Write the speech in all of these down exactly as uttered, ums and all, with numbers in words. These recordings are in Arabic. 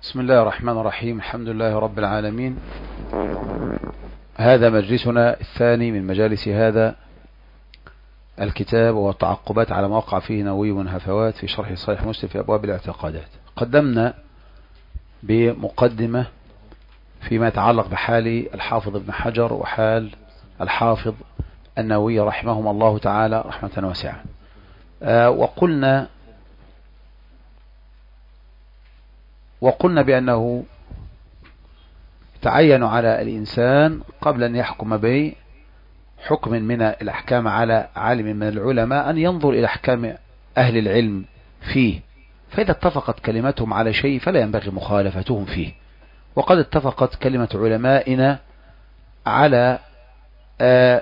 بسم الله الرحمن الرحيم. الحمد لله رب العالمين. هذا مجلسنا الثاني من مجالس هذا الكتاب، والتعقبات على ما وقع فيه نووي هفوات في شرح صحيح مسلم في أبواب الاعتقادات. قدمنا بمقدمة فيما يتعلق بحال الحافظ ابن حجر وحال الحافظ النووي رحمهما الله تعالى رحمة واسعة. آه وقلنا وقلنا بأنه تعين على الإنسان قبل أن يحكم به حكم من الأحكام على عالم من العلماء أن ينظر إلى أحكام أهل العلم فيه، فإذا اتفقت كلمتهم على شيء فلا ينبغي مخالفتهم فيه. وقد اتفقت كلمة علمائنا على آه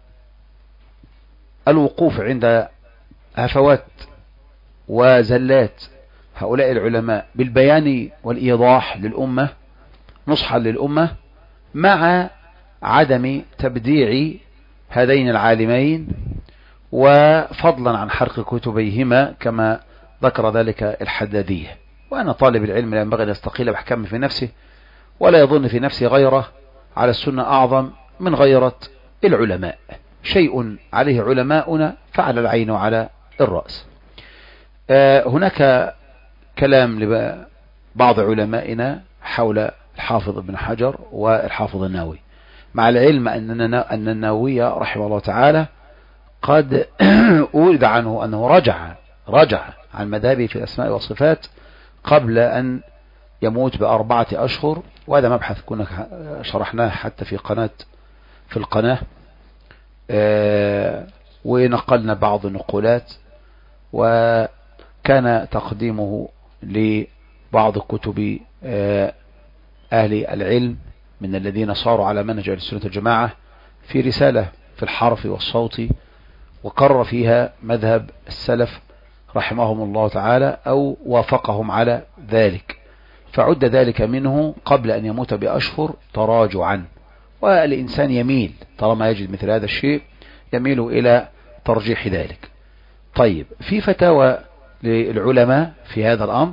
الوقوف عند هفوات وزلات هؤلاء العلماء بالبيان والإيضاح للأمة نصحا للأمة، مع عدم تبديع هذين العالمين وفضلا عن حرق كتبيهما كما ذكر ذلك الحدادية. وأن طالب العلم لا ينبغي أن يستقيل بأحكام في نفسه ولا يظن في نفسه غيره على السنة أعظم من غيرة العلماء. شيء عليه علماؤنا فعلى العين وعلى الرأس. آه هناك كلام لبعض علمائنا حول الحافظ ابن حجر والحافظ النووي، مع العلم أن النووي رحمه الله تعالى قد أورد عنه أنه رجع رجع عن مذهبه في الأسماء والصفات قبل أن يموت بأربعة أشهر، وهذا مبحث كنا شرحناه حتى في قناة في القناة ونقلنا بعض النقولات، وكان تقديمه لبعض كتب أهل العلم من الذين صاروا على منهج أهل السنة الجماعة في رسالة في الحرف والصوت، وقرر فيها مذهب السلف رحمهم الله تعالى أو وافقهم على ذلك، فعد ذلك منه قبل أن يموت بأشهر تراجعا. والإنسان يميل طالما يجد مثل هذا الشيء يميل إلى ترجيح ذلك. طيب، في فتاوى للعلماء في هذا الأمر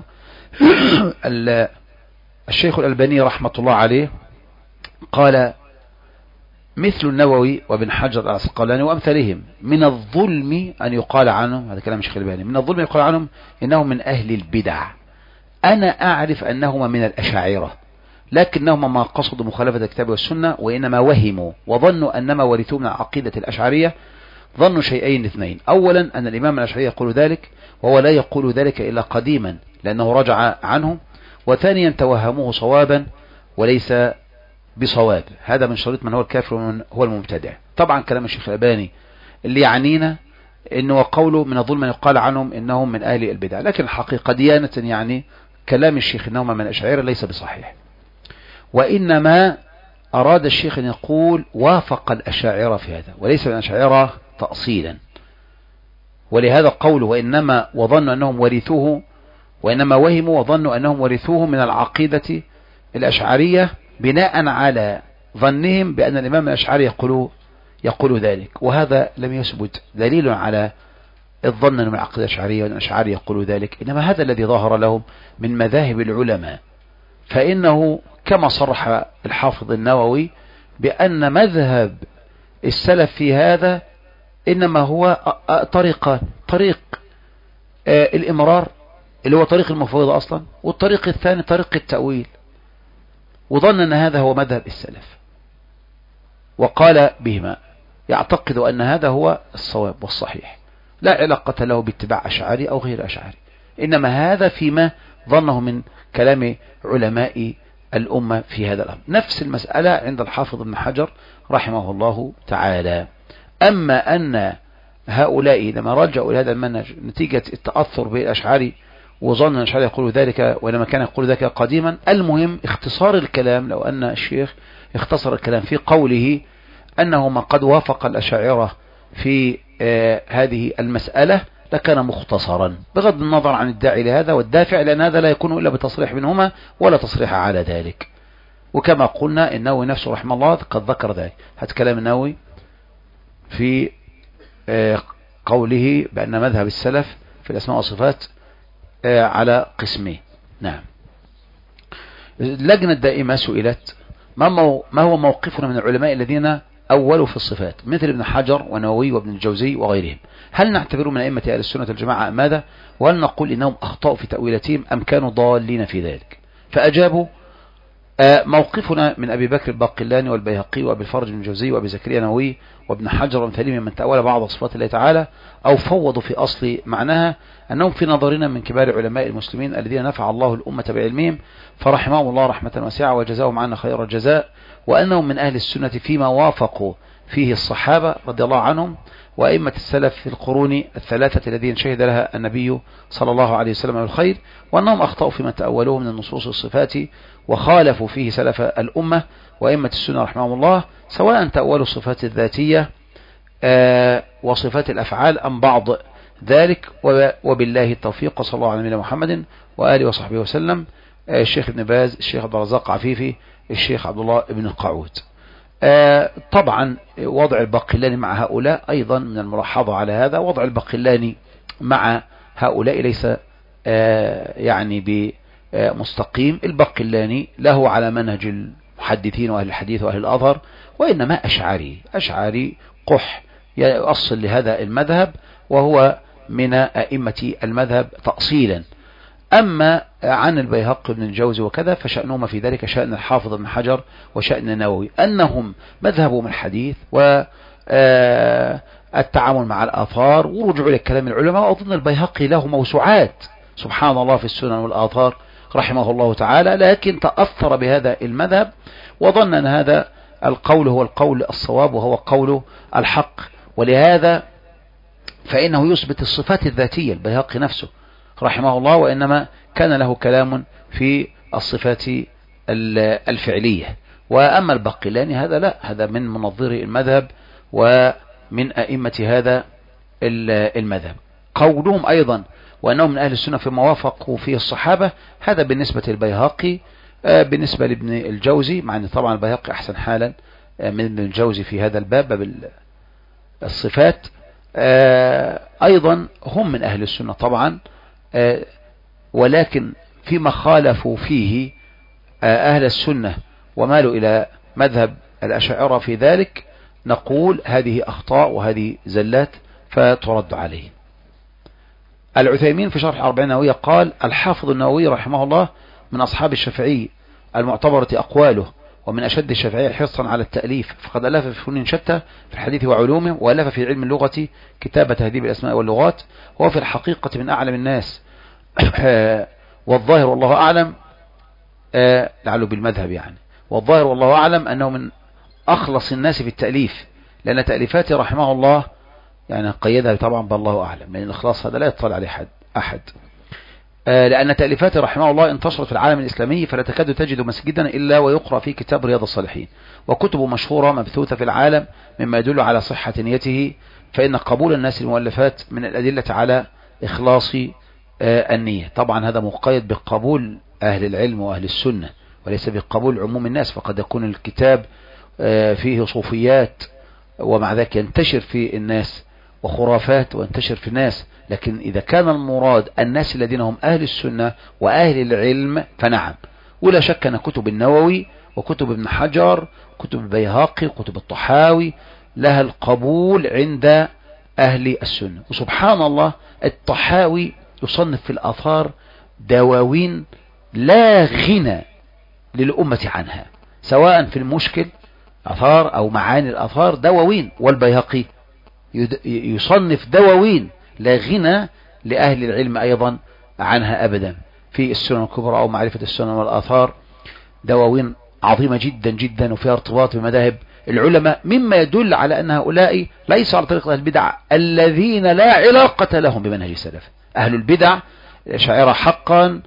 الشيخ الألباني رحمة الله عليه قال: مثل النووي وابن حجر العسقلاني وأمثالهم من الظلم أن يقال عنهم، هذا كلام الشيخ الألباني، من الظلم يقال عنهم إنهم من أهل البدع. أنا أعرف أنهما من الأشاعرة، لكنهما ما قصدوا مخالفة الكتاب والسنة، وإنما وهموا وظنوا أنما ورثوا من عقيدة الأشعرية. ظنوا شيئين اثنين: أولا أن الإمام الأشعري يقول ذلك وهو لا يقول ذلك إلا قديما لأنه رجع عنه، وثانيا توهموه صوابا وليس بصواب. هذا من شريط من هو الكافر ومن هو المبتدع. طبعا كلام الشيخ الألباني اللي يعنينا انه قوله من الظلم ان يقال عنهم انهم من اهل البدع، لكن الحقيقة ديانة يعني كلام الشيخ انهم من الاشاعرة ليس بصحيح، وانما اراد الشيخ ان يقول وافق الاشاعرة في هذا وليس من الاشاعرة تأصيلا. ولهذا قوله وانما وظنوا انهم ورثوه، وإنما وهموا وظنوا أنهم ورثوه من العقيدة الأشعرية بناء على ظنهم بأن الإمام الأشعري يقول يقول ذلك، وهذا لم يثبت دليل على الظن من العقيدة الأشعرية وأن الأشعري يقول ذلك، إنما هذا الذي ظهر لهم من مذاهب العلماء. فإنه كما صرح الحافظ النووي بأن مذهب السلف في هذا إنما هو طريق طريق الإمرار اللي هو طريق المفوضة أصلا، والطريق الثاني طريق التأويل، وظن أن هذا هو مذهب السلف وقال بهما، يعتقد أن هذا هو الصواب والصحيح، لا علاقة له باتباع أشعري أو غير أشعري، إنما هذا فيما ظنه من كلام علماء الأمة في هذا الأمر. نفس المسألة عند الحافظ ابن حجر رحمه الله تعالى. أما أن هؤلاء لما رجعوا إلى هذا المنهج نتيجة التأثر بالأشعري وظن أن الأشعري يقول ذلك وإنما كان يقول ذلك قديما، المهم اختصار الكلام، لو أن الشيخ اختصر الكلام في قوله أنه من قد وافق الأشاعرة في آه هذه المسألة لكان مختصرا، بغض النظر عن الداعي لهذا والدافع، لأن هذا لا يكون إلا بتصريح منهما ولا تصريح على ذلك. وكما قلنا النووي نفسه رحمه الله قد ذكر ذلك. هذا كلام النووي في آه قوله بأن مذهب السلف في الأسماء والصفات على قسمين. نعم. اللجنة الدائمة سئلت ما, مو ما هو موقفنا من العلماء الذين أولوا في الصفات مثل ابن حجر ونووي وابن الجوزي وغيرهم، هل نعتبرهم من أئمة أهل السنة الجماعة أم ماذا؟ وهل نقول إنهم أخطأوا في تأويلاتهم أم كانوا ضالين في ذلك؟ فأجابوا موقفنا من أبي بكر الباقلاني والبيهقي وأبي الفرج بن الجوزي وأبي زكريا النووي وابن حجر وامثالهم من تأول بعض صفات الله تعالى أو فوضوا في أصل معناها أنهم في نظرنا من كبار علماء المسلمين الذين نفع الله الأمة بعلمهم فرحمهم الله رحمة واسعة وجزاهم عنا خير الجزاء، وأنهم من أهل السنة فيما وافقوا فيه الصحابة رضي الله عنهم وأئمة السلف في القرون الثلاثة الذين شهد لها النبي صلى الله عليه وسلم بالخير، وأنهم أخطأوا فيما تأولوه من النصوص الصفات وخالفوا فيه سلف الأمة وأئمة السنة رحمهم الله، سواء تأولوا الصفات الذاتية وصفات الأفعال أم بعض ذلك. وبالله التوفيق، وصلى الله على نبينا محمد وآله وصحبه وسلم. الشيخ ابن باز، الشيخ عبد الرزاق عفيفي، الشيخ عبد الله ابن القعود. طبعا وضع الباقلاني مع هؤلاء أيضا من الملاحظة على هذا، وضع الباقلاني مع هؤلاء ليس يعني بمستقيم. الباقلاني له على منهج المحدثين وأهل الحديث وأهل الأظهر، وإنما أشعري أشعري قح يؤصل لهذا المذهب وهو من أئمة المذهب تأصيلا. أما عن البيهقي بن الجوزي وكذا فشأنهما في ذلك شأن الحافظ بن حجر وشأن النووي، أنهم مذهبهم الحديث والتعامل مع الآثار ورجوع إلى كلام العلماء. وأظن البيهقي له موسوعات سبحان الله في السنن والآثار رحمه الله تعالى، لكن تأثر بهذا المذهب وظن أن هذا القول هو القول الصواب وهو قول الحق، ولهذا فإنه يثبت الصفات الذاتية البيهقي نفسه رحمه الله، وإنما كان له كلام في الصفات الفعلية. وأما الباقلاني هذا لا، هذا من منظري المذهب ومن أئمة هذا المذهب. قولهم أيضا وأنهم من أهل السنة في موافق في الصحابة، هذا بالنسبة للبيهقي. بالنسبة لابن الجوزي، مع أن طبعا البيهقي أحسن حالا من ابن الجوزي في هذا الباب بالصفات، أيضا هم من أهل السنة طبعا، ولكن فيما خالفوا فيه أهل السنة ومالوا إلى مذهب الأشاعرة في ذلك نقول هذه أخطاء وهذه زلات فترد عليه. العثيمين في شرح أربعين نووية قال: الحافظ النووي رحمه الله من أصحاب الشافعي المعتبرة أقواله، ومن أشد الشافعية حرصا على التأليف، فقد ألف في فنون شتى في الحديث وعلومه، وألف في علم اللغة كتاب تهذيب الأسماء واللغات، وهو في الحقيقة من أعلم الناس والظاهر والله أعلم لعله بالمذهب يعني، والظاهر والله أعلم أنه من أخلص الناس في التأليف، لأن تأليفاته رحمه الله يعني قيدها طبعا بالله أعلم، لأن الإخلاص هذا لا يطلع عليه أحد, أحد. لأن تأليفاته رحمه الله انتشرت في العالم الإسلامي، فلا تكاد تجد مسجدا إلا ويقرأ فيه كتاب رياض الصالحين، وكتب مشهورة مبثوثة في العالم مما يدل على صحة نيته، فإن قبول الناس المؤلفات من الأدلة على إخلاص النية. طبعا هذا مقيد بقبول أهل العلم وأهل السنة، وليس بقبول عموم الناس، فقد يكون الكتاب فيه صوفيات ومع ذلك ينتشر في الناس وخرافات وينتشر في الناس، لكن إذا كان المراد الناس الذين هم أهل السنة وأهل العلم فنعم. ولا شك أن كتب النووي وكتب ابن حجر كتب البيهقي وكتب الطحاوي لها القبول عند أهل السنة. وسبحان الله الطحاوي يصنف في الآثار دواوين لا غنى للأمة عنها، سواء في المشكل آثار أو معاني الآثار دواوين، والبيهقي يصنف دواوين لا غنى لأهل العلم أيضا عنها أبدا في السنن الكبرى أو معرفة السنن والآثار، دواوين عظيمة جدا جدا وفيها ارتباط بمذاهب العلماء، مما يدل على أن هؤلاء ليسوا على طريقة البدع الذين لا علاقة لهم بمنهج السلف. أهل البدع الأشاعرة حقا،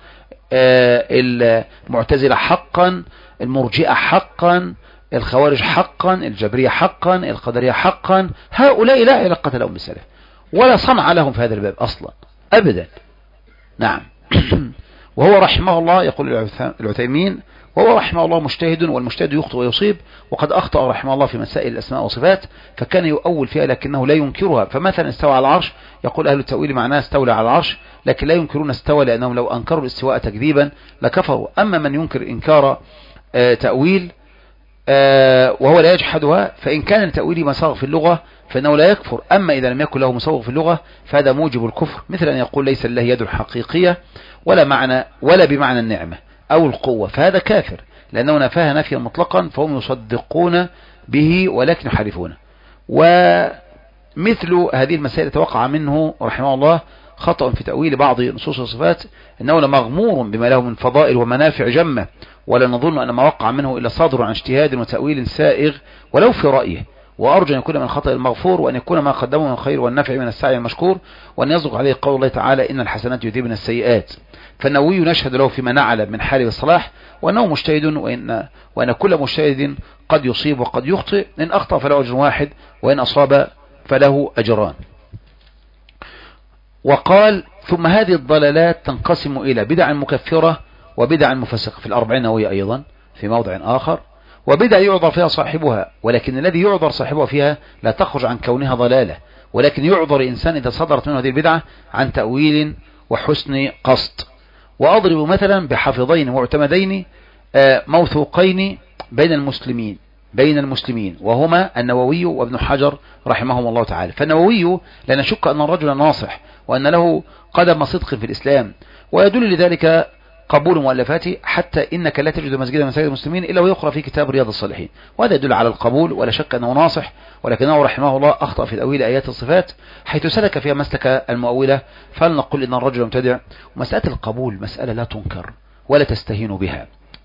المعتزلة حقا، المرجئة حقا، الخوارج حقا، الجبرية حقا، القدرية حقا، هؤلاء لا علاقة لهم بالسلف ولا صنع لهم في هذا الباب أصلا أبدا. نعم. وهو رحمه الله يقول العثيمين وهو رحمه الله مجتهد، والمجتهد يخطئ ويصيب، وقد أخطأ رحمه الله في مسائل الأسماء والصفات فكان يؤول فيها لكنه لا ينكرها. فمثلا استوى على العرش، يقول أهل التأويل معناه استولى على العرش، لكن لا ينكرون استوى، لأنهم لو أنكروا الاستواء تكذيبا لكفروا. أما من ينكر إنكار آه تأويل آه وهو لا يجحدها، فإن كان التأويل مساغ في اللغة فإنه لا يكفر. أما إذا لم يكن له مساغ في اللغة فهذا موجب الكفر، مثل أن يقول ليس لله يد حقيقية ولا معنى ولا بمعنى النعمة أو القوة، فهذا كافر لأنه نفاها نفيا مطلقا، فهم يصدقون به ولكن يحرفونه. ومثل هذه المسائل توقع منه رحمه الله خطأ في تأويل بعض نصوص الصفات، إنه لمغمور بما له من فضائل ومنافع جمة، ولا نظن أن ما وقع منه إلا صادر عن اجتهاد وتأويل سائغ ولو في رأيه. وأرجو أن يكون من الخطأ المغفور، وأن يكون ما قدمه من الخير والنفع من السعي المشكور، وأن يصدق عليه قول الله تعالى إن الحسنات يذهبن السيئات. فالنووي نشهد له فيما نعلم من حاله الصلاح، وأنه مجتهد، وإن, وأن كل مجتهد قد يصيب وقد يخطئ، إن أخطأ فله أجر واحد، وإن أصاب فله أجران. وقال ثم هذه الضلالات تنقسم إلى بدع مكفرة وبدع مفسقة، في الأربعين نووية أيضا في موضع آخر، وبدع يعذر فيها صاحبها، ولكن الذي يعذر صاحبها فيها لا تخرج عن كونها ضلالة، ولكن يعذر إنسان إذا صدرت منه هذه البدعة عن تأويل وحسن قصد. وأضرب مثلا بحافظين معتمدين موثوقين بين المسلمين بين المسلمين وهما النووي وابن حجر رحمهم الله تعالى. فالنووي لا نشك أن الرجل ناصح، وأن له قدم صدق في الإسلام، ويدل لذلك قبول مؤلفاته، حتى إنك لا تجد مسجدا من مساجد المسلمين إلا ويقرأ في كتاب رياض الصالحين، وهذا يدل على القبول، ولا شك أنه ناصح، ولكنه رحمه الله أخطأ في تأويل آيات الصفات حيث سلك فيها مسلك المؤولة. فلنقل إن الرجل مبتدع. ومسألة القبول مسألة لا تنكر ولا تستهين بها،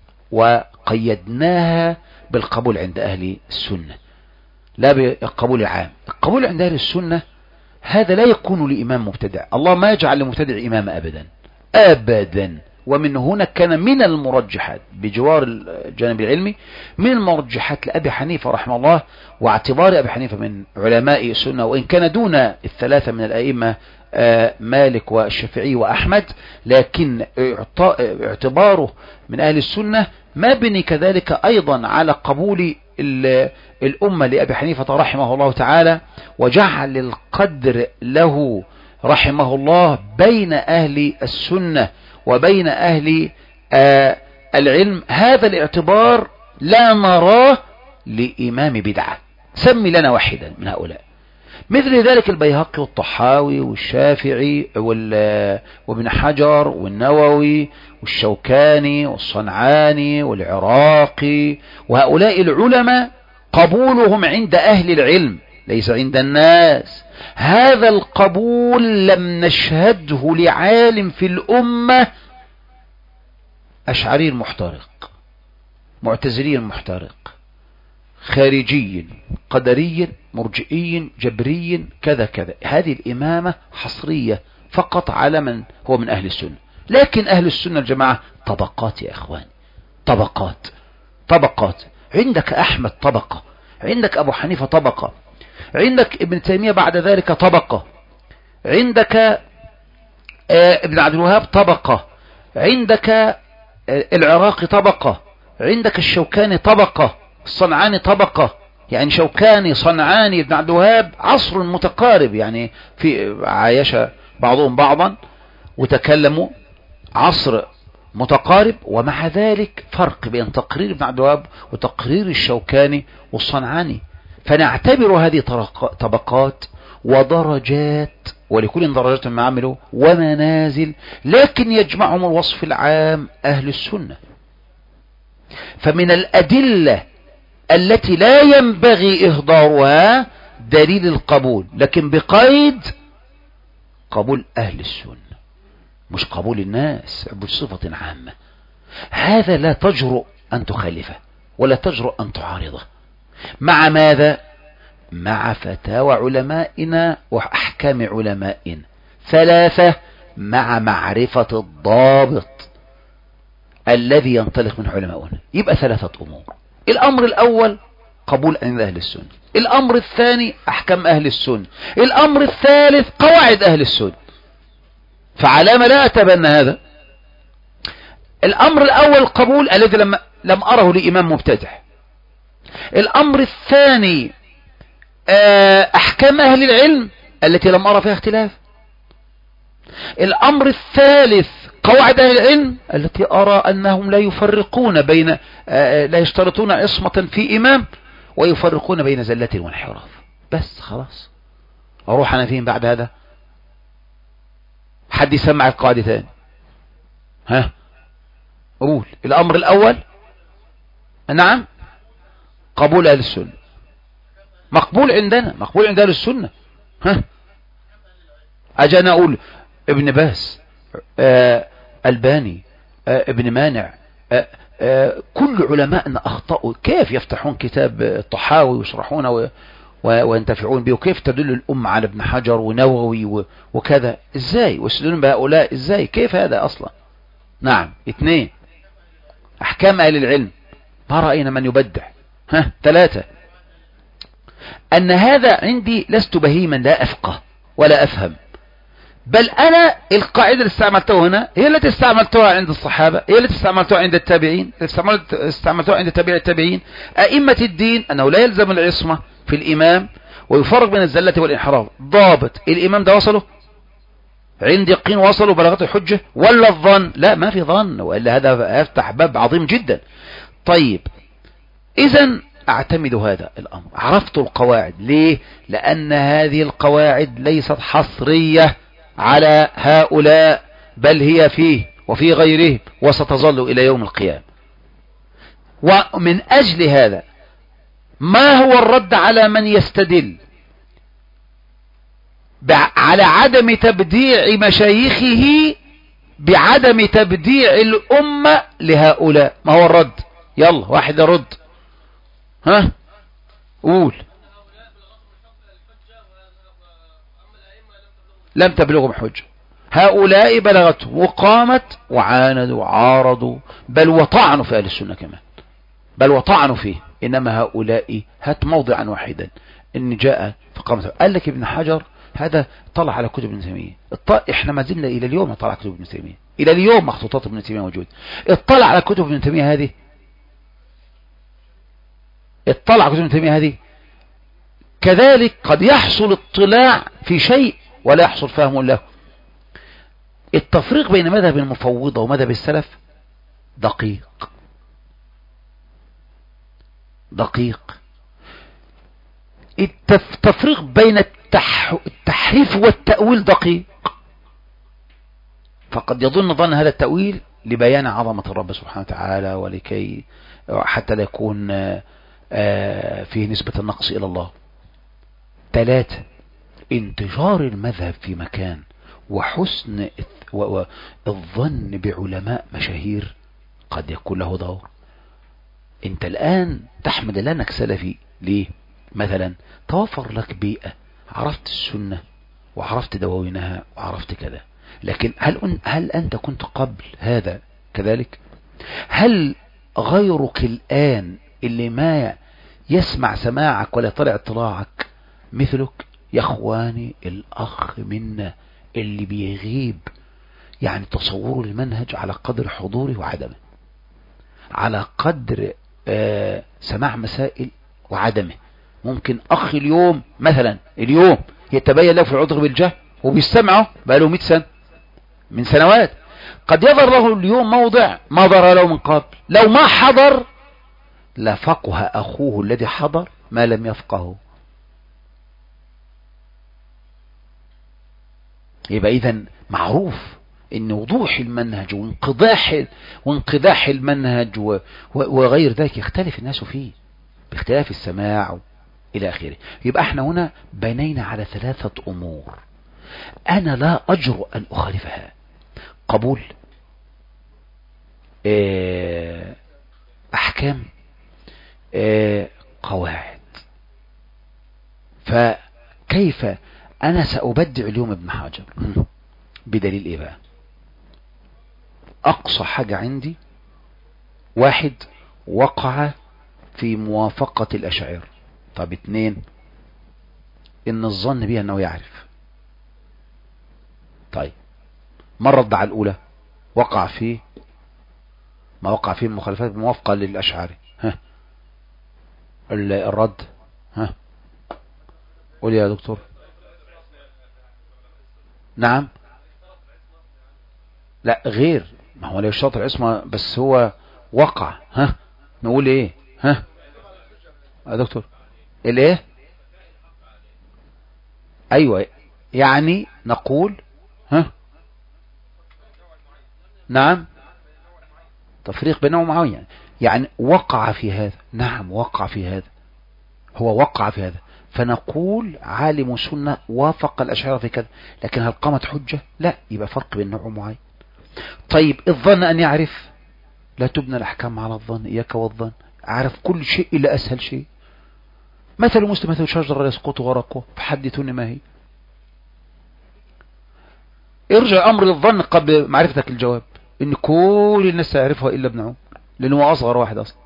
وقيدناها بالقبول عند أهل السنة لا بالقبول العام. القبول عند أهل السنة هذا لا يكون لإمام مبتدع، الله ما يجعل لمبتدع إمام أبدا أبدا. ومن هنا كان من المرجحات بجوار الجانب العلمي من المرجحات لأبي حنيفة رحمه الله، واعتبار أبي حنيفة من علماء السنة، وإن كان دون الثلاثة من الأئمة مالك والشافعي وأحمد، لكن اعتباره من أهل السنة ما بني كذلك أيضا على قبول الأمة لأبي حنيفة رحمه الله تعالى، وجعل القدر له رحمه الله بين أهل السنة وبين أهل آه العلم. هذا الاعتبار لا نراه لإمام بدعة، سمي لنا واحدا من هؤلاء. مثل ذلك البيهقي والطحاوي والشافعي وابن حجر والنووي والشوكاني والصنعاني والعراقي، وهؤلاء العلماء قبولهم عند أهل العلم ليس عند الناس. هذا القبول لم نشهده لعالم في الأمة أشعري محترق، معتزلي محترق، خارجي، قدري، مرجئي، جبري، كذا كذا. هذه الإمامة حصرية فقط على من هو من أهل السنة. لكن أهل السنة الجماعة طبقات يا أخواني، طبقات طبقات. عندك أحمد طبقة، عندك أبو حنيفة طبقة، عندك ابن تيمية بعد ذلك طبقة، عندك ابن عبد الوهاب طبقة، عندك العراقي طبقة، عندك الشوكاني طبقة، الصنعاني طبقة. يعني شوكاني صنعاني ابن عبد الوهاب عصر متقارب، يعني في عايش بعضهم بعضا وتكلموا عصر متقارب، ومع ذلك فرق بين تقرير ابن عبد الوهاب وتقرير الشوكاني والصنعاني. فنعتبر هذه طبقات ودرجات، ولكل درجات ما عملوا ومنازل، لكن يجمعهم الوصف العام أهل السنة. فمن الأدلة التي لا ينبغي إهدارها دليل القبول، لكن بقيد قبول أهل السنة، مش قبول الناس بصفة عامة. هذا لا تجرؤ أن تخالفه ولا تجرؤ أن تعارضه. مع ماذا؟ مع فتاوى علمائنا وأحكام علمائنا. ثلاثة، مع معرفة الضابط الذي ينطلق منه علماؤنا. يبقى ثلاثة أمور. الأمر الأول قبول أهل السنة، الأمر الثاني أحكام أهل السنة، الأمر الثالث قواعد أهل السنة. فعلامة لا أتبنى هذا، الامر الاول القبول الذي لم, لم اره لامام مبتدع. الامر الثاني احكام اهل العلم التي لم ارى فيها اختلاف. الامر الثالث قواعد اهل العلم التي ارى انهم لا يفرقون بين لا يشترطون عصمة في امام ويفرقون بين زلة وانحراف. بس خلاص اروح انا فين بعد هذا؟ حد يسمع القاعدة ثاني؟ ها قول. الامر الاول نعم قبول اهل السنة، مقبول عندنا، مقبول عند اهل السنة. ها اجي انا اقول ابن باز آه الباني آه ابن مانع آه آه كل علماءنا اخطأوا، كيف يفتحون كتاب الطحاوي ويشرحونه و وينتفعون به، وكيف تدل الأمة على ابن حجر ونووي وكذا؟ ازاي ويستدلون بهؤلاء؟ ازاي؟ كيف هذا اصلا؟ نعم. اثنين احكام اهل العلم، ما رأينا من يبدع. ها ثلاثة ان هذا عندي لست بهيما لا افقه ولا افهم، بل انا القاعدة اللي استعملتها هنا هي التي استعملتها عند الصحابة، هي التي استعملتها عند التابعين، استعملتها عند تابع التابعين ائمة الدين، انه لا يلزم العصمة في الامام ويفرق بين الزلة والانحراف. ضابط الامام ده وصله عند يقين، وصله بلغته الحجة، ولا الظن؟ لا ما في ظن، وإلا هذا يفتح باب عظيم جدا. طيب اذا اعتمد هذا الامر، عرفت القواعد. ليه؟ لان هذه القواعد ليست حصرية على هؤلاء، بل هي فيه وفي غيره وستظل الى يوم القيامة. ومن اجل هذا ما هو الرد على من يستدل على عدم تبديع مشايخه بعدم تبديع الأمة لهؤلاء؟ ما هو الرد؟ يلا واحد يرد. ها قول. لم تبلغهم حجة. هؤلاء بلغتهم وقامت وعاندوا وعارضوا، بل وطعنوا في أهل السنة كمان، بل وطعنوا فيه. إنما هؤلاء هات موضعا واحدا إن جاء فقامت. قال لك ابن حجر هذا طلع على كتب ابن تيمية، احنا ما زلنا الى اليوم نطلع على كتب ابن تيمية، الى اليوم مخطوطات ابن تيمية موجود. اطلع على كتب ابن تيمية هذه، اطلع على كتب ابن تيمية هذه. كذلك قد يحصل اطلاع في شيء ولا يحصل فهم له. التفريق بين مذهب المفوضة ومذهب السلف دقيق دقيق. التفريق بين التحريف والتأويل دقيق. فقد يظن ظن هذا التأويل لبيان عظمة الرب سبحانه وتعالى، ولكي حتى لا يكون فيه نسبة النقص إلى الله. ثلاثة انتشار المذهب في مكان وحسن الظن بعلماء مشاهير قد يكون له دور. انت الآن تحمد الله انك سلفي. ليه؟ مثلا توفر لك بيئة، عرفت السنة وعرفت دواوينها وعرفت كذا، لكن هل هل أنت كنت قبل هذا كذلك؟ هل غيرك الآن اللي ما يسمع سماعك ولا يطلع اطلاعك مثلك؟ يا اخواني الأخ منا اللي بيغيب يعني تصوره المنهج على قدر حضوره وعدمه، على قدر آه سماع مسائل وعدمه. ممكن اخ اليوم مثلا اليوم يتبين له في العذر بالجهل وبيستمعه بقى له مئة سنة من سنوات، قد يظهر له اليوم موضع ما ظهر له من قبل. لو ما حضر لفقه اخوه الذي حضر ما لم يفقه. يبقى اذا معروف ان وضوح المنهج وانقضاح وانقداح المنهج وغير ذلك يختلف الناس فيه باختلاف السماع إلى آخره. يبقى احنا هنا بنينا على ثلاثة أمور أنا لا أجرؤ أن أخالفها: قبول، اه أحكام، اه قواعد. فكيف أنا سأبدع اليوم ابن حجر؟ بدليل إيه بقى؟ أقصى حاجة عندي واحد وقع في موافقة الأشاعرة. طب اتنين ان الظن بها انه يعرف. طيب ما الرد على الاولى؟ وقع في ما وقع فيه المخالفات موافقة للأشعري. ها الرد. ها قول يا دكتور. نعم لا غير، ما هو لا يشترط العصمة بس هو وقع. ها نقول ايه؟ ها يا دكتور الايه؟ ايوه يعني نقول ها نعم تفريق بينه ومعين، يعني وقع في هذا. نعم وقع في هذا، هو وقع في هذا، فنقول عالم سنة وافق الأشاعرة في كذا، لكن هل قامت حجة؟ لا، يبقى فرق بين نوع ومعين. طيب الظن أن يعرف، لا تبنى الأحكام على الظن، إياك والظن، عارف كل شيء إلا أسهل شيء. مثل مسلم مثل شجرة يسقط ورقه فحدثوني ما هي. ارجع أمر للظن قبل معرفتك الجواب، إن كل الناس تعرفها إلا ابن عمر، لأنه أصغر واحد أصلا.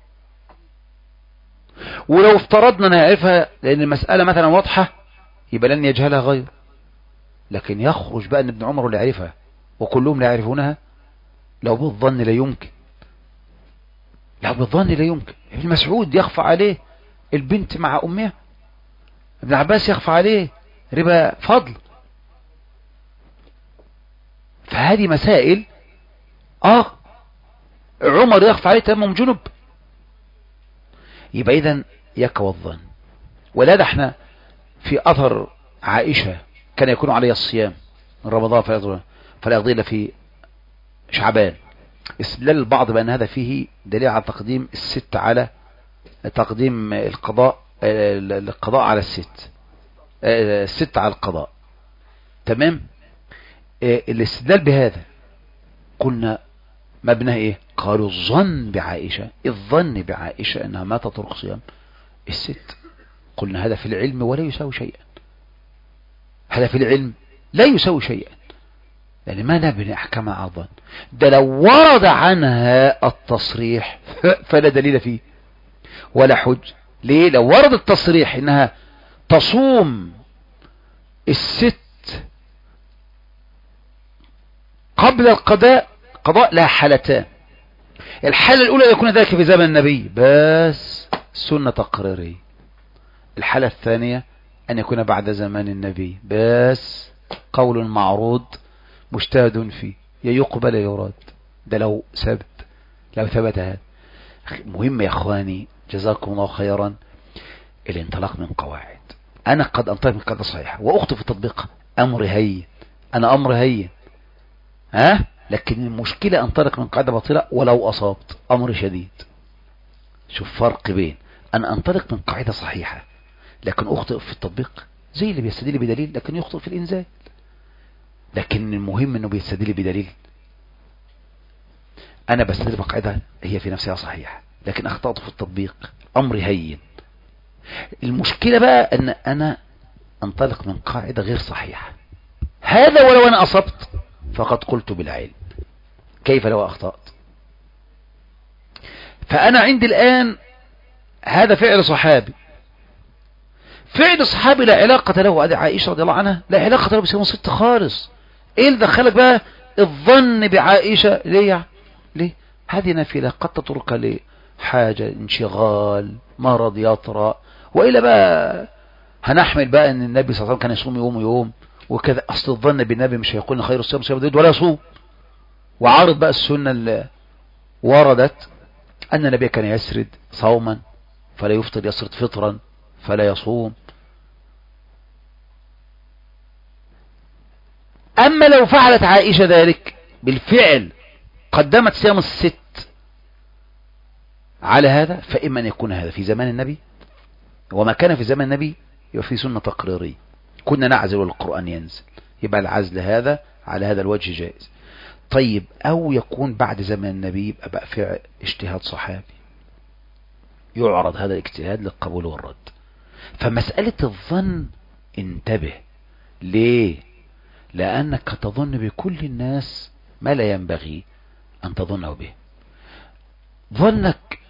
ولو افترضنا أن يعرفها لأن المسألة مثلا واضحة يبقى لن يجهلها غير، لكن يخرج بقى أن ابن عمر اللي يعرفها وكلهم لا يعرفونها، لو بالظن لا يمكن، لو بالظن لا يمكن. ابن مسعود يخفى عليه البنت مع أمها، ابن عباس يخفى عليه ربا فضل. فهذه مسائل اه عمر يخفى عليه تمام جنب، يبقى اذا يكوى الظن. ولذا احنا في اثر عائشة كان يكون عليه الصيام من رمضان فلا يقضي الا في شعبان، استدلال البعض بان هذا فيه دليل على تقديم الست على تقديم القضاء، القضاء على الست، الست على القضاء. تمام. الاستدلال بهذا قلنا مبناه ايه؟ قالوا الظن بعائشة، الظن بعائشة انها ما تترك صيام الست. قلنا هذا في العلم ولا يساوي شيئا، هذا في العلم لا يساوي شيئا، يعني ما نبني احكام على الظن. ده لو ورد عنها التصريح فلا دليل فيه ولا حج. ليه؟ لو ورد التصريح انها تصوم الست قبل القضاء، قضاء لها حالتان، الحالة الأولى يكون ذلك في زمن النبي بس سنة تقريرية، الحالة الثانية أن يكون بعد زمان النبي بس قول معروض مجتهد فيه، يا يقبل يراد. ده لو ثبت، لو ثبت هذا. مهم يا أخواني جزاكم الله خيرا الانطلاق من قواعد. أنا قد أنطلق من قاعدة صحيحة وأخطئ في تطبيقها، أمر هين، أنا أمر هين ها، لكن المشكلة انطلق من قاعدة باطلة ولو أصابت أمر شديد. شوف فرق بين أن أنطلق من قاعدة صحيحة لكن أخطئ في التطبيق، زي اللي بيستدل بدليل لكن يخطئ في الإنزال، لكن المهم أنه بيستدل بدليل. أنا بستدل بقاعدة هي في نفسها صحيحة لكن أخطأت في التطبيق، أمر هين. المشكلة بقى أن أنا أنطلق من قاعدة غير صحيحة، هذا ولو أنا أصبت فقد قلت بالعلم، كيف لو أخطأت؟ فأنا عندي الآن هذا فعل صحابي، فعل صحابي لا علاقة له، عائشة رضي الله عنها لا علاقة له بسيوم ست خالص. ايه اللي دخلك بقى الظن بعائشة؟ ليه؟ ليه؟ هذه نافلة قد تترك لحاجة، انشغال، مرض يطرأ، وإلا بقى هنحمل بقى ان النبي صلى الله عليه وسلم كان يصوم يوم ويوم وكذا، اصل الظن بالنبي مش هيقول خير الصيام صيام داود ولا يصوم. وعارض بقى السنة اللي وردت ان النبي كان يسرد صوما فلا يفطر، يسرد فطرا فلا يصوم. اما لو فعلت عائشة ذلك بالفعل قدمت صيام الست على هذا، فإما أن يكون هذا في زمان النبي، وما كان في زمان النبي يبقى في سنة تقريرية كنا نعزل والقرآن ينزل، يبقى العزل هذا على هذا الوجه جائز. طيب أو يكون بعد زمان النبي يبقى بقى في اجتهاد صحابي، يعرض هذا الاجتهاد للقبول والرد. فمسألة الظن انتبه، ليه؟ لأنك تظن بكل الناس ما لا ينبغي أن تظنه به. ظنك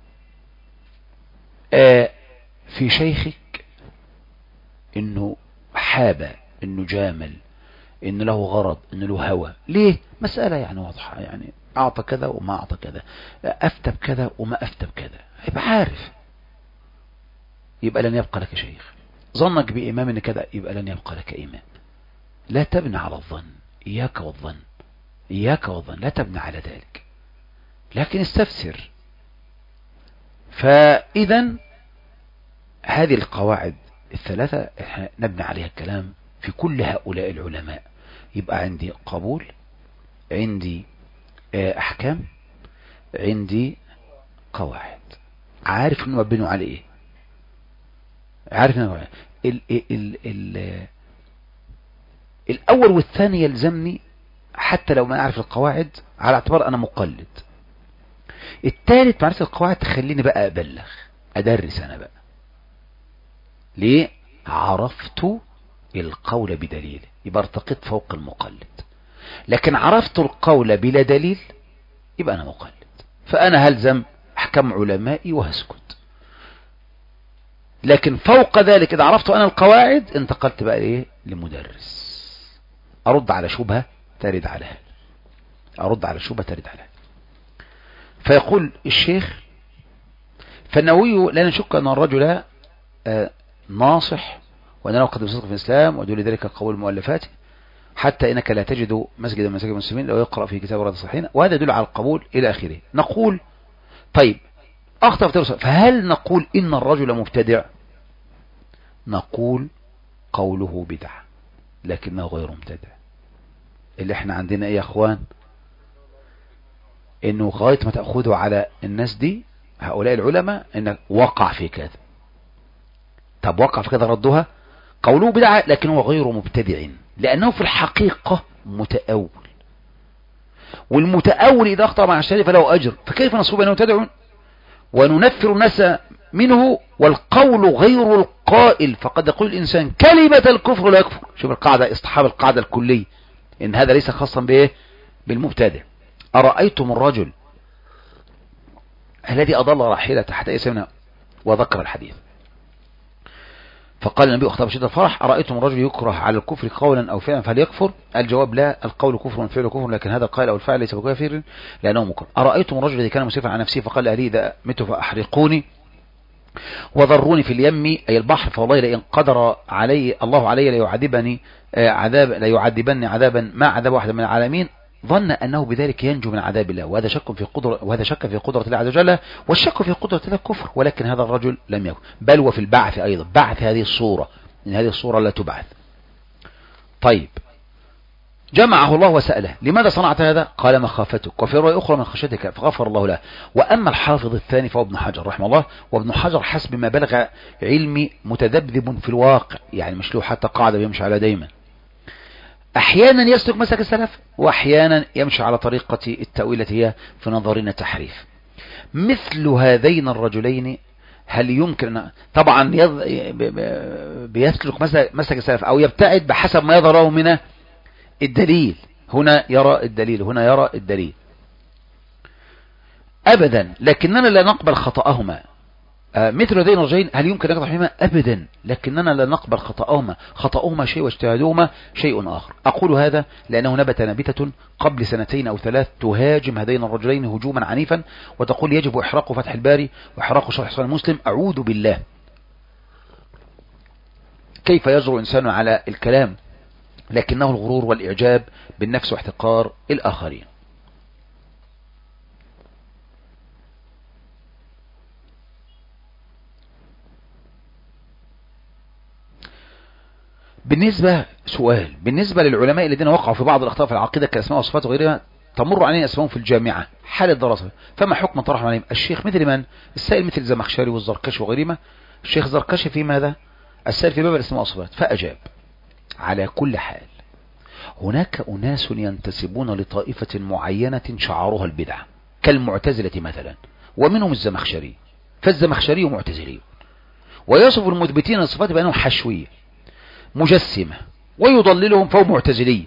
آه في شيخك انه حابة، انه جامل، انه له غرض، انه له هوى، ليه؟ مسألة يعني واضحة، يعني أعطى كذا وما أعطى كذا، أفتى بكذا وما أفتى بكذا، يبقى عارف، يبقى لن يبقى لك شيخ. ظنك بإمام إن كذا، يبقى لن يبقى لك إمام. لا تبنى على الظن، إياك والظن، إياك والظن، لا تبنى على ذلك، لكن استفسر. فإذا هذه القواعد الثلاثة احنا نبني عليها الكلام في كل هؤلاء العلماء. يبقى عندي قبول، عندي أحكام، عندي قواعد، عارف انه مبنوا على ايه، عارف انه ال ال ال ال الاول والثاني يلزمني حتى لو ما اعرف القواعد، على اعتبار انا مقلد. الثالث معرفة القواعد تخليني بقى ابلغ، ادرس انا بقى. ليه؟ عرفت القول بدليل، يبقى ارتقيت فوق المقلد. لكن عرفت القول بلا دليل يبقى انا مقلد، فانا هلزم احكام علمائي وهسكت. لكن فوق ذلك اذا عرفت انا القواعد انتقلت بقى ايه؟ لمدرس، ارد على شبهة ترد على هذا، ارد على شبهة ترد على هذا. فيقول الشيخ: فالنووي لا نشك ان الرجل ناصح وانه قد يصدق في الاسلام ودول ذلك قول المؤلفات، حتى انك لا تجد مسجدا من مساجد المسلمين لو يقرأ في كتاب رياض الصالحين، وهذا يدل على القبول الى اخره. نقول طيب اخطأ في التوسع، فهل نقول ان الرجل مبتدع؟ نقول قوله بدعة لكنه غير مبتدع. اللي احنا عندنا ايه يا اخوان؟ انه غاية ما تأخذوا على الناس دي هؤلاء العلماء انك وقع في كذا. طب وقع في كذا ردها، قوله بدعة لكن هو غير مبتدع، لانه في الحقيقة متأول، والمتأول اذا اخطأ مع الشهادة فله اجر، فكيف نصوب انه مبتدع وننفر الناس منه والقول غير القائل؟ فقد يقول الانسان كلمة الكفر لا يكفر. شوف القاعدة، اصطحاب القاعدة الكلية ان هذا ليس خاصا بايه؟ بالمبتدع. أرأيتم الرجل الذي أضل راحلة تحت اسمنا وذكر الحديث، فقال النبي أخطب شدة الفرح: أرأيتم الرجل يكره على الكفر قولا أو فعلا فهل يكفر؟ الجواب: لا، القول كفر والفعل كفر، لكن هذا القائل أو الفعل ليس بكافر لأنه مكره. أرأيتم الرجل الذي كان مسرفا على نفسه فقال لأهلي إذا مت فأحرقوني وضروني في اليم أي البحر، فوالله لئن قدر علي الله علي ليعذبني عذاب ليعذبني عذابا ما عذب واحد من العالمين، ظن أنه بذلك ينجو من عذاب الله، وهذا شك في قدرة وهذا شك في قدرة الله عز وجل، والشك في قدرة الله كفر. ولكن هذا الرجل لم يكن، بل وفي البعث أيضا، بعث هذه الصورة، إن هذه الصورة لا تبعث. طيب جمعه الله وسأله: لماذا صنعت هذا؟ قال: مخافتك، وفي رواية أخرى: من خشيتك، فغفر الله له. وأما الحافظ الثاني فهو ابن حجر رحمه الله، وابن حجر حسب ما بلغ علمي متذبذب في الواقع، يعني مش له حتى قاعدة يمشي على دايما، احيانا يسلك مسلك السلف واحيانا يمشي على طريقة التأويل التي هي في نظرنا تحريف. مثل هذين الرجلين هل يمكن طبعا يض... بيسلك مسلك السلف او يبتعد بحسب ما يظهر من الدليل، هنا يرى الدليل هنا يرى الدليل ابدا، لكننا لا نقبل خطأهما. مثل هذين الرجلين هل يمكن أن يقطع فيهما؟ أبدا، لكننا لا نقبل خطأهما، خطأهما شيء واجتهادهما شيء آخر. أقول هذا لأنه نبت نبتة قبل سنتين أو ثلاث تهاجم هذين الرجلين هجوما عنيفا، وتقول يجب إحراق فتح الباري وإحراق شرح صحيح مسلم. أعوذ بالله، كيف يجرؤ إنسان على الكلام؟ لكنه الغرور والإعجاب بالنفس واحتقار الآخرين. بالنسبة سؤال بالنسبة للعلماء الذين وقعوا في بعض الأخطاء في العقيدة كالأسماء والصفات وغيرها، تمر علينا أسمائهم في الجامعة حال الدراسة، فما حكم طرح عليهم؟ الشيخ مثل من؟ السائل مثل الزمخشري والزركشي وغيرهما. الشيخ الزركشي في ماذا؟ السائل في باب الأسماء والصفات، فأجاب: على كل حال هناك أناس ينتسبون لطائفة معينة شعارها البدعة كالمعتزلة مثلا، ومنهم الزمخشري، فالزمخشري معتزلي، ويصف المثبتين للصفات بأنهم حشوية مجسمة، ويضللهم فهو معتزلي.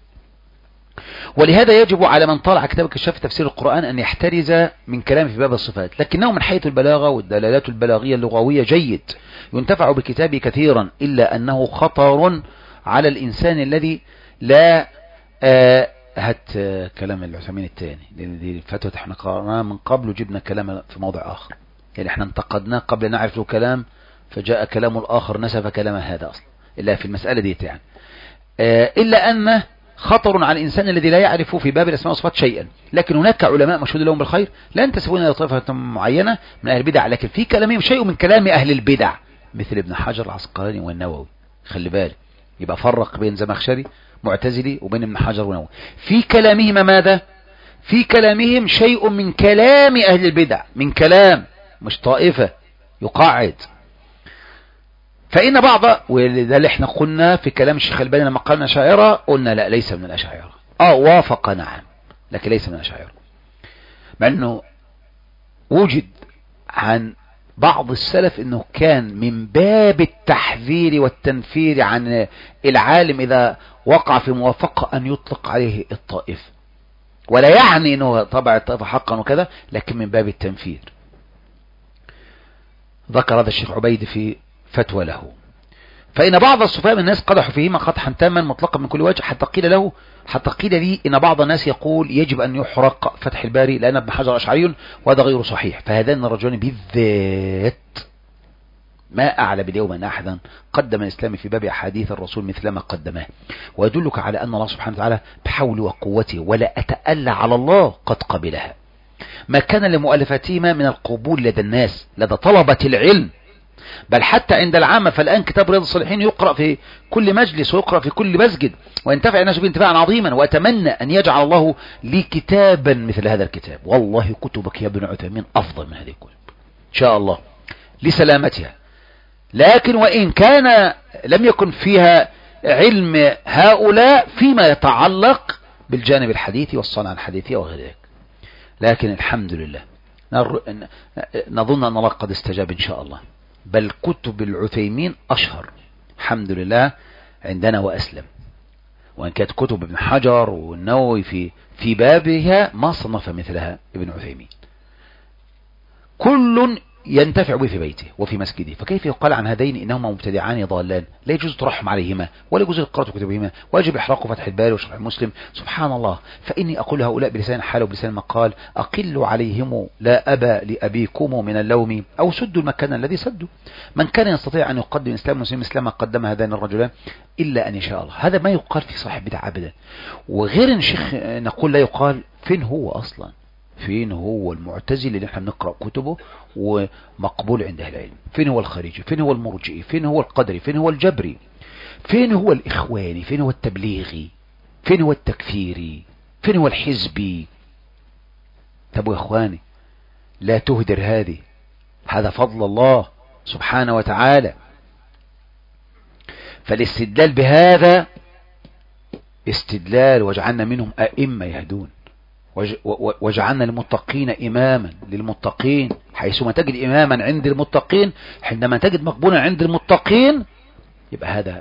ولهذا يجب على من طالع كتاب كشاف تفسير القرآن أن يحترز من كلام في باب الصفات، لكنه من حيث البلاغة والدلالات البلاغية اللغوية جيد، ينتفع بكتابه كثيرا، إلا أنه خطر على الإنسان الذي لا آآ هات كلام العثيمين الثاني، لأن دي الفتوى احنا قرأناها من قبل وجبنا كلام في موضع آخر، يعني احنا انتقدناه قبل أن نعرف له كلام، فجاء كلام الآخر نسف كلام هذا أصلا، إلا في المسألة دي يعني. اه إلا أن خطر على الإنسان الذي لا يعرف في باب الأسماء والصفات شيئا، لكن هناك علماء مشهود لهم بالخير لا ينتسبون إلى طائفة معينة من أهل البدع، لكن في كلامهم شيء من كلام أهل البدع مثل ابن حجر العسقلاني والنووي. خلي بالك، يبقى فرق بين زمخشري معتزلي وبين ابن حجر ونووي. في كلامهما ماذا؟ في كلامهم شيء من كلام أهل البدع، من كلام مش طائفة يقاعد. فإن بعض، وده اللي احنا قلنا في كلام الشيخ الباني لما قالنا أشاعرة، قلنا لا ليس من الأشاعرة. اه وافق نعم، لكن ليس من الأشاعرة، مع انه وجد عن بعض السلف انه كان من باب التحذير والتنفير عن العالم اذا وقع في موافقة ان يطلق عليه الطائف، ولا يعني انه طبع الطائفة حقا وكذا، لكن من باب التنفير. ذكر هذا الشيخ عبيد في فتوى له. فإن بعض الصفاء من الناس قدحوا فيهما قدحا تاما مطلقا من كل وجه، حتى قيل له حتى قيل لي إن بعض الناس يقول يجب أن يحرق فتح الباري لأن ابن حجر أشعري، وهذا غير صحيح. فهذان الرجلان بالذات ما أعلم اليوم أن أحدا قدم الإسلام في باب أحاديث الرسول مثل ما قدماه، ويدلك على أن الله سبحانه وتعالى بحول وقوته ولا أتألى على الله قد قبلها، ما كان لمؤلفاتهما من القبول لدى الناس لدى طلبة العلم، بل حتى عند العامة. فالآن كتاب رياض الصالحين يقرأ في كل مجلس ويقرأ في كل مسجد، وينتفع الناس به انتفاعا عظيما، وأتمنى أن يجعل الله لي كتابا مثل هذا الكتاب. والله كتبك يا ابن عثيمين أفضل من هذه الكتب إن شاء الله لسلامتها، لكن وإن كان لم يكن فيها علم هؤلاء فيما يتعلق بالجانب الحديثي والصنعة الحديثية وغير ذلك، لكن الحمد لله نظن أن الله قد استجاب إن شاء الله، بل كتب العثيمين أشهر الحمد لله عندنا وأسلم، وإن كانت كتب ابن حجر والنووي في في بابها ما صنف مثلها ابن عثيمين، كل ينتفع به في بيته وفي مسجده. فكيف يقال عن هذين إنهما مبتدعان ضالان لا يجوز الترحم عليهما ولا يجوز قراءة كتبهما ويجب إحراق فتح الباري وشرح مسلم؟ سبحان الله. فإني أقول هؤلاء بلسان حال وبلسان مقال: أقلوا عليهم لا أبا لأبيكم من اللوم، أو سدوا المكان الذي سدوا. من كان يستطيع أن يقدم إسلام المسلمين مثل ما قدم هذان الرجلان إلا أن يشاء الله. هذا ما يقال في صاحب بدعة أبدا. وغير إن شيخ نقول لا يقال، فين هو أصلا؟ فين هو المعتزلي اللي احنا بنقرأ كتبه ومقبول عند اهل العلم؟ فين هو الخارجي؟ فين هو المرجئي؟ فين هو القدري؟ فين هو الجبري؟ فين هو الإخواني؟ فين هو التبليغي؟ فين هو التكفيري؟ فين هو الحزبي؟ طب يا اخواني لا تهدر هذه، هذا فضل الله سبحانه وتعالى. فالاستدلال بهذا استدلال، وجعلنا منهم أئمة يهدون، وجعلنا المتقين إماما للمتقين. حيثما تجد إماما عند المتقين، حينما تجد مقبولا عند المتقين، يبقى هذا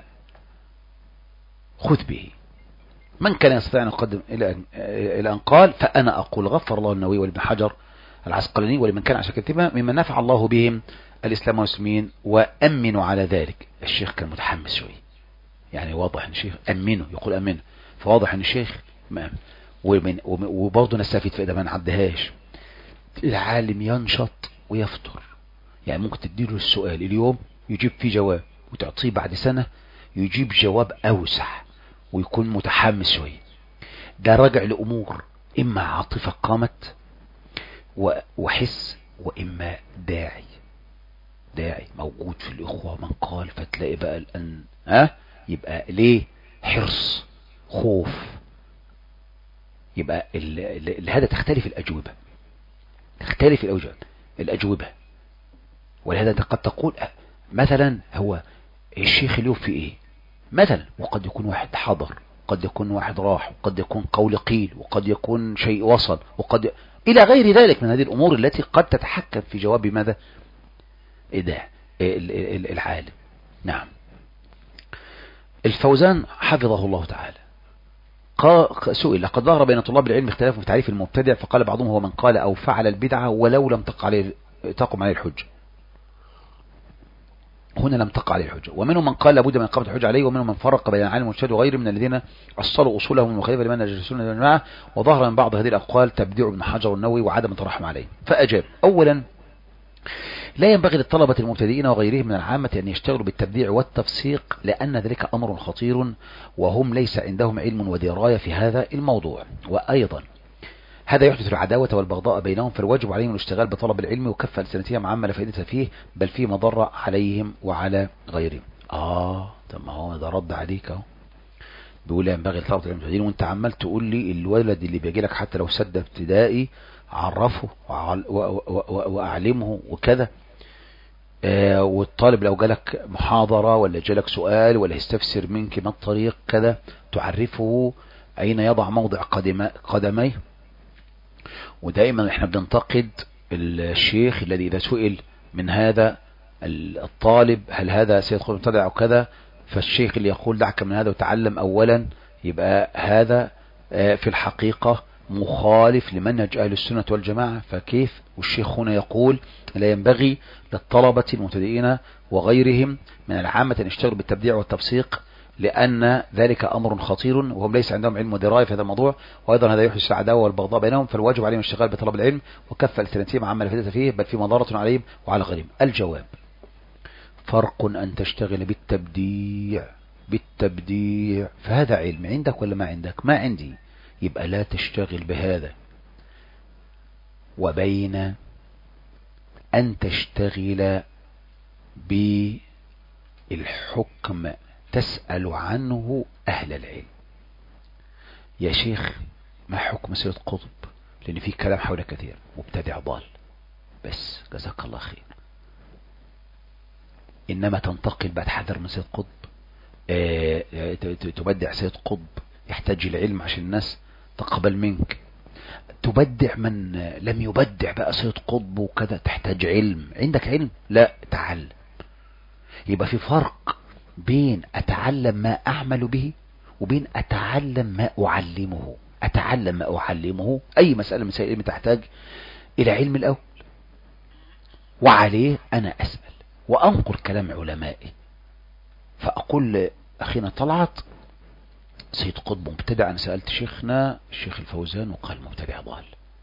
خذ به. من كان يستطيع أن يقدم إلى أن قال: فأنا أقول غفر الله النووي والابن حجر العسقلاني ولمن كان عشان كتبها ممن نفع الله بهم الإسلام والمسلمين، وأمنوا على ذلك. الشيخ كان متحمس شوي، يعني واضح أن الشيخ أمنه، يقول أمنه، فواضح أن الشيخ ما أمن. وبرضه نستفيد فائدة ما نعدهاش: العالم ينشط ويفتر، يعني ممكن تديله السؤال اليوم يجيب فيه جواب، وتعطيه بعد سنة يجيب جواب أوسع ويكون متحمس شوية. ده راجع لأمور إما عاطفة قامت وحس، وإما داعي داعي موجود في الإخوة من قال، فتلاقي بقى الآن ها يبقى ليه حرص خوف، يبقى لهذا تختلف الأجوبة تختلف الأجوبة الأجوبة ولهذا قد تقول مثلا هو الشيخ اليوم في إيه مثلا، وقد يكون واحد حضر، قد يكون واحد راح، وقد يكون قول قيل، وقد يكون شيء وصل، وقد ي... إلى غير ذلك من هذه الأمور التي قد تتحكم في جواب ماذا إذا العالم. نعم. الفوزان حفظه الله تعالى سئل: لقد ظهر بين طلاب العلم اختلاف في تعريف المبتدع، فقال بعضهم: هو من قال أو فعل البدعة ولو لم تقم عليه الحجة. هنا لم تقع عليه الحجة. ومنهم من قال لابد من إقامة الحجة عليه، ومنهم من فرق بين العالم والمجتهد وغيره من الذين أصلوا أصولهم المخالفة لمن يجلسون الجماعة. وظهر من بعض هذه الأقوال تبديع ابن حجر النووي وعدم الترحم عليه. فأجاب: أولا، لا ينبغي للطلبة المبتدئين وغيرهم من العامة أن يشتغلوا بالتبديع والتفسيق، لأن ذلك أمر خطير وهم ليس عندهم علم ودراية في هذا الموضوع. وأيضا هذا يحدث العداوة والبغضاء بينهم، فالواجب عليهم الاشتغال بطلب العلم وكف ألسنتهم عما لا فائدة فيه، بل فيه مضرة عليهم وعلى غيرهم. آه طب ما هو ده رد عليك اهو. بيقول ينبغي لطلبة العلم المبتدئين، وانت عمال تقول لي الولد اللي بيجي لك حتى لو سد ابتدائي عرفه وأعلمه وكذا. آه والطالب لو جالك محاضرة ولا جالك سؤال ولا يستفسر منك ما الطريق كذا، تعرفه أين يضع موضع قدميه. ودائما احنا بننتقد الشيخ الذي إذا سئل من هذا الطالب هل هذا سيدخل مبتدع أو كذا، فالشيخ اللي يقول دعك من هذا وتعلم أولا، يبقى هذا في الحقيقة مخالف لمنهج أهل السنة والجماعة. فكيف والشيخ هنا يقول لا ينبغي للطلبة المبتدئين وغيرهم من العامة أن يشتغلوا بالتبديع والتفسيق، لأن ذلك أمر خطير وهم ليس عندهم علم ودراية في هذا الموضوع. وأيضا هذا يحدث العداوة والبغضاء بينهم، فالواجب عليهم الاشتغال بطلب العلم وكف ألسنتهم عما لا فائدة فيه، بل في مضرة عليهم وعلى غيرهم. الجواب: فرق أن تشتغل بالتبديع بالتبديع فهذا علم عندك ولا ما عندك؟ ما عندي، يبقى لا تشتغل بهذا. وبين أن تشتغل بالحكم تسأل عنه أهل العلم. يا شيخ ما حكم سيد قطب؟ لأن فيه كلام حول كثير، مبتدع ضال، بس جزاك الله خير. إنما تنتقل بعد حذر من سيد قطب، اه تبدع سيد قطب يحتاج العلم عشان الناس تقبل منك. تبدع من لم يبدع بقى سيد قطب وكذا، تحتاج علم. عندك علم؟ لا، تعلم. يبقى في فرق بين أتعلم ما أعمل به وبين أتعلم ما أعلمه. أتعلم ما أعلمه أي مسألة من مسائل تحتاج إلى علم الأول، وعليه أنا أسأل وأنقل كلام علمائي. فأقول أخينا طلعت سيد قطب مبتدع، أنا سألت شيخنا الشيخ الفوزان وقال مبتدع ضال.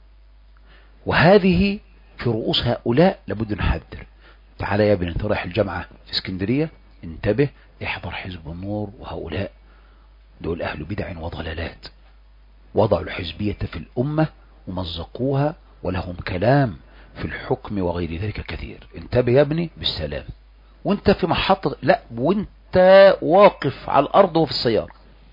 وهذه في رؤوس هؤلاء لابد نحذر. تعالى يا ابن انت رايح الجامعة في اسكندرية، انتبه، احضر حزب النور، وهؤلاء دول أهل بدع وضلالات، وضعوا الحزبية في الأمة ومزقوها، ولهم كلام في الحكم وغير ذلك كثير. انتبه يا ابني بالسلام. وانت في محطة، لا، وانت واقف على الأرض وفي السيارة.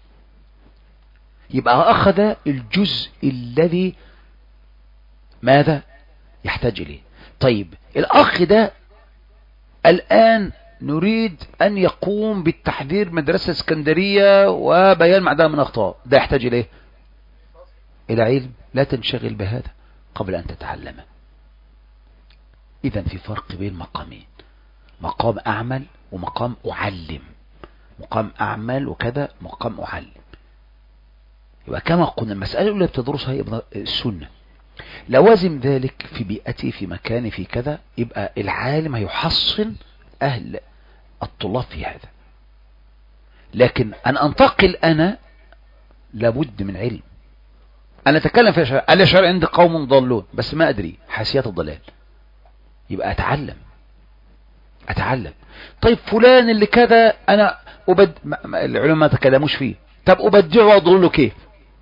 يبقى أخذ الجزء الذي ماذا يحتاج إليه. طيب الأخ ده الآن نريد أن يقوم بالتحذير مدرسة اسكندرية وبيان معدها من أخطاء، ده يحتاج إليه إلى علم. لا تنشغل بهذا قبل أن تتعلمه. إذن في فرق بين مقامين، مقام أعمل ومقام أعلم. مقام أعمل وكذا، مقام أعلم. يبقى كما قلنا المسألة الأولى بتدرسها هي السنة، لوازم ذلك في بيئتي في مكاني في كذا. يبقى العالم هيحصن أهل الطلاب في هذا. لكن أن أنتقل أنا لابد من علم. أنا أتكلم في الأشعار، الأشعار عند قوم ضالون بس ما أدري حاسيات الضلال، يبقى أتعلم أتعلم. طيب فلان اللي كذا أنا أبد... العلماء ما تكلموش فيه، طب أبدعه وأضل له كيف؟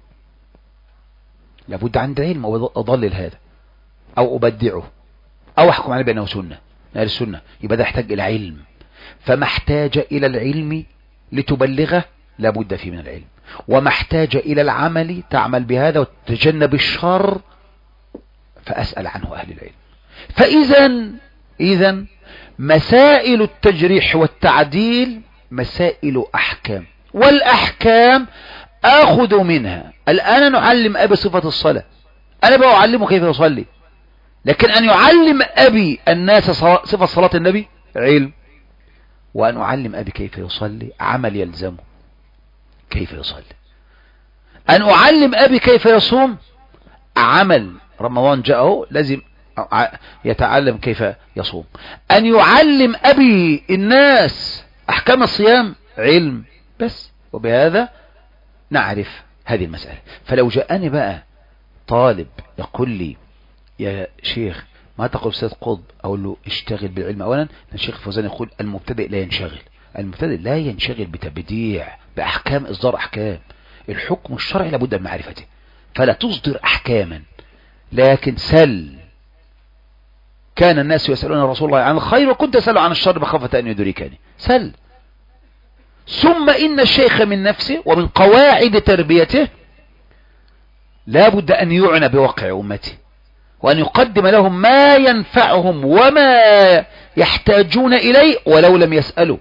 لابد عند علم أضلل هذا أو أبدعه أو أحكم عليه بأنه سنة أهل السنة. يبقى ده يحتاج إلى علم. فما احتاج إلى العلم لتبلغه لابد فيه من العلم، وما احتاج إلى العمل تعمل بهذا وتتجنب الشر فأسأل عنه أهل العلم. فإذا إذا مسائل التجريح والتعديل مسائل أحكام، والأحكام آخذ منها. الآن نعلم أبي صفة الصلاة، أنا بقى أعلمه كيف يصلي، لكن أن يعلم أبي الناس صفة صلاة النبي علم، وأن أعلم أبي كيف يصلي عمل يلزمه كيف يصلي. أن أعلم أبي كيف يصوم عمل، رمضان جاءه لازم يتعلم كيف يصوم. أن يعلم أبي الناس أحكام الصيام علم بس، وبهذا نعرف هذه المسألة. فلو جاءني بقى طالب يقول لي يا شيخ ما تقول أستاذ قطب، أقول له اشتغل بالعلم أولا. الشيخ فوزان يقول المبتدئ لا ينشغل، المبتدئ لا ينشغل بتبديع بأحكام إصدار أحكام. الحكم الشرعي لابد من معرفته، فلا تصدر أحكاما، لكن سل. كان الناس يسألون رسول الله عن الخير وكنت أسأل عن الشر بخافة أن يدركني. سل. ثم إن الشيخ من نفسه ومن قواعد تربيته لا بد أن يعنى بواقع أمته، وأن يقدم لهم ما ينفعهم وما يحتاجون إليه ولو لم يسألوا.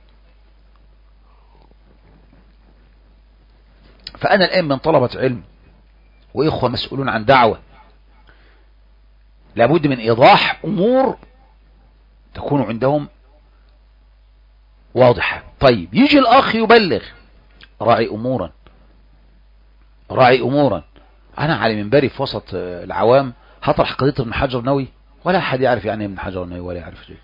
فأنا الآن من طلبة علم وإخوة مسؤولون عن دعوة، لابد من إيضاح أمور تكون عندهم واضحة. طيب يجي الأخ يبلغ، راعي أمورا راعي أمورا. أنا على منبري في وسط العوام هطرح قضية ابن حجر النووي ولا أحد يعرف يعني ابن حجر النووي ولا يعرف شيء،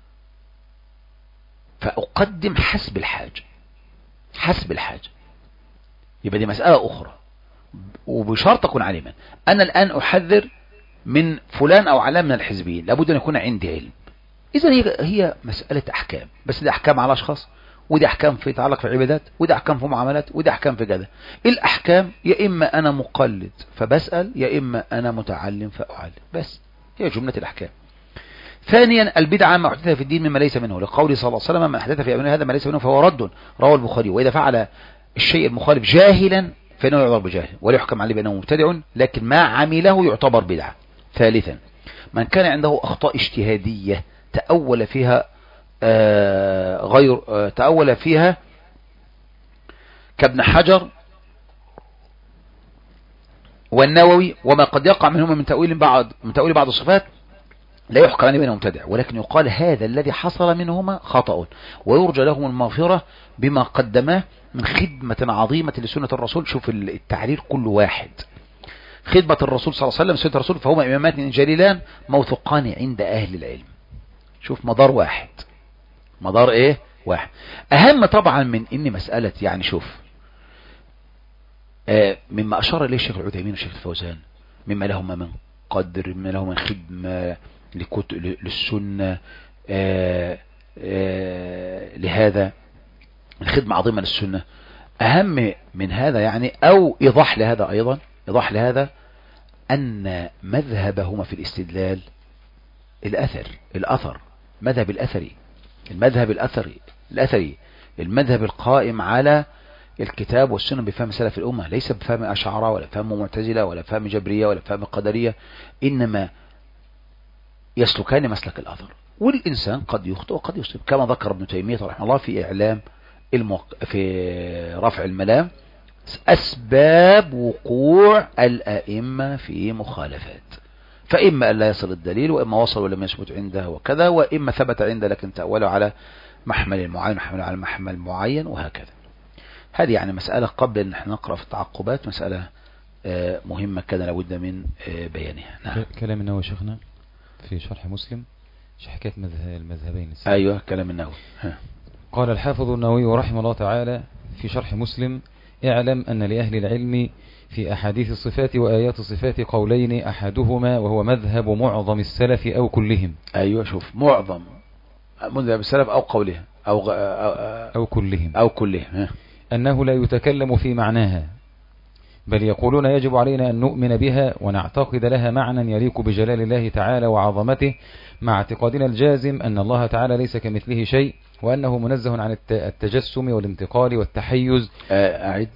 فأقدم حسب الحاجة حسب الحاجة. يبقى دي مسألة أخرى، وبشرط أكون عالما. أنا الآن أحذر من فلان أو علام من الحزبيين، لابد أن يكون عندي علم. إذا هي, هي مسألة أحكام، بس دي أحكام على أشخاص، ودي أحكام في يتعلق في عبادات، ودي أحكام في معاملات، ودي أحكام في كذا. الأحكام يا إما أنا مقلد فبسأل، يا إما أنا متعلم فأعلم، بس هي جملة الأحكام. ثانيا البدعة ما أحدثها في الدين مما ليس منه، لقوله صلى الله عليه وسلم من أحدث في أمرنا هذا ما ليس منه فهو رد، رواه البخاري. وإذا فعل الشيء المخالف جاهلا فإنه يعتبر بجاهل ولا يحكم عليه بأنه مبتدع، لكن ما عمله يعتبر بدعة. ثالثا من كان عنده أخطاء اجتهادية تأول فيها آه غير آه تأول فيها كابن حجر والنووي وما قد يقع منهما من تأويل بعض من تأويل بعض الصفات، لا يحكم عليه بأنه مبتدع، ولكن يقال هذا الذي حصل منهما خطأ، ويرجى لهم المغفرة بما قدماه من خدمة عظيمة لسنة الرسول. شوف التعليل كل واحد، خدمة الرسول صلى الله عليه وسلم سنة الرسول، فهما إمامان جليلان موثوقان عند أهل العلم. شوف مدار واحد، مدار ايه واحد. اهم طبعا من ان مسألة يعني شوف آه مما اشار اليه الشيخ العثيمين والشيخ الفوزان، مما لهما من قدر، مما لهما من خدمة للسنة آه آه لهذا الخدمة عظيمة للسنة. اهم من هذا يعني او ايضاح لهذا ايضا ايضاح لهذا ان مذهبهما في الاستدلال الاثر الاثر مذهب الأثري المذهب الأثري الأثري المذهب القائم على الكتاب والسنة بفهم سلف الأمة، ليس بفهم أشعرة ولا فهم معتزلة ولا فهم جبرية ولا فهم قدرية، إنما يسلكان مسلك الأثر. والإنسان قد يخطئ وقد يصيب، كما ذكر ابن تيمية رحمه الله في إعلام الموق... في رفع الملام أسباب وقوع الأئمة في مخالفات، فإما أن لا يصل الدليل، وإما وصل ولم يثبت عنده وكذا، وإما ثبت عنده لكن تأوله على محمل معين وحمله على محمل معين وهكذا. هذه يعني مسألة قبل أن نحن نقرأ في التعقبات، مسألة مهمة كان لابد من بيانها. نعم. كلام النووي شيخنا في شرح مسلم حكاية المذهبين. أيوة كلام النووي. قال الحافظ النووي رحمه الله تعالى في شرح مسلم: اعلم أن لأهل العلم في أحاديث الصفات وآيات الصفات قولين، أحدهما وهو مذهب معظم السلف أو كلهم. أيوة شوف معظم مذهب السلف أو قولهم أو, أو, أو كلهم أو كلهم أنه لا يتكلم في معناها، بل يقولون يجب علينا أن نؤمن بها ونعتقد لها معنى يليق بجلال الله تعالى وعظمته، مع اعتقادنا الجازم أن الله تعالى ليس كمثله شيء، وأنه منزه عن التجسم والانتقال والتحيز. أعد.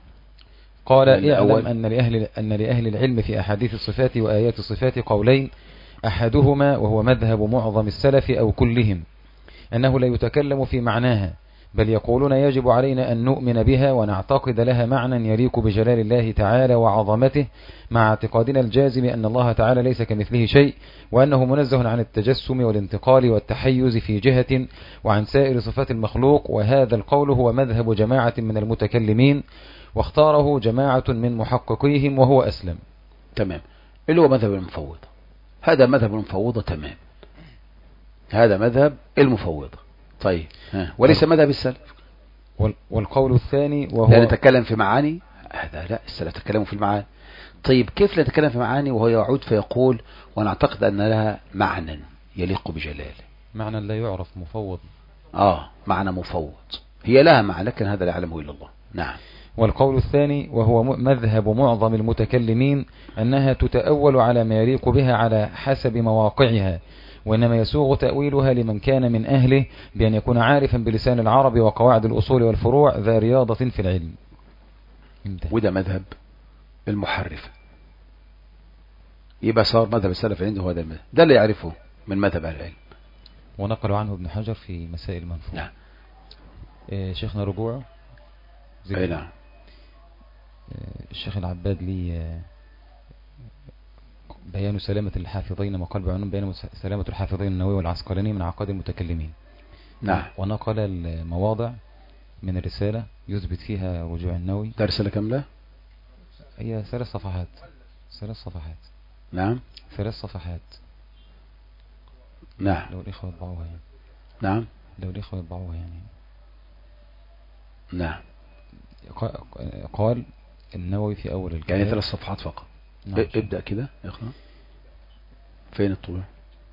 قال: اعلم أن لأهل, أن لأهل العلم في أحاديث الصفات وآيات الصفات قولين، أحدهما وهو مذهب معظم السلف أو كلهم أنه لا يتكلم في معناها، بل يقولون يجب علينا أن نؤمن بها ونعتقد لها معنى يليق بجلال الله تعالى وعظمته، مع اعتقادنا الجازم أن الله تعالى ليس كمثله شيء، وأنه منزه عن التجسم والانتقال والتحيز في جهة وعن سائر صفات المخلوق. وهذا القول هو مذهب جماعة من المتكلمين، واختاره جماعة من محققيهم وهو أسلم. تمام. اللي هو مذهب المفوضة، هذا مذهب المفوضة تمام، هذا مذهب المفوضة. طيب ها. وليس مذهب السلف. والقول الثاني وهو لا نتكلم في معاني، هذا لا، السلف تكلموا في المعاني. طيب كيف لا نتكلم في معاني وهو يعود فيقول ونعتقد أن لها معنى يليق بجلاله، معنى لا يعرف مفوض. آه معنى مفوض، هي لها معنى لكن هذا لا يعلمه إلا الله. نعم. والقول الثاني وهو مذهب معظم المتكلمين أنها تتأول على ما يليق بها على حسب مواقعها، وإنما يسوغ تأويلها لمن كان من أهله بأن يكون عارفا بلسان العرب وقواعد الأصول والفروع ذا رياضة في العلم. وده مذهب المحرف، يبقى صار مذهب السلف عنده هذا المذهب، ده اللي يعرفه من مذهب أهل العلم. ونقل عنه ابن حجر في مسائل المنفوع. نعم. إيه شيخنا رجوع. أي نعم. الشيخ العباد لي بيان سلامة الحافظين مقال بعنوان بيان سلامة الحافظين النووي والعسقلاني من عقائد المتكلمين. نعم. ونقل المواضع من الرسالة يثبت فيها رجوع النووي. ده رسالة كاملة؟ هي ثلاث صفحات. ثلاث صفحات. نعم. ثلاث صفحات. نعم. لو الإخوة يطبعوها يعني. نعم. لو الإخوة يطبعوها يعني. نعم. قال النووي في أول الكتاب يعني ثلاث صفحات فقط. نعم. ابدأ كده اقرأ. فين الطبع؟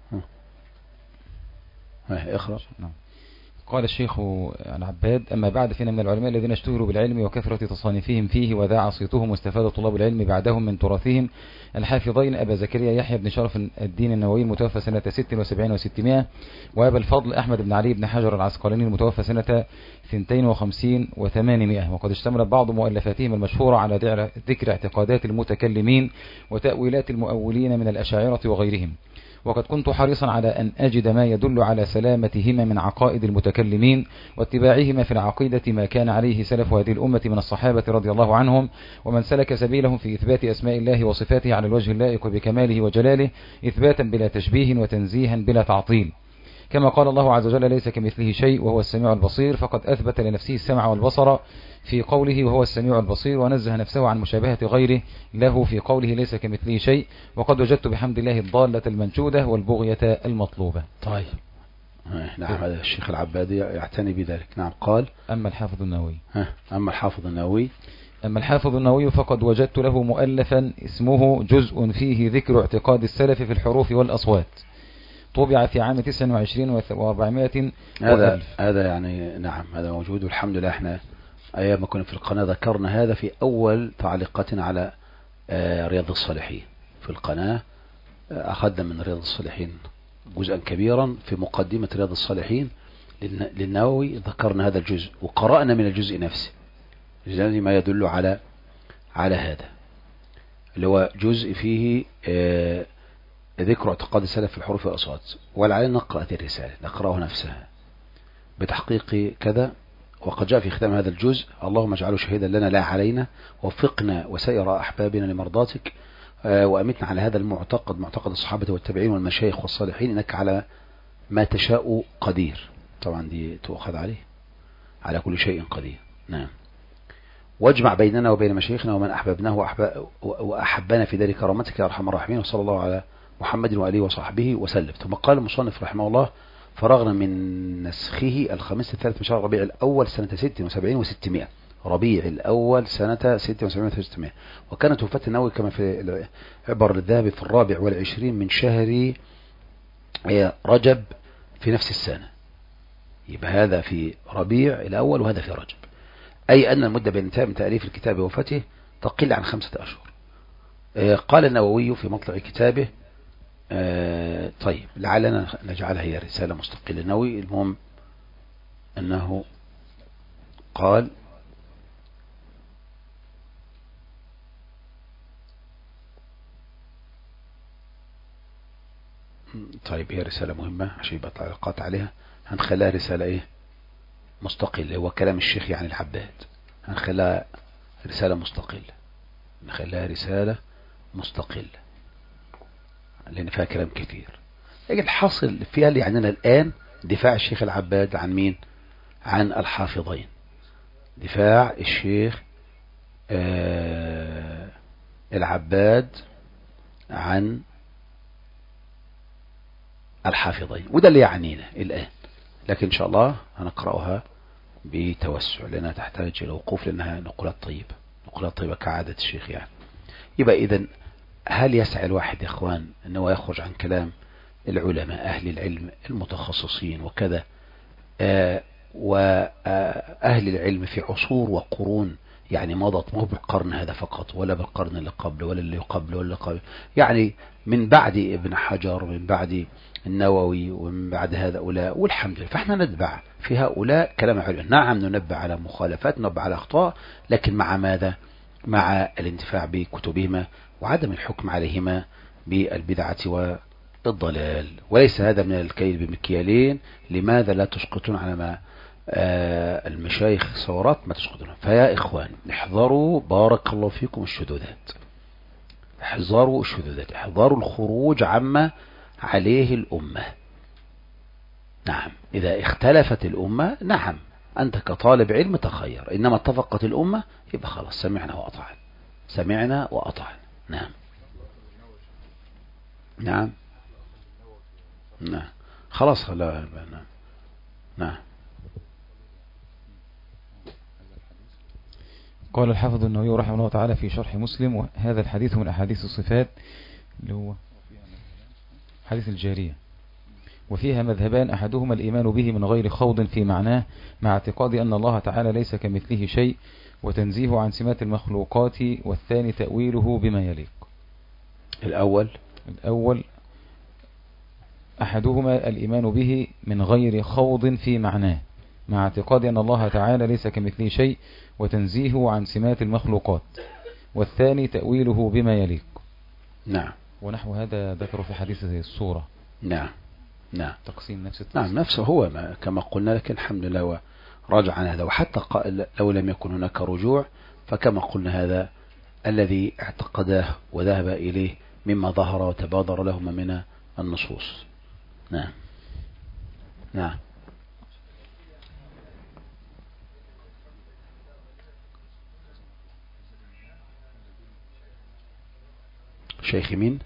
ها اقرأ. نعم. قال الشيخ العباد: أما بعد، فإن من العلماء الذين اشتهروا بالعلم وكثرة تصانيفهم فيه وذاع صيتهم واستفاد طلاب العلم بعدهم من تراثهم الحافظين أبا زكريا يحيى بن شرف الدين النووي المتوفى سنة ست وسبعين وستمائة، وأبا الفضل أحمد بن علي بن حجر العسقلاني المتوفى سنة اثنتين وخمسين وثمانمائة. وقد اشتملت بعض مؤلفاتهم المشهورة على ذكر اعتقادات المتكلمين وتأويلات المؤولين من الأشاعرة وغيرهم. وقد كنت حريصا على أن أجد ما يدل على سلامتهما من عقائد المتكلمين واتباعهما في العقيدة ما كان عليه سلف هذه الأمة من الصحابة رضي الله عنهم، ومن سلك سبيلهم في إثبات أسماء الله وصفاته على الوجه اللائق بكماله وجلاله، إثباتا بلا تشبيه وتنزيها بلا تعطيل. كما قال الله عز وجل: ليس كمثله شيء وهو السميع البصير، فقد أثبت لنفسه السمع والبصر في قوله وهو السميع البصير، ونزه نفسه عن مشابهة غيره له في قوله ليس كمثله شيء. وقد وجدت بحمد الله الضالة المنشودة والبغية المطلوبة. طيب. نعم. هذا الشيخ العبادي يعتني بذلك. نعم. قال: أما الحافظ النووي أما الحافظ النووي أما الحافظ النووي فقد وجدت له مؤلفا اسمه جزء فيه ذكر اعتقاد السلف في الحروف والأصوات، طبع في عام تسعة وعشرين وأربعمائة. هذا هذا يعني نعم هذا موجود، والحمد لله. احنا ايام ما كنا في القناة ذكرنا هذا في اول تعليقاتنا على رياض الصالحين في القناة. اخذنا من رياض الصالحين جزءا كبيرا في مقدمة رياض الصالحين للنووي، ذكرنا هذا الجزء وقرأنا من الجزء نفسه ما يدل على على هذا، اللي هو جزء فيه ذكر اعتقاد السلف في الحروف والأصوات. ولعلنا نقرأ هذه الرسالة، نقرأها نفسها بتحقيق كذا. وقد جاء في ختام هذا الجزء: اللهم اجعله شهيدا لنا لا علينا، وفقنا وسائر أحبابنا لمرضاتك، وأمتنا على هذا المعتقد، معتقد الصحابة والتابعين والمشايخ والصالحين، إنك على ما تشاء قدير. طبعا دي تؤخذ عليه، على كل شيء قدير. نعم. واجمع بيننا وبين مشايخنا ومن أحببناه وأحبنا في ذلك كرامتك يا أرحم الراحمين، وصلى الله على محمد وآله وصحبه وسلم. ثم قال المصنف رحمه الله: فرغنا من نسخه الخميس الثالث من شهر ربيع الأول سنة ستة وسبعين وستمائة. ربيع الأول سنة ستة وسبعين وستمائة. وكانت وفاة النووي كما في عبر الذهبي في الرابع والعشرين من شهر رجب في نفس السنة. يبقى هذا في ربيع الأول وهذا في رجب، أي أن المدة بين انتهاء من تأليف الكتاب ووفاته تقل عن خمسة أشهر. قال النووي في مطلع كتابه: آه طيب لعلنا نجعلها هي رسالة مستقلة. النووي المهم أنه قال: طيب هي رسالة مهمة عشان يبقى تعليقات عليها، هنخليها رسالة ايه مستقلة. هو كلام الشيخ يعني العباد، هنخليها رسالة مستقلة، نخليها رسالة مستقلة لأن فيها كلام كثير. لكن الحاصل فيها اللي يعنينا الآن دفاع الشيخ العباد عن مين؟ عن الحافظين. دفاع الشيخ آه العباد عن الحافظين، وده اللي يعنينا الآن. لكن إن شاء الله هنقرأها بتوسع لأنها تحتاج إلى وقوف، لأنها نقولات طيبة، نقولات طيبة كعادة الشيخ يعني. يبقى إذن هل يسعى الواحد يا إخوان أنه يخرج عن كلام العلماء أهل العلم المتخصصين وكذا، آه وأهل العلم في عصور وقرون يعني مضت، مو بالقرن هذا فقط ولا بالقرن اللي قبله ولا اللي قبله ولا قبله، يعني من بعد ابن حجر، من بعد النووي، ومن بعد هؤلاء، والحمد لله. فاحنا نتبع في هؤلاء كلام علم، نعم ننبه على مخالفات، ننبه على أخطاء، لكن مع ماذا؟ مع الانتفاع بكتبهما وعدم الحكم عليهما بالبدعة والضلال. وليس هذا من الكيل بمكيالين. لماذا لا تسقطون على ما آه المشايخ صورات ما تسقطون؟ فيا إخوان احذروا بارك الله فيكم الشذوذات، احذروا الشذوذات، احذروا الخروج عما عليه الأمة. نعم إذا اختلفت الأمة نعم أنت كطالب علم تخير، إنما اتفقت الأمة يبقى خلاص سمعنا وأطعنا، سمعنا وأطعنا. نعم نعم نعم خلاص خلا. نعم نعم. قال الحافظ النووي رحمه الله تعالى في شرح مسلم: وهذا الحديث من أحاديث الصفات، اللي هو حديث الجارية، وفيها مذهبان: أحدهما الإيمان به من غير خوض في معناه، مع اعتقاد أن الله تعالى ليس كمثله شيء وتنزيه عن سمات المخلوقات، والثاني تأويله بما يليق. الأول الأول أحدهما الإيمان به من غير خوض في معناه، مع اعتقاد أن الله تعالى ليس كمثله شيء وتنزيهه عن سمات المخلوقات، والثاني تأويله بما يليق. نعم. ونحو هذا ذكروا في حديث الصورة. نعم نعم. تقسيم نفس التقسيم. نعم نفسه هو ما كما قلنا، لكن الحمد لله راجع عن هذا. وحتى قال لو لم يكن هناك رجوع فكما قلنا هذا الذي اعتقده وذهب إليه مما ظهر وتبادر لهما من النصوص. نعم نعم. شيخ مين؟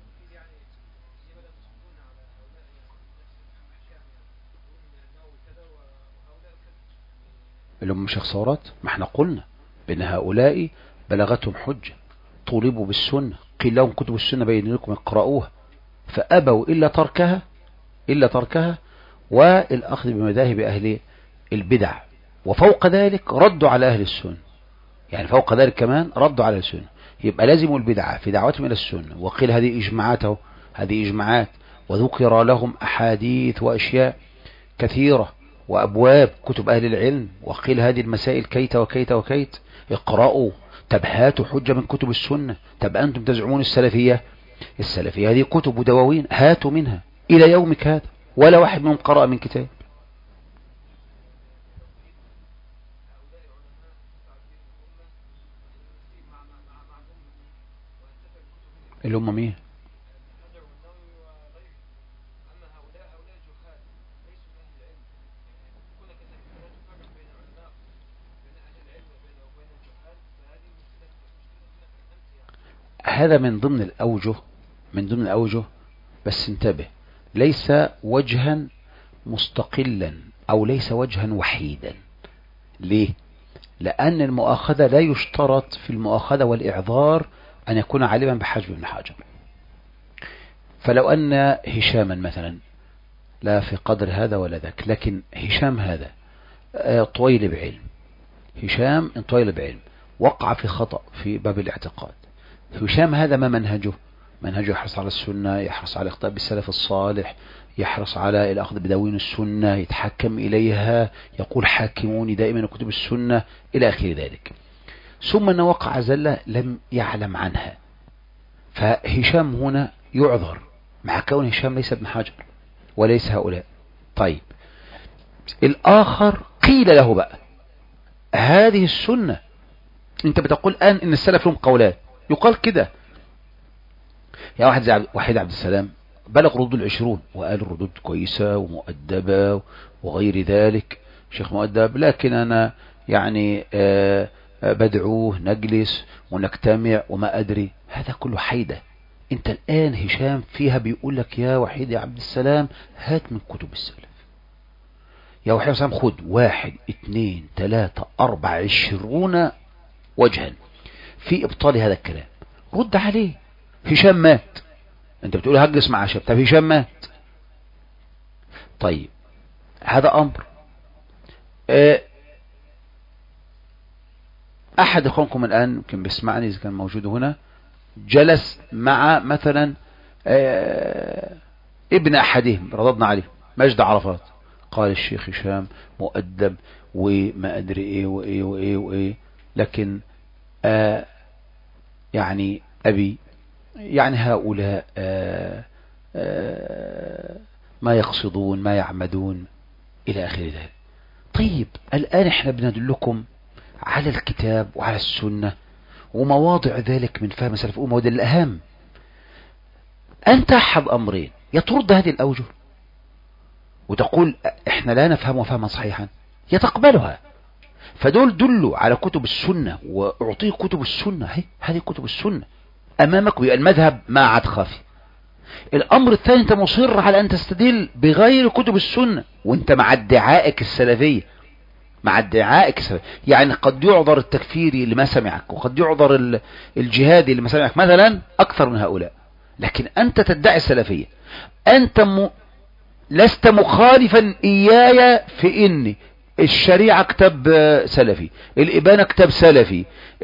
اللي هم شيخ صورات. ما احنا قلنا بأن هؤلاء بلغتهم حجة، طولبوا بالسنة، قيل لهم كتب السنة بين لكم اقرأوها، فأبوا إلا تركها إلا تركها والأخذ بمذاهب أهل البدع، وفوق ذلك ردوا على أهل السنة، يعني فوق ذلك كمان ردوا على السنة. يبقى لازموا البدعة في دعوتهم إلى السنة، وقيل هذه إجماعاته، هذه إجماعات، وذكر لهم أحاديث وأشياء كثيرة وأبواب كتب أهل العلم، وقيل هذه المسائل كيت وكيت وكيت، اقرأوا تبهاتوا حجة من كتب السنة. طب أنتم تزعمون السلفية، السلفية هذه كتب ودواوين، هاتوا منها إلى يومك هذا ولا واحد منهم قرأ من كتاب. اللي هم مين؟ هذا من ضمن الأوجه، من ضمن الأوجه، بس انتبه، ليس وجها مستقلا أو ليس وجها وحيدا. ليه؟ لأن المؤاخذة لا يشترط في المؤاخذة والإعذار أن يكون عالما بحجم ابن حجر. فلو أن هشاما مثلا لا في قدر هذا ولا ذاك، لكن هشام هذا طويل بعلم، هشام طويل بعلم وقع في خطأ في باب الاعتقاد. هشام هذا ما منهجه؟ منهجه يحرص على السنة، يحرص على الاقتداء بالسلف الصالح، يحرص على الأخذ بدواوين السنة، يتحكم إليها، يقول حاكموني دائما كتب السنة إلى آخر ذلك. ثم أن وقع زلة لم يعلم عنها، فهشام هنا يعذر مع كون هشام ليس ابن حجر وليس هؤلاء. طيب الآخر قيل له بقى هذه السنة، انت بتقول الآن ان السلف لهم قولات، يقال كده يا واحد زي وحيد عبد السلام بلغ ردود العشرون وقال الردود كويسة ومؤدبة وغير ذلك، شيخ مؤدب، لكن أنا يعني بدعوه نجلس ونجتمع وما أدري. هذا كله حيدة، انت الآن هشام فيها بيقول لك يا وحيد يا عبد السلام هات من كتب السلف، يا وحيد يا سلام خد واحد اتنين تلاتة اربع عشرون وجها في ابطال هذا الكلام، رد عليه. هشام مات، انت بتقول هجلس مع هشام، طب هشام مات. طيب هذا امر. اه احد اخوانكم الان يمكن بيسمعني اذا كان موجود هنا، جلس مع مثلا اه ابن احدهم رضضنا عليه مجد عرفات، قال الشيخ هشام مؤدب وما ادري ايه وايه وايه وايه، لكن اه يعني ابي يعني هؤلاء اه اه ما يقصدون ما يعمدون الى اخر ذلك. طيب الان احنا بندلكم على الكتاب وعلى السنة ومواضع ذلك من فهم سلف الأمة، وده الأهم. أنت أحد أمرين، يا ترد هذه الأوجه وتقول إحنا لا نفهمها فهما صحيحا، يا تقبلها. فدول دلوا على كتب السنة وأعطيه كتب السنة، هي هذه كتب السنة أمامك، ويبقى المذهب ما عاد خافي. الأمر الثاني أنت مصر على أن تستدل بغير كتب السنة وأنت مع ادعائك السلفية، مع ادعائك السلفية. يعني قد يعذر التكفيري لما سمعك، وقد يعذر الجهادي لما سمعك مثلا أكثر من هؤلاء، لكن أنت تدعي السلفية. أنت م... لست مخالفا إياي في إني الشريعة كتاب سلفي، الإبانة كتاب سلفي،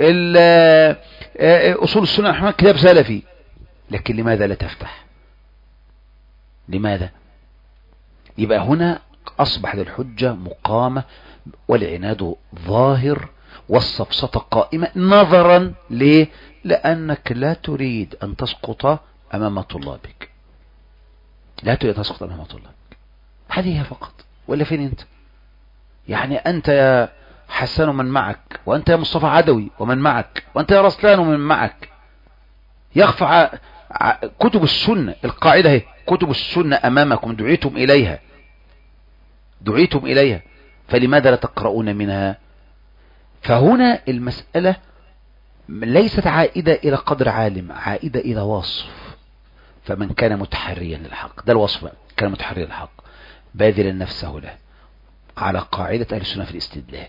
أصول السنة الحمد كتاب سلفي، لكن لماذا لا تفتح؟ لماذا؟ يبقى هنا أصبحت الحجة مقامة والعناد ظاهر والسفسطة قائمة، نظرا ليه؟ لأنك لا تريد أن تسقط أمام طلابك، لا تريد أن تسقط أمام طلابك، هذه هي فقط. ولا فين أنت؟ يعني أنت يا حسان ومن معك، وأنت يا مصطفى عدوي ومن معك، وأنت يا رسلان ومن معك، يخفى كتب السنة. القاعدة هي كتب السنة أمامكم، دعيتم إليها دعيتم إليها، فلماذا لا تقرؤون منها؟ فهنا المسألة ليست عائدة إلى قدر عالم، عائدة إلى وصف. فمن كان متحريا للحق، ده الوصف، كان متحريا للحق باذلا نفسه له على قاعدة أهل السنة في الاستدلال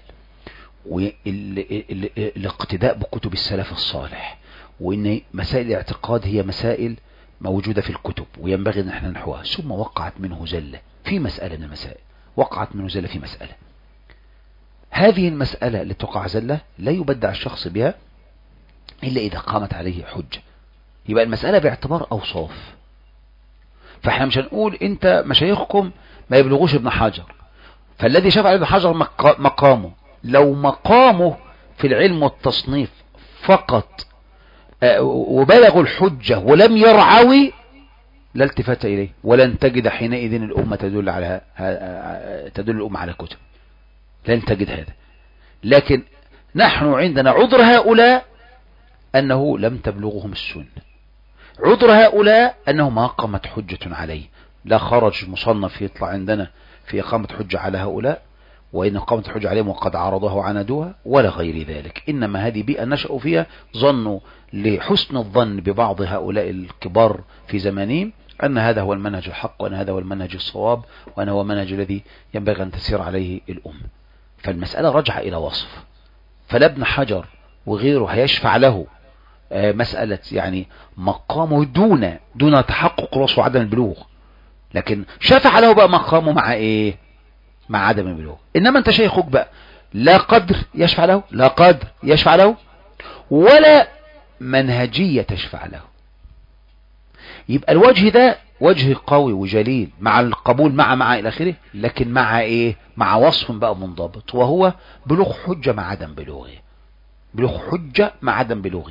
والاقتداء بكتب السلف الصالح، وإن مسائل الاعتقاد هي مسائل موجودة في الكتب وينبغي أن احنا نحوها. ثم وقعت منه زلة في مسألة من المسائل، وقعت منه زلة في مسألة، هذه المسألة اللي تقع زلة لا يبدع الشخص بها إلا إذا قامت عليه حجة. يبقى المسألة باعتبار أوصاف، فاحنا مش هنقول انت مشايخكم ما يبلغوش ابن حجر، فالذي شاف على ابن حجر مقامه، لو مقامه في العلم والتصنيف فقط وبلغوا الحجة ولم يرعوي لا التفات إليه، ولن تجد حينئذ الأمة تدل على تدل الأمة على كتب، لن تجد هذا. لكن نحن عندنا عذر هؤلاء أنه لم تبلغهم السنة، عذر هؤلاء أنه ما قامت حجة عليه، لا خرج مصنف يطلع عندنا في إقامة حجة على هؤلاء، وإن قامت حجة عليهم وقد عرضوها وعندوها ولا غير ذلك. إنما هذه بيئة نشأوا فيها، ظنوا لحسن الظن ببعض هؤلاء الكبار في زمانهم أن هذا هو المنهج الحق، وأن هذا هو المنهج الصواب، وأن هو المنهج الذي ينبغي أن تسير عليه الأمة. فالمسألة رجع إلى وصف، فلا ابن حجر وغيره هيشفع له مسألة يعني مقامه دون دون تحقق الوصف وعدم البلوغ، لكن شفع له بقى مقامه مع ايه؟ مع عدم البلوغ. انما انت شيخك بقى لا قدر يشفع له، لا قدر يشفع له، ولا منهجية تشفع له. يبقى الوجه ده وجه قوي وجليل مع القبول مع مع الى اخره، لكن مع ايه؟ مع وصف بقى منضبط، وهو بلوغ حجة مع عدم بلوغه، بلوغ حجة مع عدم بلوغه.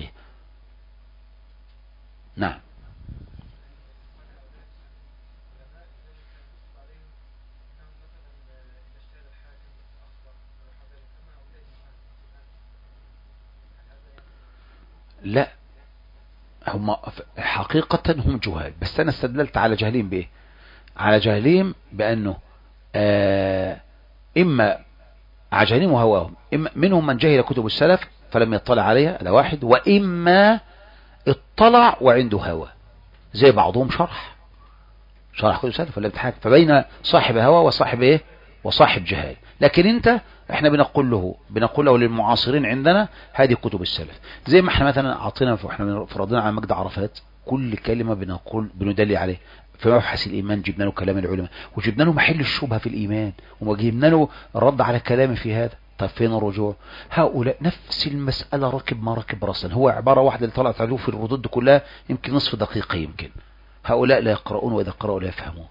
نعم. لا، هم حقيقة هم جهال، بس أنا استدللت على جهلين بإيه؟ على جهلين بأنه آه إما عجلين وهواهم، إما منهم من جهل كتب السلف فلم يطلع عليها، هذا واحد، وإما اطلع وعنده هوى. زي بعضهم شرح شرح كتب السلف ولا بتحاكم، فبين صاحب هوى وصاحب ايه وصاحب جهال. لكن انت احنا بنقول له بنقول له للمعاصرين عندنا هذه كتب السلف. زي ما احنا مثلا اعطينا واحنا فرضنا على مجد عرفات كل كلمة بنقول بندلي عليه في مبحث الإيمان، جبنا له كلام العلماء وجبنا له محل الشبهة في الإيمان وجبنا له الرد على كلام في هذا. طب فين الرجوع؟ هؤلاء نفس المسألة ركب ما ركب راسا، هو عبارة واحدة اللي طلعت عليه في الردود كلها يمكن نصف دقيقة يمكن. هؤلاء لا يقرؤون وإذا قرأوا لا يفهمون.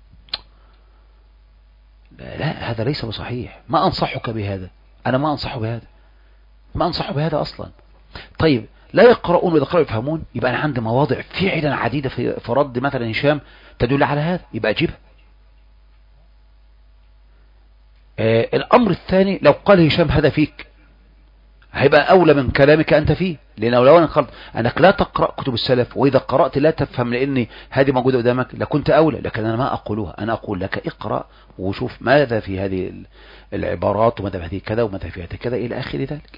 لا, لا هذا ليس بصحيح، ما أنصحك بهذا، أنا ما أنصح بهذا، ما أنصح بهذا أصلا. طيب لا يقرؤون وإذا قرأوا يفهمون، يبقى أنا عندي مواضع فعلا عديدة في رد مثلا هشام تدل على هذا، يبقى أجيبها. آه الأمر الثاني لو قال هشام هذا فيك هيبقى أولى من كلامك أنت فيه، لأنه لو أنا قلت أنك لا تقرأ كتب السلف وإذا قرأت لا تفهم لأن هذه موجودة قدامك لكنت أولى، لكن أنا ما أقولها، أنا أقول لك اقرأ وشوف ماذا في هذه العبارات وماذا في هذه كذا وماذا في هذه كذا إلى آخر ذلك.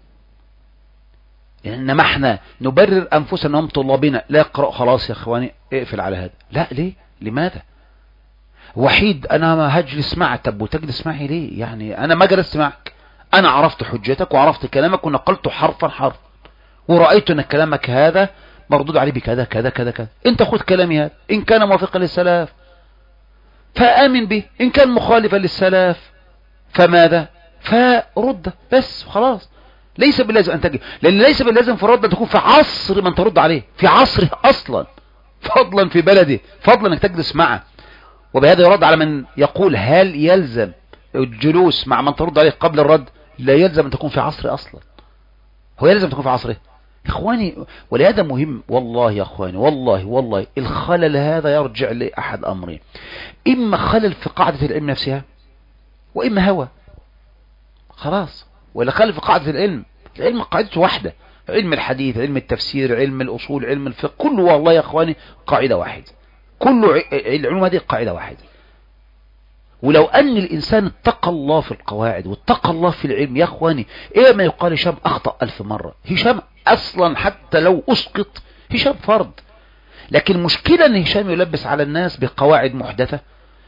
إنما احنا نبرر أنفسنا هم طلابنا لا يقرأ خلاص يا إخواني اقفل على هذا، لا ليه؟ لماذا؟ وحيد أنا ما هجلس معك، طب وتجلس معي ليه؟ يعني أنا ما جلست معك، أنا عرفت حجتك وعرفت كلامك ونقلت حرفا حرفا ورأيت أن كلامك هذا مردود عليه بكذا كذا كذا كذا، أنت خذ كلامي هذا إن كان موافقا للسلف فآمن به، إن كان مخالفا للسلف فماذا؟ فرد بس خلاص. ليس باللازم أن تجي، لأن ليس باللازم في الرد أن تكون في عصر من ترد عليه، في عصره أصلا، فضلا في بلده، فضلا أنك تجلس معه. وبهذا يرد على من يقول هل يلزم الجلوس مع من ترد عليه قبل الرد؟ لا يلزم أن تكون في عصره أصلا، هو يلزم تكون في عصره إخواني. ولهذا مهم والله يا إخواني، والله والله الخلل هذا يرجع لأحد أمرين، إما خلل في قاعدة العلم نفسها وإما هوى خلاص، ولا خلل في قاعدة العلم. العلم قاعدته واحدة، علم الحديث، علم التفسير، علم الأصول، علم الفقه، كله والله يا إخواني قاعدة واحدة، كل العلوم هذه قاعدة واحدة. ولو أن الإنسان اتقى الله في القواعد واتقى الله في العلم يا أخواني، إيه ما يقال هشام أخطأ ألف مرة، هشام أصلا حتى لو أسقط هشام فرد، لكن المشكلة أن هشام يلبس على الناس بقواعد محدثة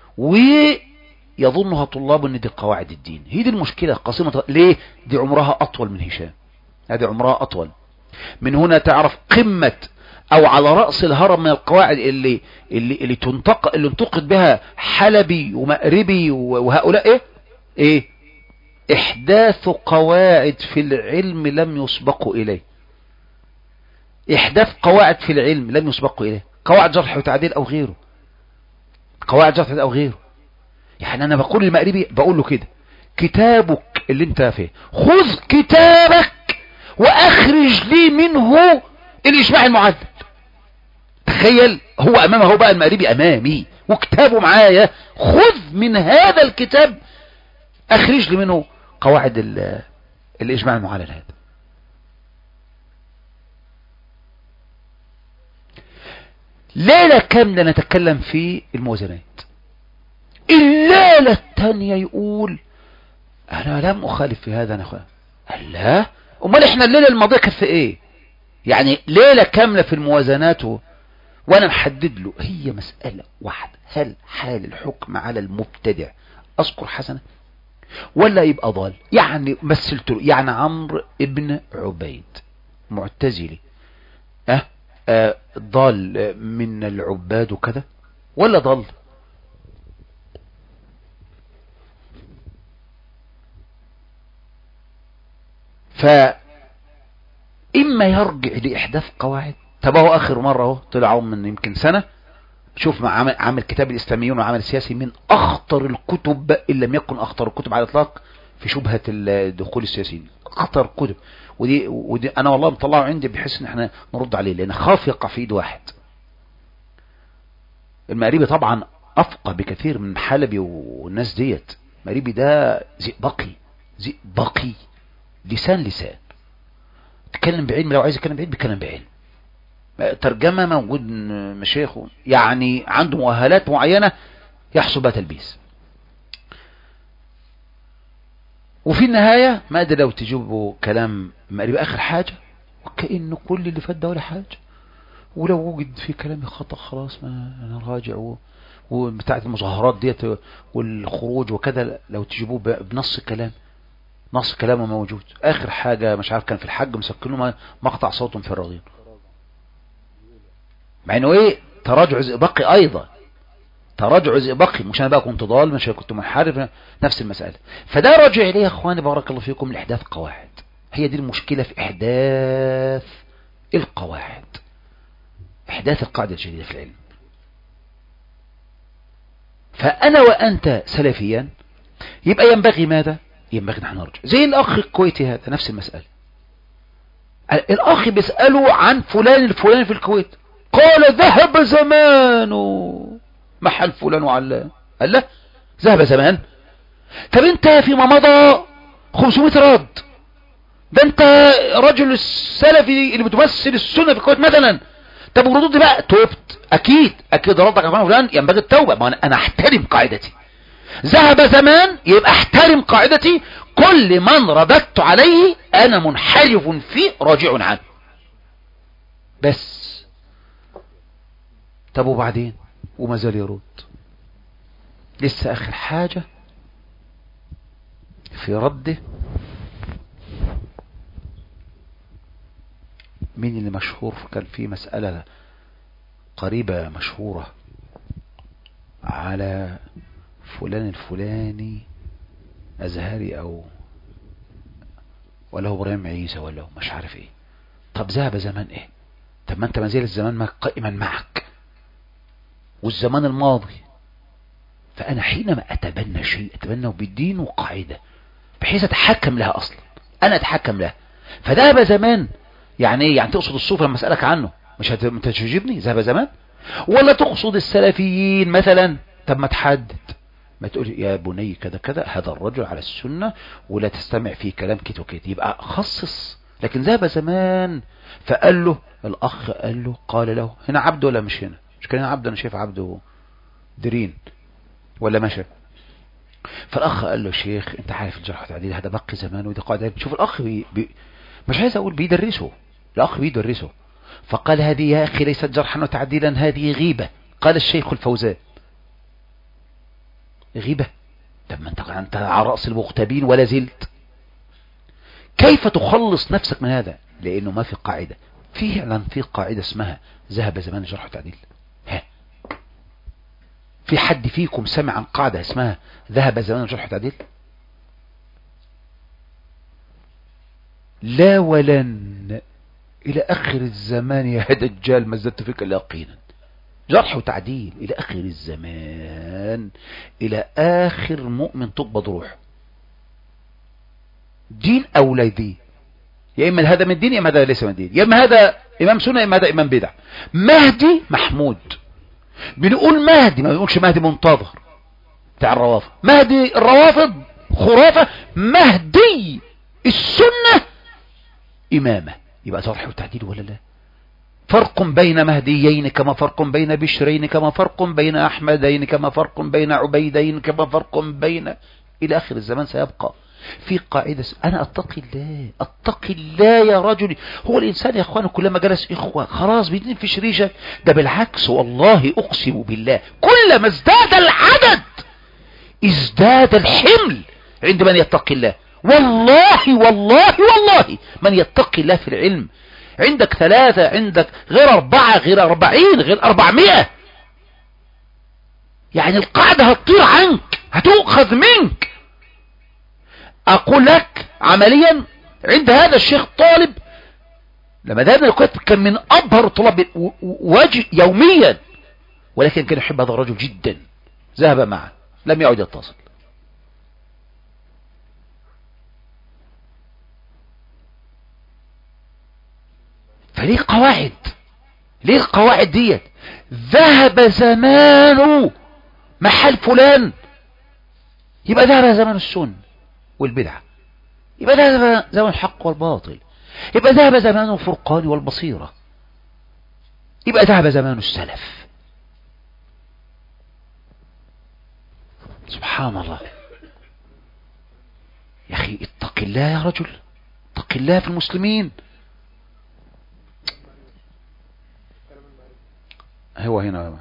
ويظنها طلاب أن دي قواعد الدين. هي دي المشكلة قصيمة. ليه؟ دي عمرها أطول من هشام، هذه عمرها أطول. من هنا تعرف قمة او على رأس الهرم من القواعد اللي اللي اللي تنتق اللي انتقد بها حلبي ومأربي وهؤلاء ايه ايه احداث قواعد في العلم لم يسبقوا اليه، احداث قواعد في العلم لم يسبقوا اليه، قواعد جرح وتعديل او غيره، قواعد جرح او غيره. يعني انا بقول للمأربي بقول له كده، كتابك اللي انت فيه خذ كتابك واخرج لي منه الإجماع المعدل. تخيل هو امامه، هو بقى المأربي امامي وكتابه معايا، خذ من هذا الكتاب اخرج لي منه قواعد الإجماع المعلل. هذا ليلة كاملة نتكلم في الموازنات، الليلة الثانية يقول انا لم اخالف في هذا. انا اخوان لا، امال احنا الليلة الماضية كانت في ايه؟ يعني ليلة كاملة في الموازنات وانا محدد له هي مسألة واحدة، هل حال الحكم على المبتدع اذكر حسنة ولا يبقى ضال؟ يعني مثلت له يعني عمرو ابن عبيد معتزلي اه, آه ضال من العباد وكذا ولا ضال؟ ف إما يرجع لإحداث قواعد. تبعه آخر مرة هو طلعوا من يمكن سنة، شوف مع عمل, عمل كتاب الإسلاميون وعمل السياسي من أخطر الكتب إن لم يكن أخطر الكتب على الإطلاق في شبهة دخول السياسيين، أخطر كتب. ودي, ودي أنا والله مطلعه عندي بحيث إن احنا نرد عليه لأن خاف يقع في إيد واحد. المأربي طبعا أفقه بكثير من حلبي والناس ديت، المأربي ده زئبقي زئبقي لسان لسان، تكلم بعلم، لو عايز يتكلم بعلم بيتكلم بعلم، ترجمة موجود مشايخه يعني عنده مؤهلات معينة يحصل بها تلبيس. وفي النهاية ما أدري لو تجيبوا كلام مقريب آخر حاجة وكأنه كل اللي فات ده ولا حاجة، ولو وجد في كلامي خطأ خلاص ما انا راجع، و... وبتاعت المظاهرات ديت والخروج وكذا لو تجيبوه بنص كلام، نص كلامه موجود. اخر حاجة مش عارف كان في الحج مسكنه مقطع صوتهم في الرضيع، مع انه ايه تراجع زئبقي ايضا، تراجع زئبقي، مش انا بقى كنت ضال مش كنت منحرف، نفس المسألة. فده راجع اليه يا اخواني بارك الله فيكم لاحداث قواعد. هي دي المشكلة في احداث القواعد، احداث القاعدة الجديدة في العلم. فانا وانت سلفيا يبقى ينبغي ماذا؟ ينبغي نحن نرجع زي الاخ الكويتي هذا نفس المسألة. الاخ بيسأله عن فلان الفلاني في الكويت، قال ذهب زمانه محل فلان وعلان. قال له ذهب زمان؟ طب انت فيما مضى خمسمائة رد، ده انت رجل السلفي اللي بتمثل السنة في الكويت مثلا، طب وردود بقى توبت؟ اكيد اكيد ردك على فلان ينبغي التوبة. ما انا احترم قاعدتي، ذهب زمان يبقى احترم قاعدتي، كل من رددت عليه انا منحرف فيه راجع عنه بس. طب وبعدين؟ وما زال يرد. لسه اخر حاجة في رده، مين اللي مشهور؟ كان في مسألة قريبة مشهورة على فلان الفلاني أزهري أو ولا هو ابراهيم عيسى ولا هو مش عارف ايه. طب ذهب زمان ايه؟ طب ما انت ما زال الزمان ما قائما معك والزمان الماضي. فأنا حينما أتبنى شيء أتبنى بالدين وقاعدة بحيث أتحكم لها أصلا، أنا أتحكم لها. فذهب زمان يعني ايه؟ يعني تقصد الصوفي لما أسألك عنه مش هتجيبني ذهب زمان؟ ولا تقصد السلفيين مثلا؟ طب ما تحدد، ما تقول يا بني كذا كذا هذا الرجل على السنة ولا تستمع في كلام كده وكده، يبقى خصص. لكن ذهب زمان فقال له الأخ قال له قال له هنا عبد ولا مش هنا؟ مش كان هنا عبد؟ أنا شايف عبده درين ولا ماشي. فالأخ قال له شيخ انت عارف الجرح والتعديل هذا بقي زمان ودي قاعدة. شوف الأخ بي بي مش عايز أقول بيدرسه، الأخ بيدرسه. فقال هذه يا أخي ليست جرحا وتعديلا، هذه غيبة. قال الشيخ الفوزان غيبة؟ طب ما انت انت على رأس المغتابين ولا زلت. كيف تخلص نفسك من هذا؟ لأنه ما في قاعدة. فعلا في قاعدة اسمها ذهب زمان جرح وتعديل. ها في حد فيكم سمع عن قاعدة اسمها ذهب زمان جرح وتعديل؟ لا ولن إلى آخر الزمان يا دجال ما زدت فيك إلا يقينا. جرح وتعديل إلى آخر الزمان، إلى آخر مؤمن تقبض روح. دين أو لا دين، يا إما هذا من دين يا إما هذا ليس من دين، يا إما هذا إمام سنة يا إما هذا إمام بدع. مهدي محمود، بنقول مهدي ما بنقولش مهدي منتظر بتاع الروافض. مهدي الروافض خرافة، مهدي السنة إمامة. يبقى جرح وتعديل ولا لا؟ فرق بين مهديين كما فرق بين بشرين كما فرق بين أحمدين كما فرق بين عبيدين كما فرق بين إلى آخر الزمان سيبقى. في قاعدة أنا أتقي الله، أتقي الله يا رجل. هو الإنسان يا أخوان كلما جلس إخوة خلاص بيدين في شريشة؟ ده بالعكس والله أقسم بالله كلما ازداد العدد ازداد الحمل عند من يتقي الله. والله والله والله من يتقي الله في العلم، عندك ثلاثة عندك غير أربعة غير أربعين غير أربعمائة، يعني القاعدة هتطير عنك هتؤخذ منك. أقول لك عمليا عند هذا الشيخ طالب لما ذهبنا الكويت كان من أبهر الطلاب وجه يوميا، ولكن كان يحب هذا الرجل جدا. ذهب معه لم يعد يتصل. فليه قواعد؟ ليه القواعد ديت؟ ذهب زمانه محل فلان يبقى ذهب زمان السنة والبدعة، يبقى ذهب زمان الحق والباطل، يبقى ذهب زمان الفرقان والبصيرة، يبقى ذهب زمان السلف. سبحان الله يا أخي. اتق الله يا رجل، اتق الله في المسلمين. هو هنا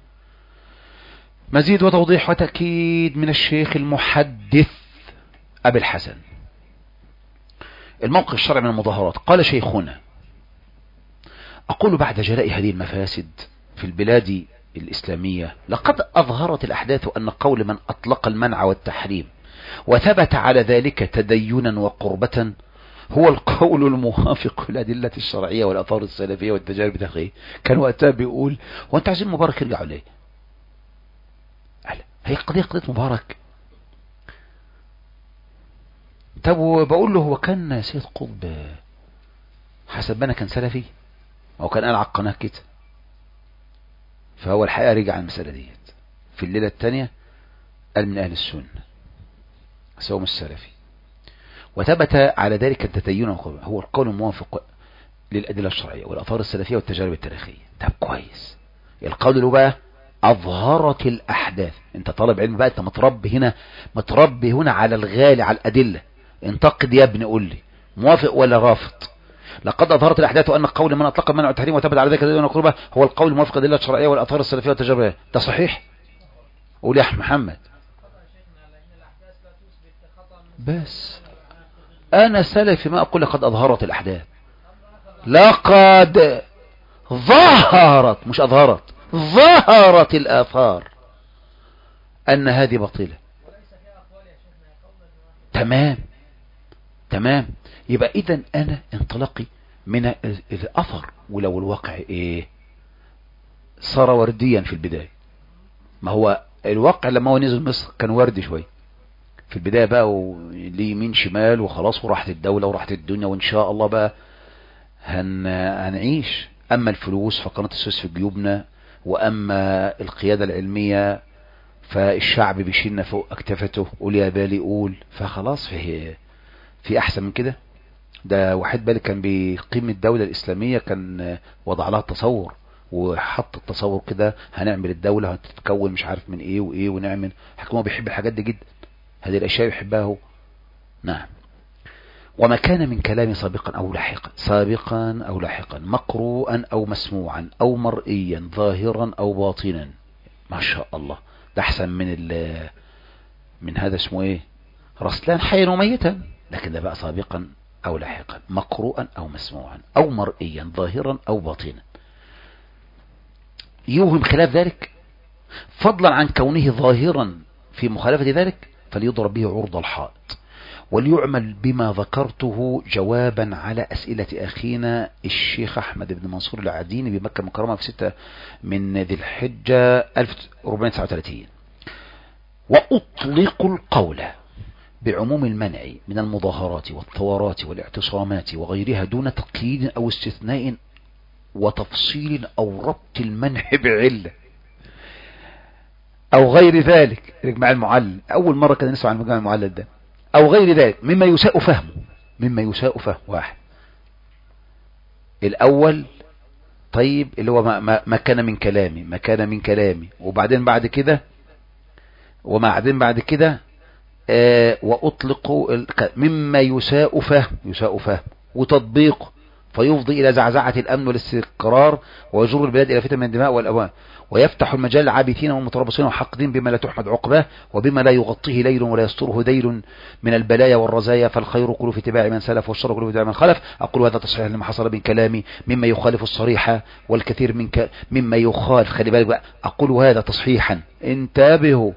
مزيد وتوضيح وتأكيد من الشيخ المحدث أبي الحسن. الموقف الشرعي من المظاهرات. قال شيخنا: أقول بعد جلاء هذه المفاسد في البلاد الإسلامية لقد أظهرت الأحداث أن قول من أطلق المنع والتحريم وثبت على ذلك تدينا وقربة هو القول الموافق للأدلة الشرعية والآثار السلفية والتجارب التاريخية. كان وقتها بيقول: وانت عايزين مبارك يرجع ليه؟ هي قضية قضية مبارك. طب وبقول له: هو كان سيد قطب حسب انا كان سلفي او كان قال على القناة كده؟ فهو الحقيقة رجع عن المسألة ديت في الليلة الثانية، قال من اهل السنة بس هو مش سلفي، وثبت على ذلك التدين هو القول الموافق للأدلة الشرعية والآثار السلفية والتجارب التاريخية. طب كويس. القول له بقى أظهرت الأحداث. انت طالب علم بقى، انت متربي هنا متربي هنا على الغالي على الأدلة. انتقد يا ابني، قول لي موافق ولا رافض. لقد أظهرت الأحداث أن قول من أطلق المنع والتحريم وثبت على ذلك الدليل والقربة هو القول الموافق للأدلة الشرعية والآثار السلفية والتجارب. ده صحيح؟ قول يا محمد. بس أنا سلفي ما أقول لقد أظهرت الأحداث، لقد ظهرت مش أظهرت ظهرت الآثار أن هذه باطلة. تمام تمام. يبقى إذن أنا انطلقي من الأثر، ولو الواقع إيه صار ورديا في البداية. ما هو الواقع لما هو نزل مصر كان وردي شوي في البداية بقى، واليمين شمال وخلاص، وراحت الدولة وراحت الدنيا، وإن شاء الله بقى هن... هنعيش. أما الفلوس فقناة السويس في جيوبنا، وأما القيادة العلمية فالشعب بيشيلنا فوق أكتفته، قول يا بالي قول. فخلاص في في أحسن من كده. ده واحد بالي كان بيقيم الدولة الإسلامية كان وضع لها التصور وحط التصور كده، هنعمل الدولة هتتكون مش عارف من ايه وايه، ونعمل حكومة بيحب الحاجات دي جدا، هذه الأشياء يحبها هو. نعم. وما كان من كلام سابقا أو لاحقا سابقا أو لاحقا مقروءا أو مسموعا أو مرئيا ظاهرا أو باطنا. ما شاء الله، ده أحسن من ال من هذا اسمه ايه رسلان حيا وميتا. لكن ده بقى سابقا أو لاحقا مقروءا أو مسموعا أو مرئيا ظاهرا أو باطنا، يوهم خلاف ذلك، فضلا عن كونه ظاهرا في مخالفة ذلك فليضرب به عرض الحائط، وليعمل بما ذكرته جوابا على أسئلة أخينا الشيخ أحمد بن منصور العديني بمكة المكرمة في ستة من ذي الحجة ألف وأربعمائة وتسعة وثلاثين. وأطلق القول بعموم المنع من المظاهرات والثورات والاعتصامات وغيرها دون تقييد أو استثناء وتفصيل أو ربط المنع بعلة أو غير ذلك. مع المعلل أول مرة كده نسمع عن مجمع المعلل ده. أو غير ذلك مما يساء فهمه مما يساء فهمه. واحد الأول طيب اللي هو ما, ما, ما كان من كلامي ما كان من كلامي وبعدين بعد كده وبعدين بعد كده آه وأطلق مما يساء فهم يساء فهم وتطبيقه فيفضي إلى زعزعة الأمن والاستقرار ويجر البلاد إلى فتن من الدماء والأموال، ويفتح المجال للعابثين والمتربصين وحاقدين بما لا تحمد عقباه وبما لا يغطيه ليل ولا يستره ديل من البلايا والرزايا، فالخير كله في اتباع من سلف والشر كله في اتباع من خلف. أقول هذا تصحيح لما حصل من كلامي مما يخالف الصريح والكثير من ك... مما يخالف. خلي بالك بقى، أقول هذا تصحيحا، انتبهوا.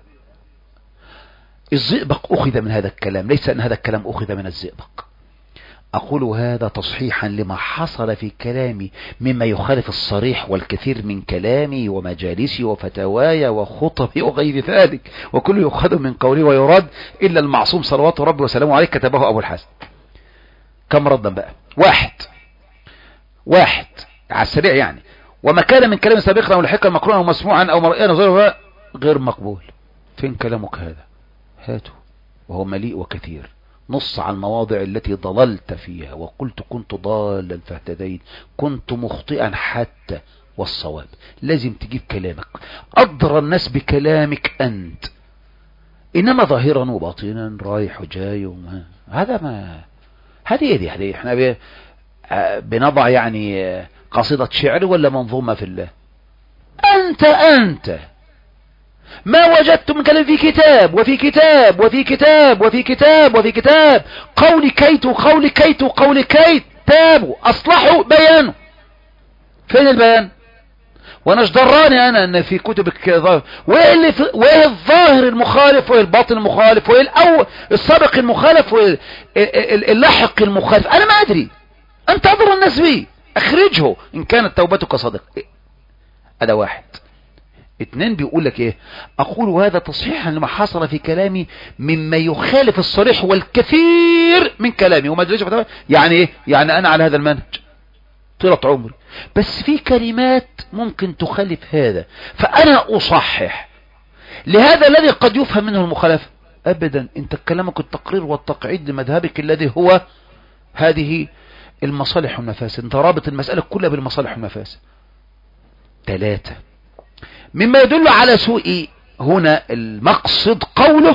الزئبق أخذ من هذا الكلام، ليس أن هذا الكلام أخذ من الزئبق. أقول هذا تصحيحا لما حصل في كلامي مما يخالف الصريح والكثير من كلامي ومجالسي وفتواي وخطبي وغير ذلك، وكل يؤخذ من قولي ويراد إلا المعصوم صلوات ربي وسلامه عليه كتبه أبو الحسن. كم ردا بقى؟ واحد واحد على السريع يعني. وما كان من كلام سابقا أو لحقا مقرونا أو مسموعا أو مرئيا غير غير مقبول. فين كلامك هذا؟ هاته، وهو مليء وكثير. نص على المواضع التي ضللت فيها وقلت كنت ضالا فاهتديت، كنت مخطئا حتى والصواب. لازم تجيب كلامك، أضرى الناس بكلامك أنت، إنما ظاهرا وباطنا رايح وجاي وما هذا ما هذه دي هذه احنا بي... بنضع يعني قصيدة شعر ولا منظومة في الله؟ أنت أنت ما وجدت من كلام في كتاب وفي كتاب وفي كتاب وفي كتاب وفي كتاب قول كيت وقول كيت وقول كيت تابوا أصلحوا بيانوا. فين البيان؟ وانا اشدراني انا ان في كتبك ظاهر، وايه اللي في... وايه الظاهر المخالف وايه الباطن المخالف وايه الاول السابق المخالف وايه اللاحق المخالف؟ انا ما ادري، انت اضر الناس بيه، اخرجه ان كانت توبتك صادقه. هذا واحد. اتنين بيقول لك ايه؟ اقول هذا تصحيحا لما حصل في كلامي مما يخالف الصريح والكثير من كلامي وما ادريش. يعني ايه؟ يعني انا على هذا المنهج طيلة عمري، بس في كلمات ممكن تخالف هذا فأنا أصحح لهذا الذي قد يفهم منه المخالفة. أبدا، أنت كلامك التقرير والتقعيد لمذهبك الذي هو هذه المصالح والمفاسد، أنت رابط المسألة كلها بالمصالح والمفاسد. ثلاثة، مما يدل على سوء هنا المقصد قوله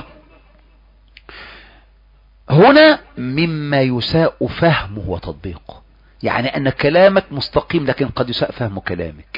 هنا مما يساء فهمه وتطبيقه، يعني أن كلامك مستقيم لكن قد يساء فهم كلامك.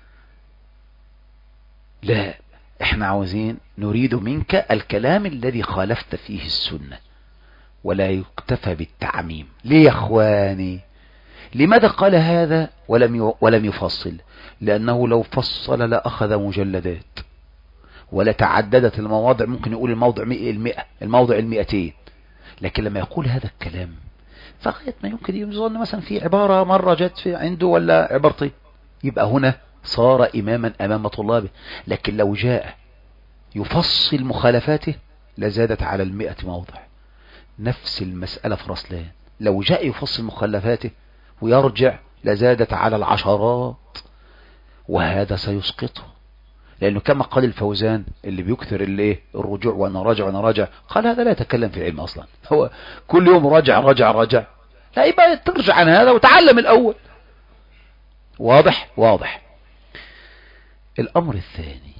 لا، احنا عاوزين نريد منك الكلام الذي خالفت فيه السنة ولا يكتفى بالتعميم. ليه يا اخواني؟ لماذا قال هذا ولم ولم يفصل؟ لأنه لو فصل لأخذ مجلدات ولا تعددت المواضع، ممكن يقول الموضع المئة الموضع المئتين، لكن لما يقول هذا الكلام فغاية ما يمكن يظن مثلا في عبارة مرة جت في عنده ولا عبارتين، يبقى هنا صار إماما أمام طلابه. لكن لو جاء يفصل مخالفاته لزادت على المئة موضع. نفس المسألة في رسلان، لو جاء يفصل مخالفاته ويرجع لزادت على العشرات، وهذا سيسقطه. لأنه كما قال الفوزان اللي بيكثر اللي الرجوع وأنا راجع وأنا راجع، قال هذا لا يتكلم في العلم أصلا، هو كل يوم راجع راجع راجع. لا، يبقى ترجع عن هذا وتعلم الأول. واضح واضح. الأمر الثاني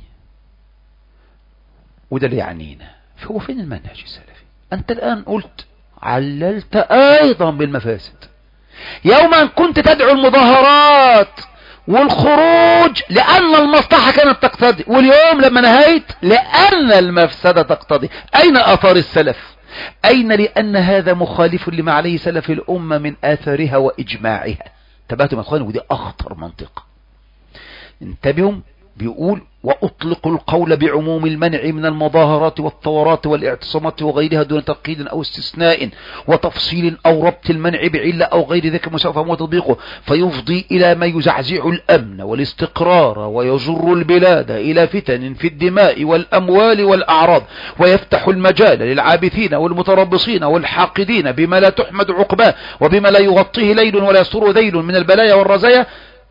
وده اللي يعنينا، هو فين المنهج السلفي؟ أنت الآن قلت عللت أيضا بالمفاسد. يوما كنت تدعو المظاهرات والخروج لأن المصلحة كانت تقتضي، واليوم لما نهيت لأن المفسدة تقتضي. أين آثار السلف؟ أين؟ لأن هذا مخالف لما عليه سلف الأمة من آثارها وإجماعها. انتبهتم يا أخواني؟ ودي أخطر منطقة، انتبهوا. بيقول وأطلق القول بعموم المنع من المظاهرات والثورات والاعتصامات وغيرها دون تقييد أو استثناء وتفصيل أو ربط المنع بعلة أو غير ذلك مسوف وتطبيقه، فيفضي إلى ما يزعزع الأمن والاستقرار ويجر البلاد إلى فتن في الدماء والأموال والأعراض، ويفتح المجال للعابثين والمتربصين والحاقدين بما لا تحمد عقباه وبما لا يغطيه ليل ولا يستر ذيل من البلايا والرزايا.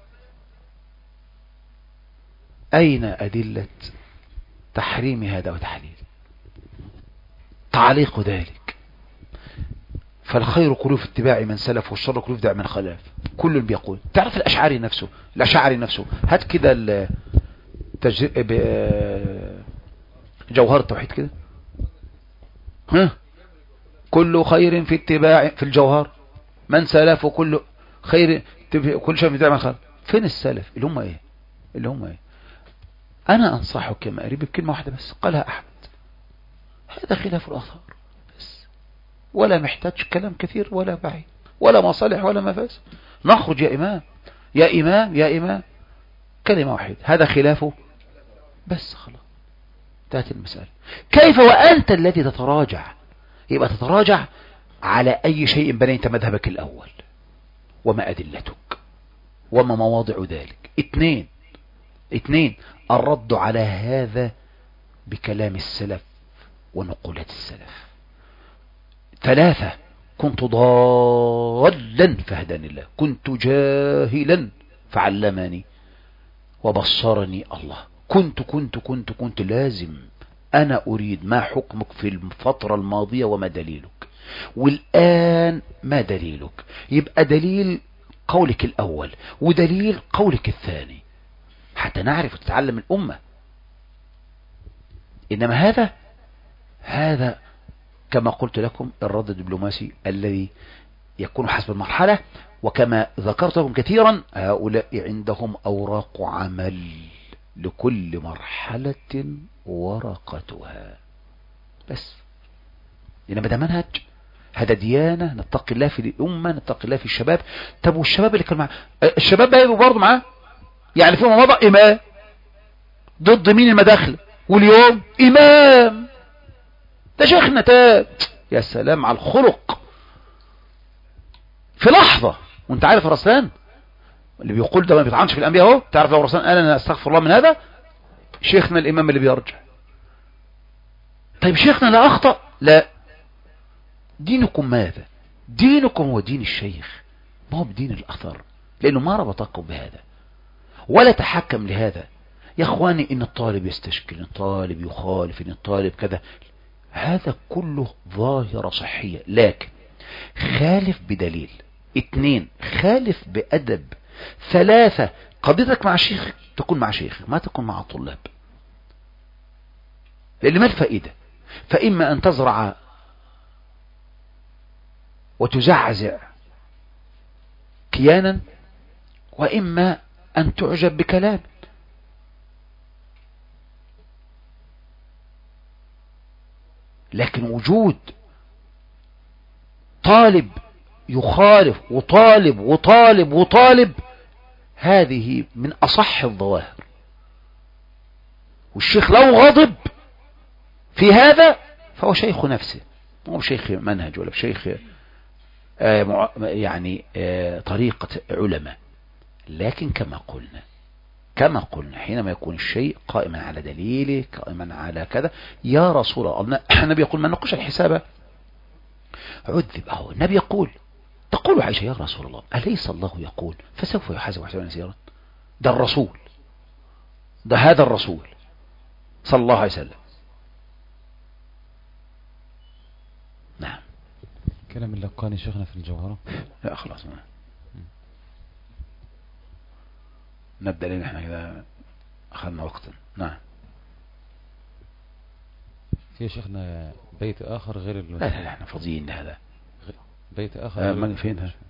أين أدلة تحريم هذا وتحليل؟ تعليق ذلك. فالخير كله في اتباع من سلف والشر كله في دع من خلاف. كل بيقول. تعرف الأشعري نفسه الأشعري نفسه هات كده التج... ب... جوهر التوحيد كده، ها كل خير في اتباع في الجوهر من سلف وكل خير كل شيء في اتباع من خلاف. فين السلف اللي هم ايه اللي هم ايه أنا أنصحك كما قريب بكلمة واحدة بس قالها أحمد، هذا خلاف الآثار بس، ولا محتاج كلام كثير ولا بعيد ولا مصالح ولا مفاسد. نخرج يا إمام يا إمام يا إمام، كلمة واحدة، هذا خلافه بس، خلاص انتهت المسألة. كيف وأنت الذي تتراجع؟ يبقى تتراجع على أي شيء بنيت مذهبك الأول وما أدلتك وما مواضع ذلك. اثنين اثنين الرد على هذا بكلام السلف ونقولات السلف. ثلاثة كنت ضالا فهداني الله، كنت جاهلا فعلمني وبصرني الله، كنت كنت كنت كنت لازم أنا أريد ما حكمك في الفترة الماضية وما دليلك، والآن ما دليلك. يبقى دليل قولك الأول ودليل قولك الثاني حتى نعرف وتتعلم الأمة. إنما هذا هذا كما قلت لكم الرد الدبلوماسي الذي يكون حسب المرحلة، وكما ذكرت لكم كثيرا هؤلاء عندهم أوراق عمل لكل مرحلة ورقتها. بس إنما ده منهج، هذا ديانة، نتقي الله في الأمة، نتقي الله في الشباب. طب والشباب اللي كان معاه، الشباب بقى يبقوا برضه معاه، يعني فيما مضى إمام ضد مين المداخل، واليوم إمام. ده شيخنا تاب، يا سلام على الخلق في لحظة. وانت عارف رسلان اللي بيقول ده ما بيطعنش في الأنبياء اهو، تعرف لو رسلان قال أنا أستغفر الله من هذا، شيخنا الإمام اللي بيرجع. طيب شيخنا لا أخطأ؟ لا. دينكم ماذا؟ دينكم هو دين الشيخ، ما هو بدين الأثر، لأنه ما ربطكم بهذا ولا تحكم لهذا. يا اخواني ان الطالب يستشكل، ان الطالب يخالف، ان الطالب كذا، هذا كله ظاهرة صحية، لكن خالف بدليل. اثنين، خالف بأدب. ثلاثة، قضيتك مع شيخ تكون مع شيخ، ما تكون مع الطلاب، لأن ما الفائدة؟ فإما أن تزرع وتزعزع كيانا، وإما أن تعجب بكلام. لكن وجود طالب يخالف وطالب وطالب وطالب، هذه من أصح الظواهر. والشيخ لو غضب في هذا فهو شيخ نفسه، مو بشيخ منهج ولا بشيخ آه يعني آه طريقة علماء. لكن كما قلنا كما قلنا حينما يكون الشيء قائما على دليله، قائما على كذا، يا رسول الله، النبي يقول: من نقش الحساب عذب. أهو النبي يقول، تقول عائشة: يا رسول الله، أليس الله يقول فسوف يحاسب حسابا يسيرا؟ ده الرسول، ده هذا الرسول صلى الله عليه وسلم. نعم. كلام اللقاني شيخنا في الجوهرة. لا خلاص نعم. نبدأ لأن احنا كده أخذنا وقتا. نعم. في شيخنا بيت آخر غير ال... لا لا احنا فاضيين لهذا. بيت آخر آه من فين هذا؟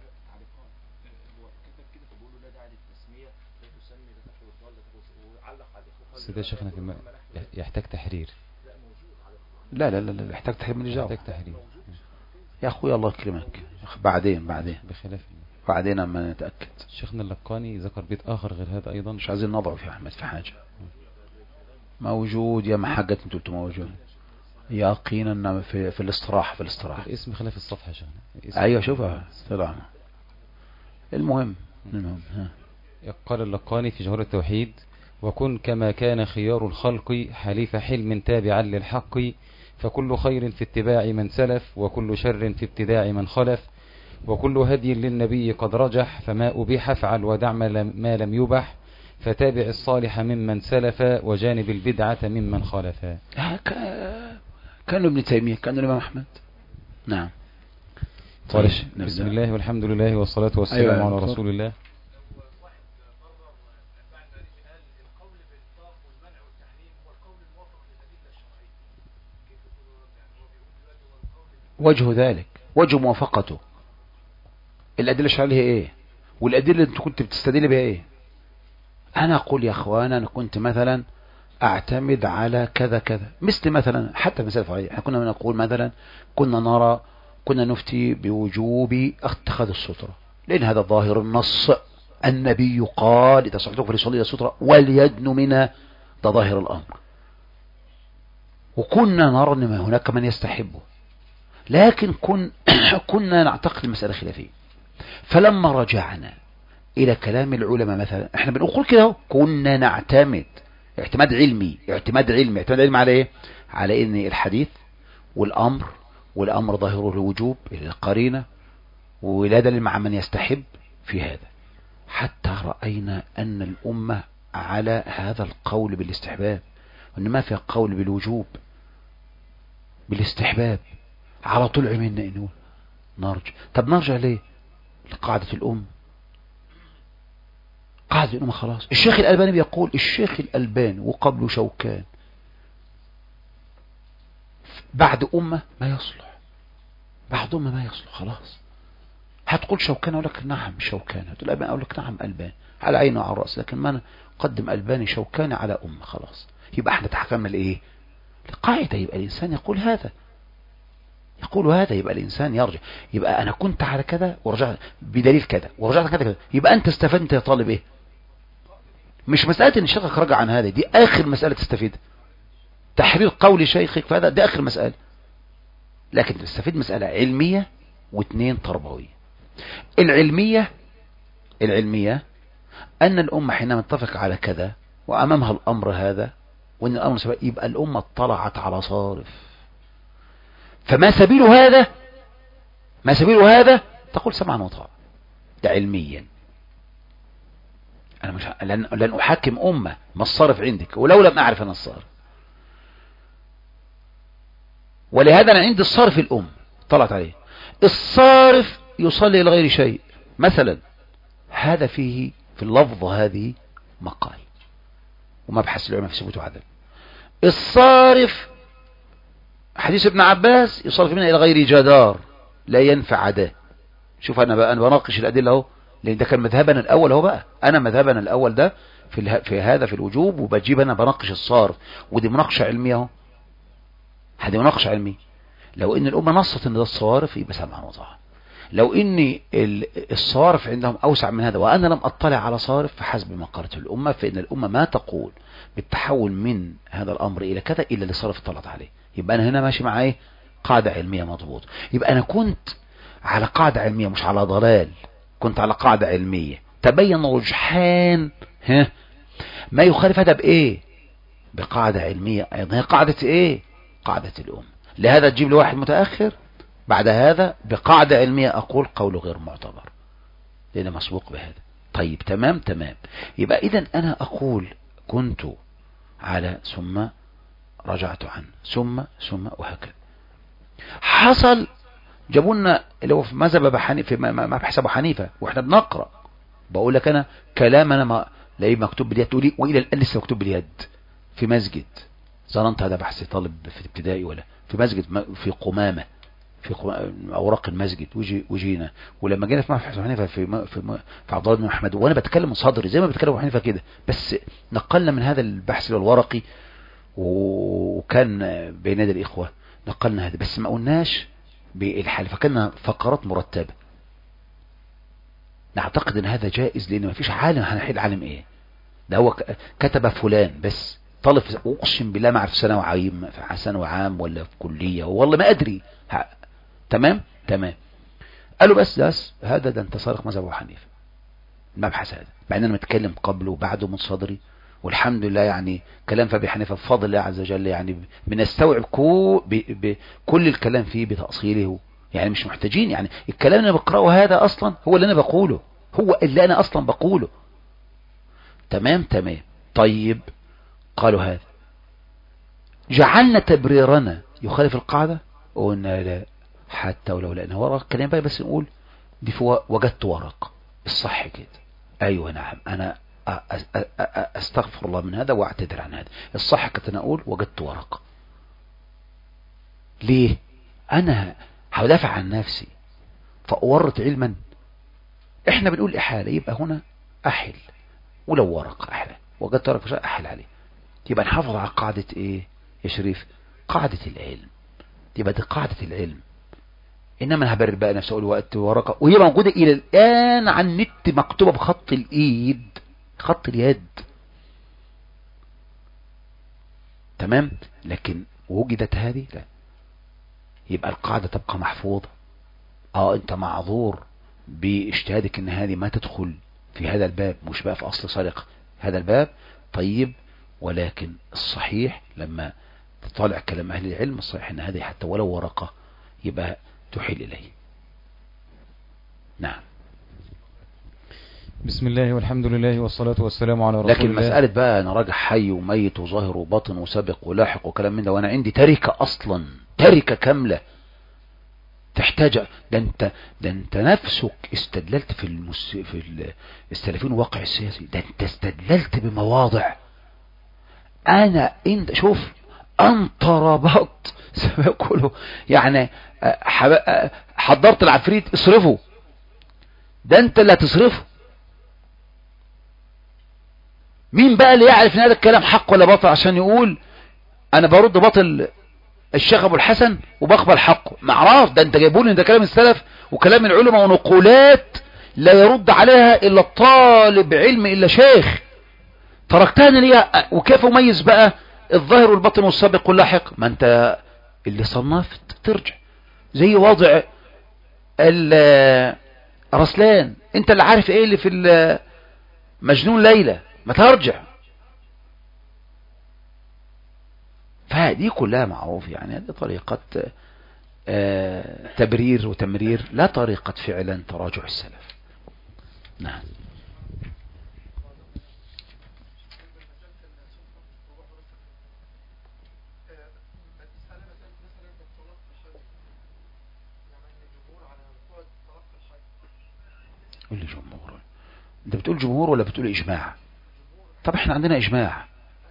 سيدة شيخنا في الم... يحتاج تحرير. لا لا لا لا يحتاج تحرير من الجواب. يحتاج تحرير يا أخوي الله يكرمك، بعدين بعدين بخلاف بعدين اما نتأكد. شيخنا اللقاني ذكر بيت آخر غير هذا أيضا. مش عايزين نضعف يا أحمد في حاجة. موجود يا محاجة، انتوا قلتوا موجود يقينا في, في الاستراحة في الاستراحة الاسم خلاف الصفحة شيخنا. أيوة شوفها طلع. المهم المهم ها. قال اللقاني في جوهر التوحيد: وكن كما كان خيار الخلق حليف حلم تابعا للحق، فكل خير في اتباع من سلف، وكل شر في ابتداع من خلف، وكل هدي للنبي قد رجح، فما أبيح فعل ودع ما لم يبح، فتابع الصالح ممن سلف، وجانب البدعة ممن خالف. كان ابن تيمية، كان الإمام أحمد. نعم. طيب. بسم الله والحمد لله والصلاة والسلام أيوة على رسول الله. وجه ذلك، وجه موافقته، الأدلة الشرعية هي ايه، والأدلة اللي انت كنت بتستدل بها ايه. انا اقول يا اخوانا انا كنت مثلا اعتمد على كذا كذا، مثل مثلا حتى مسألة فرعية، احنا كنا نقول مثلا كنا نرى كنا نفتي بوجوب اتخاذ السترة، لان هذا ظاهر النص، النبي قال: اذا صحتكم فليصلي الى السترة وليدن منها، ده ظاهر الامر. وكنا نرى ان هناك من يستحبه، لكن كن كنا نعتقد المسألة خلافية. فلما رجعنا إلى كلام العلماء مثلا، احنا بنقول كده كنا نعتمد اعتماد علمي اعتماد علمي اعتماد علمي على ايه؟ على ان الحديث والأمر والأمر ظاهره الوجوب القرينة، ولا دليل مع من يستحب في هذا، حتى رأينا أن الأمة على هذا القول بالاستحباب، وأن ما في قول بالوجوب، بالاستحباب على طول عملنا إنه نرجع. طب نرجع ليه؟ لقاعدة الأم، قاعدة الأم خلاص. الشيخ الألباني بيقول، الشيخ الألباني وقبله شوكان، بعد أمة ما يصلح، بعد أمة ما يصلح خلاص. هتقول شوكاني، اقول لك نعم شوكاني، هتقول ألباني، اقول لك نعم ألباني، على عيني وعلى الراس، لكن ما نقدم ألباني شوكاني على أمة، خلاص. يبقى احنا تحكمنا لايه؟ القاعدة. يبقى الإنسان يقول هذا، يقول هذا، يبقى الإنسان يرجع. يبقى أنا كنت على كذا ورجعت بدليل كذا ورجعت كذا كذا، يبقى أنت استفدت يا طالب إيه؟ مش مسألة إن شيخك رجع عن هذا، دي آخر مسألة تستفيد. تحرير قول شيخك فهذا دي آخر مسألة، لكن تستفيد مسألة علمية واثنين تربوية. العلمية العلمية أن الأمة حينما تتفق على كذا وأمامها الأمر هذا وأن الأمر سبق، يبقى الأمة اطلعت على صارف، فما سبيل هذا ما سبيل هذا تقول سمعا وطاعة. ده علميا. أنا مش لن, لن أحكم أمة ما الصارف عندك ولو لم أعرف أنا الصارف، ولهذا أنا عندي الصارف الأم طلعت عليه. الصارف يصلي لغير شيء مثلا، هذا فيه في اللفظ هذه مقال ومبحث العلماء في ثبوت وعدم. الصارف حديث ابن عباس يصرف منها إلى غير جدار لا ينفع عداه. شوف أنا بقى أنا بناقش الأدلة اهو، لأن ده كان مذهبنا الأول اهو، بقى أنا مذهبنا الأول ده في, اله... في هذا في الوجوب، وبجيب أنا بناقش الصارف، ودي مناقشة علمية اهو، هذه مناقشة علمية. لو إن الأمة نصت إن ده الصوارف يبقى سمعا وطاعة. لو إن الصارف عندهم أوسع من هذا وأنا لم أطلع على صارف، فحسب ما قالته الأمة، فإن الأمة ما تقول بالتحول من هذا الأمر إلى كذا إلا اللي صرف طلعت عليه. يبقى أنا هنا ماشي مع إيه؟ قاعدة علمية مضبوط. يبقى أنا كنت على قاعدة علمية مش على ضلال، كنت على قاعدة علمية. تبين رجحان ها ما يخالف هذا بإيه؟ بقاعدة علمية أيضا. هي قاعدة إيه؟ قاعدة الأم. لهذا تجيب لي واحد متأخر بعد هذا بقاعدة علمية أقول قوله غير معتبر لأنه مسبوق بهذا. طيب تمام تمام. يبقى إذن أنا أقول كنت على ثم رجعت عنه ثم ثم وهكذا. حصل جابوا لنا اللي هو في مذهب ابو حنيفه، في مبحث ابو حنيفه، واحنا بنقرا بقول لك انا كلام انا ما لاقيه مكتوب باليد، تقول لي والى الان لسه مكتوب باليد في مسجد. ظننت هذا بحث طالب في ابتدائي ولا في مسجد في قمامه في اوراق المسجد. وجي وجينا ولما جينا في مبحث ابو حنيفه في في في عبد الله بن محمد، وانا بتكلم من صدري زي ما بتكلم ابو حنيفه كده، بس نقلنا من هذا البحث الورقي وكان بين يدي الاخوه نقلنا هذا، بس ما قلناش بالحال، فكنا فقرات مرتبة. نعتقد ان هذا جائز لان ما فيش عالم هنحيل عالم ايه ده، هو كتب فلان بس طالب، اقسم بالله ما اعرف ثانوي عام في ثانوي عام ولا في كلية والله ما ادري. تمام تمام. قالوا بس ده هذا ده انت سارق مذهب ابو حنيفه المبحث هذا، مع ان انا متكلم قبله وبعده من صدري، والحمد لله يعني كلام فابي حنيفه بفضل الله عز وجل يعني بنستوعب كو كل الكلام فيه بتأصيله، يعني مش محتاجين يعني الكلام اللي انا بقراه هذا اصلا هو اللي انا بقوله، هو اللي انا اصلا بقوله. تمام تمام. طيب قالوا هذا جعلنا تبريرنا يخالف القاعدة، قلنا لا حتى ولو لأنه ورق كلام بقى، بس نقول دي وجدت ورق الصح كده. ايوه نعم انا استغفر الله من هذا واعتذر عن هذا، الصح كنت انا اقول وجدت ورق. ليه؟ انا هدافع عن نفسي فاورط علما. احنا بنقول احالة، يبقى هنا احل ولو ورق احلى، وجدت ورق احل عليه. يبقى نحافظ على قاعدة ايه يا شريف؟ قاعدة العلم. يبقى دي قاعدة العلم. انما انا هبرر بقى نفسي اقول وقت ورقة، وهي موجودة الى الان على النت مكتوبة بخط الايد خط اليد. تمام. لكن وجدت هذه لا، يبقى القاعدة تبقى محفوظة. اه انت معذور باجتهادك ان هذه ما تدخل في هذا الباب، مش بقى في اصل سرقة هذا الباب. طيب ولكن الصحيح لما تطالع كلام اهل العلم الصحيح ان هذه حتى ولو ورقة يبقى تحيل اليه. نعم. بسم الله والحمد لله والصلاة والسلام على رسول لكن الله. لكن مسألة بقى انا راجع حي وميت وظاهر وباطن وسابق ولاحق وكلام من ده، وانا عندي تركة اصلا تركة كاملة تحتاج. ده انت ده انت نفسك استدللت في المس... في السلفيين الواقع السياسي، ده انت استدللت بمواضع. انا انت شوف انت ربطت كله يعني حضرت العفريت اصرفه ده انت اللي هتصرفه. مين بقى اللي يعرف ان هذا الكلام حق ولا باطل عشان يقول انا برد باطل الشيخ ابو الحسن وبقبل حقه؟ معراف، ده انت جايبوا لي ده كلام السلف وكلام العلماء ونقولات لا يرد عليها الا طالب علم الا شيخ. تركتها ليه؟ وكيف اميز بقى الظاهر والباطن والسابق واللاحق؟ ما انت اللي صنفت ترجع. زي وضع الرسلان، انت اللي عارف ايه اللي في مجنون ليلى، ما ترجع. فهذه كلها معروف، يعني هذه طريقة آه تبرير وتمرير، لا طريقة فعلا تراجع السلف. نعم. قول لي جمهور، انت بتقول جمهور ولا بتقول اجماع؟ طب احنا عندنا اجماع.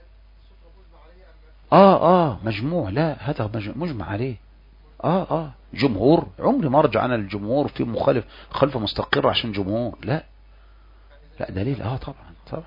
اه اه مجموع، لا هذا مجمع عليه. اه اه جمهور، عمري ما ارجع انا للجمهور في مخالف خلفه مستقر عشان جمهور، لا لا دليل. اه طبعا طبعا.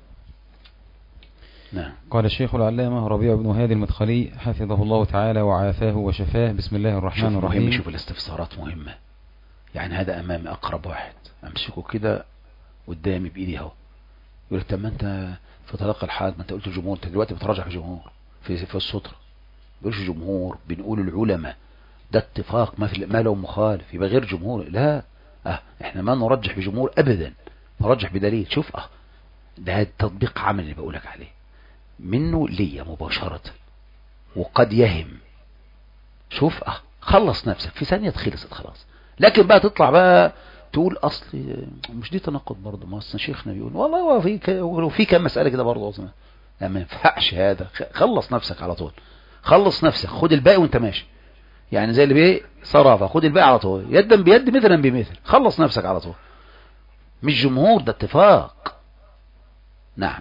نعم. قال الشيخ العلامة ربيع بن هادي المدخلي حفظه الله تعالى وعافاه وشفاه: بسم الله الرحمن الرحيم. مهم، شوف الاستفسارات مهمة. يعني هذا امامي اقرب واحد، امسكه كده قدامي بايدي اهو، يقول لك طب ما انت في طلاق الحاد ما انت قلت جمهور، انت دلوقتي بتراجع في جمهور في في السطر. ما بيقولش جمهور، بنقول العلماء، ده اتفاق ما في ما له مخالف، يبقى غير جمهور. لا اه احنا ما نرجح بجمهور ابدا، نرجح بدليل. شوف اه ده التطبيق عمل اللي بقولك عليه منه ليا مباشرة، وقد يهم. شوف اه خلص نفسك في ثانية خلصت خلاص. لكن بقى تطلع بقى تقول اصلي مش دي تناقض برضه، ما اصل شيخنا بيقول والله هو في ك... في كام مسألة كده برضه اصلا. لا ما ينفعش هذا. خلص نفسك على طول، خلص نفسك، خد الباقي وانت ماشي. يعني زي اللي بيه صرافة، خد الباقي على طول، يدا بيد مثلا بمثل، خلص نفسك على طول. مش جمهور، ده اتفاق. نعم.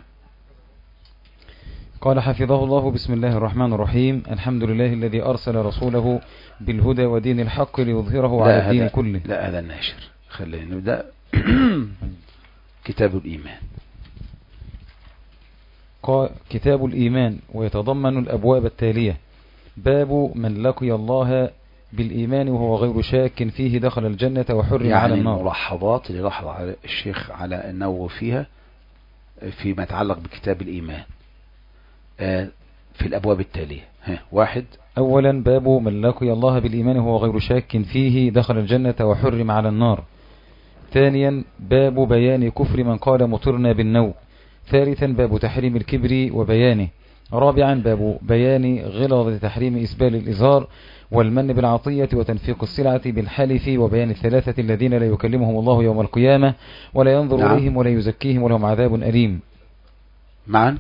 قال حفظه الله: بسم الله الرحمن الرحيم. الحمد لله الذي أرسل رسوله بالهدى ودين الحق ليظهره على الدين كله. لا هذا الناشر، خلينا نبدأ. كتاب الإيمان. قال كتاب الإيمان، ويتضمن الأبواب التالية: باب من لقي الله بالإيمان وهو غير شاك فيه دخل الجنة وحرم يعني على النار. يعني الملاحظات اللي لاحظ على الشيخ على أنه فيها فيما يتعلق بكتاب الإيمان في الأبواب التالية. واحد: أولا باب من لقي الله بالإيمان وهو غير شاك فيه دخل الجنة وحرم على النار. ثانيا باب بيان كفر من قال مطرنا بالنوء. ثالثا باب تحريم الكبر وبيانه. رابعا باب بيان غلظ تحريم إسبال الإزار والمن بالعطية وتنفيق السلعة بالحلف وبيان الثلاثة الذين لا يكلمهم الله يوم القيامة ولا ينظر نعم. إليهم ولا يزكيهم ولهم عذاب أليم. معا.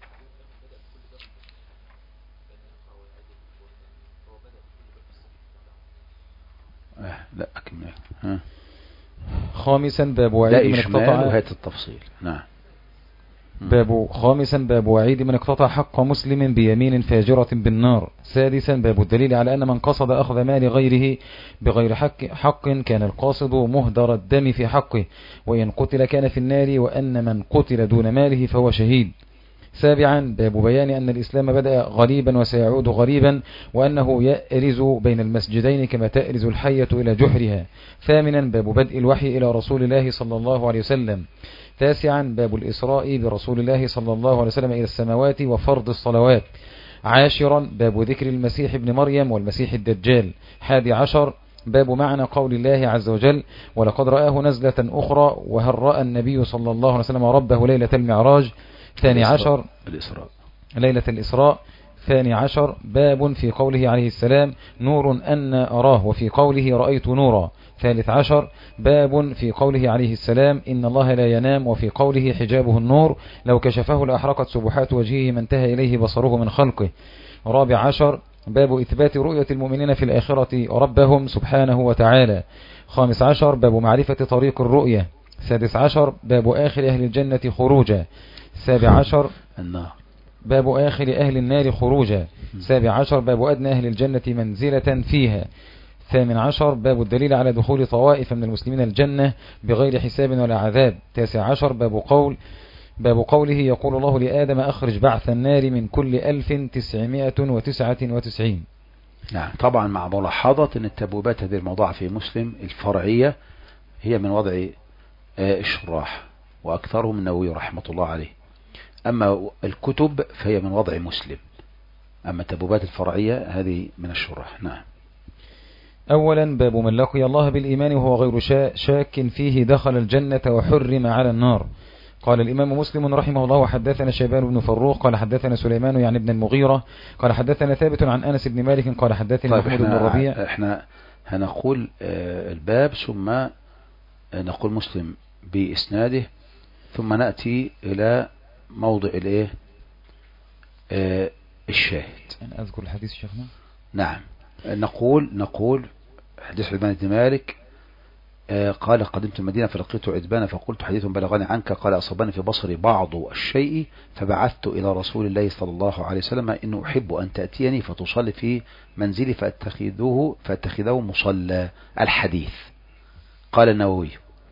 آه لا أكمل. ها. خامسا باب وعيد من اقتطع وهات التفصيل. نعم. باب خامسا باب وعيد من اقتطع حق مسلم بيمين فاجرة بالنار. سادسا باب الدليل على أن من قصد أخذ مال غيره بغير حق, حق كان القاصد مهدر الدم في حقه، وإن قتل كان في النار، وأن من قتل دون ماله فهو شهيد. سابعا باب بيان أن الإسلام بدأ غريبا وسيعود غريبا، وأنه يأرز بين المسجدين كما تأرز الحية إلى جحرها. ثامنا باب بدء الوحي إلى رسول الله صلى الله عليه وسلم. تاسعا باب الإسراء برسول الله صلى الله عليه وسلم إلى السماوات وفرض الصلوات. عاشرا باب ذكر المسيح ابن مريم والمسيح الدجال. حادي عشر باب معنى قول الله عز وجل: ولقد رآه نزلة أخرى وهل رأى النبي صلى الله عليه وسلم ربه ليلة المعراج. ثاني عشر الإسراء ليلة الإسراء. ثاني عشر باب في قوله عليه السلام: نور أن أراه، وفي قوله رأيت نورا. ثالث عشر باب في قوله عليه السلام: إن الله لا ينام، وفي قوله حجابه النور لو كشفه لأحرقت سبحات وجهه ما انتهى إليه بصره من خلقه. رابع عشر باب إثبات رؤية المؤمنين في الآخرة ربهم سبحانه وتعالى. خامس عشر باب معرفة طريق الرؤية. سادس عشر باب آخر أهل الجنة خروجا. سابع عشر النار باب آخر أهل النار خروجا. سابع عشر باب أدنى أهل الجنة منزلة فيها. ثامن عشر باب الدليل على دخول طوائف من المسلمين الجنة بغير حساب ولا عذاب. تاسع عشر باب قول باب قوله يقول الله لآدم أخرج بعث النار من كل ألف تسعمائة وتسعة وتسعين. نعم، طبعا مع ملاحظة أن التبويبات هذه الموضوعة في مسلم الفرعية هي من وضع الشراح وأكثرهم النووي رحمة الله عليه. أما الكتب فهي من وضع مسلم، أما التبويبات الفرعية هذه من الشراح. نعم. أولا باب من لقي الله بالإيمان وهو غير شاك فيه دخل الجنة وحرم على النار. قال الإمام مسلم رحمه الله وحدثنا شيبان بن فروخ قال حدثنا سليمان يعني ابن المغيرة قال حدثنا ثابت عن أنس بن مالك قال حدثني طيب محمود بن الربيع. احنا هنقول الباب ثم نقول مسلم بإسناده ثم نأتي إلى موضع الايه الشاهد. أنا أذكر الحديث شيخنا. نعم، نقول نقول حديث عثمان بن مالك قال قدمت المدينة فلقيت عتبانا فقلت حديث بلغني عنك قال أصابني في بصري بعض الشيء فبعثت إلى رسول الله صلى الله عليه وسلم إنه أحب أن تأتيني فتصلي في منزلي فأتخذه فأتخذه مصلى. الحديث. قال النووي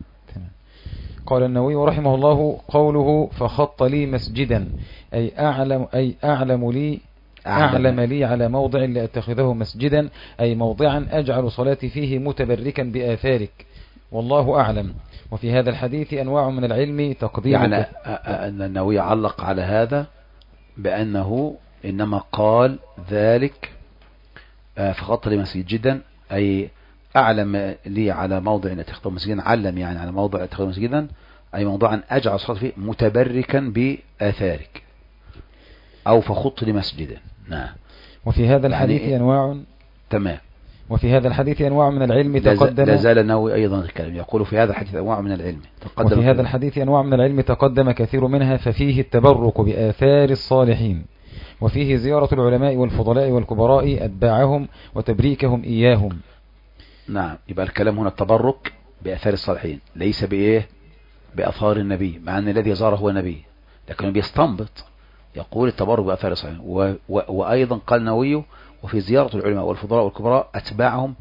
قال النووي رحمه الله قوله فخط لي مسجدا أي أعلم أي أعلم لي أعلم لي على موضع لأتخذه مسجدا أي موضعا أجعل صلاتي فيه متبركا بآثارك والله أعلم. وفي هذا الحديث أنواع من العلم تقديم يعني أن النووي علق على هذا بأنه إنما قال ذلك فخط لي مسجدا أي أعلم لي على موضع أتخذه مسجدا، علم يعني على موضع أتخذه مسجدا أي موضعا أجعل صلاتي فيه متبركا بآثارك أو فخط لي مسجدا. نعم. وفي هذا الحديث يعني أنواع. تمام. وفي هذا الحديث أنواع من العلم تقدم. لا زال النووي أيضا الكلام يقول في هذا الحديث أنواع من العلم تقدم. وفي هذا الحديث أنواع من العلم تقدم كثير منها ففيه التبرك بآثار الصالحين وفيه زيارة العلماء والفضلاء والكبراء أتباعهم وتبريكهم إياهم. نعم، يبقى الكلام هنا التبرك بآثار الصالحين ليس بإيه بأثار النبي، مع أن الذي زاره هو نبي لكنه بيستنبط يقول التبرك بآثار الصالحين. و... و... وأيضا قال النووي وفي زيارة العلماء والفضلاء والكبراء أتباعهم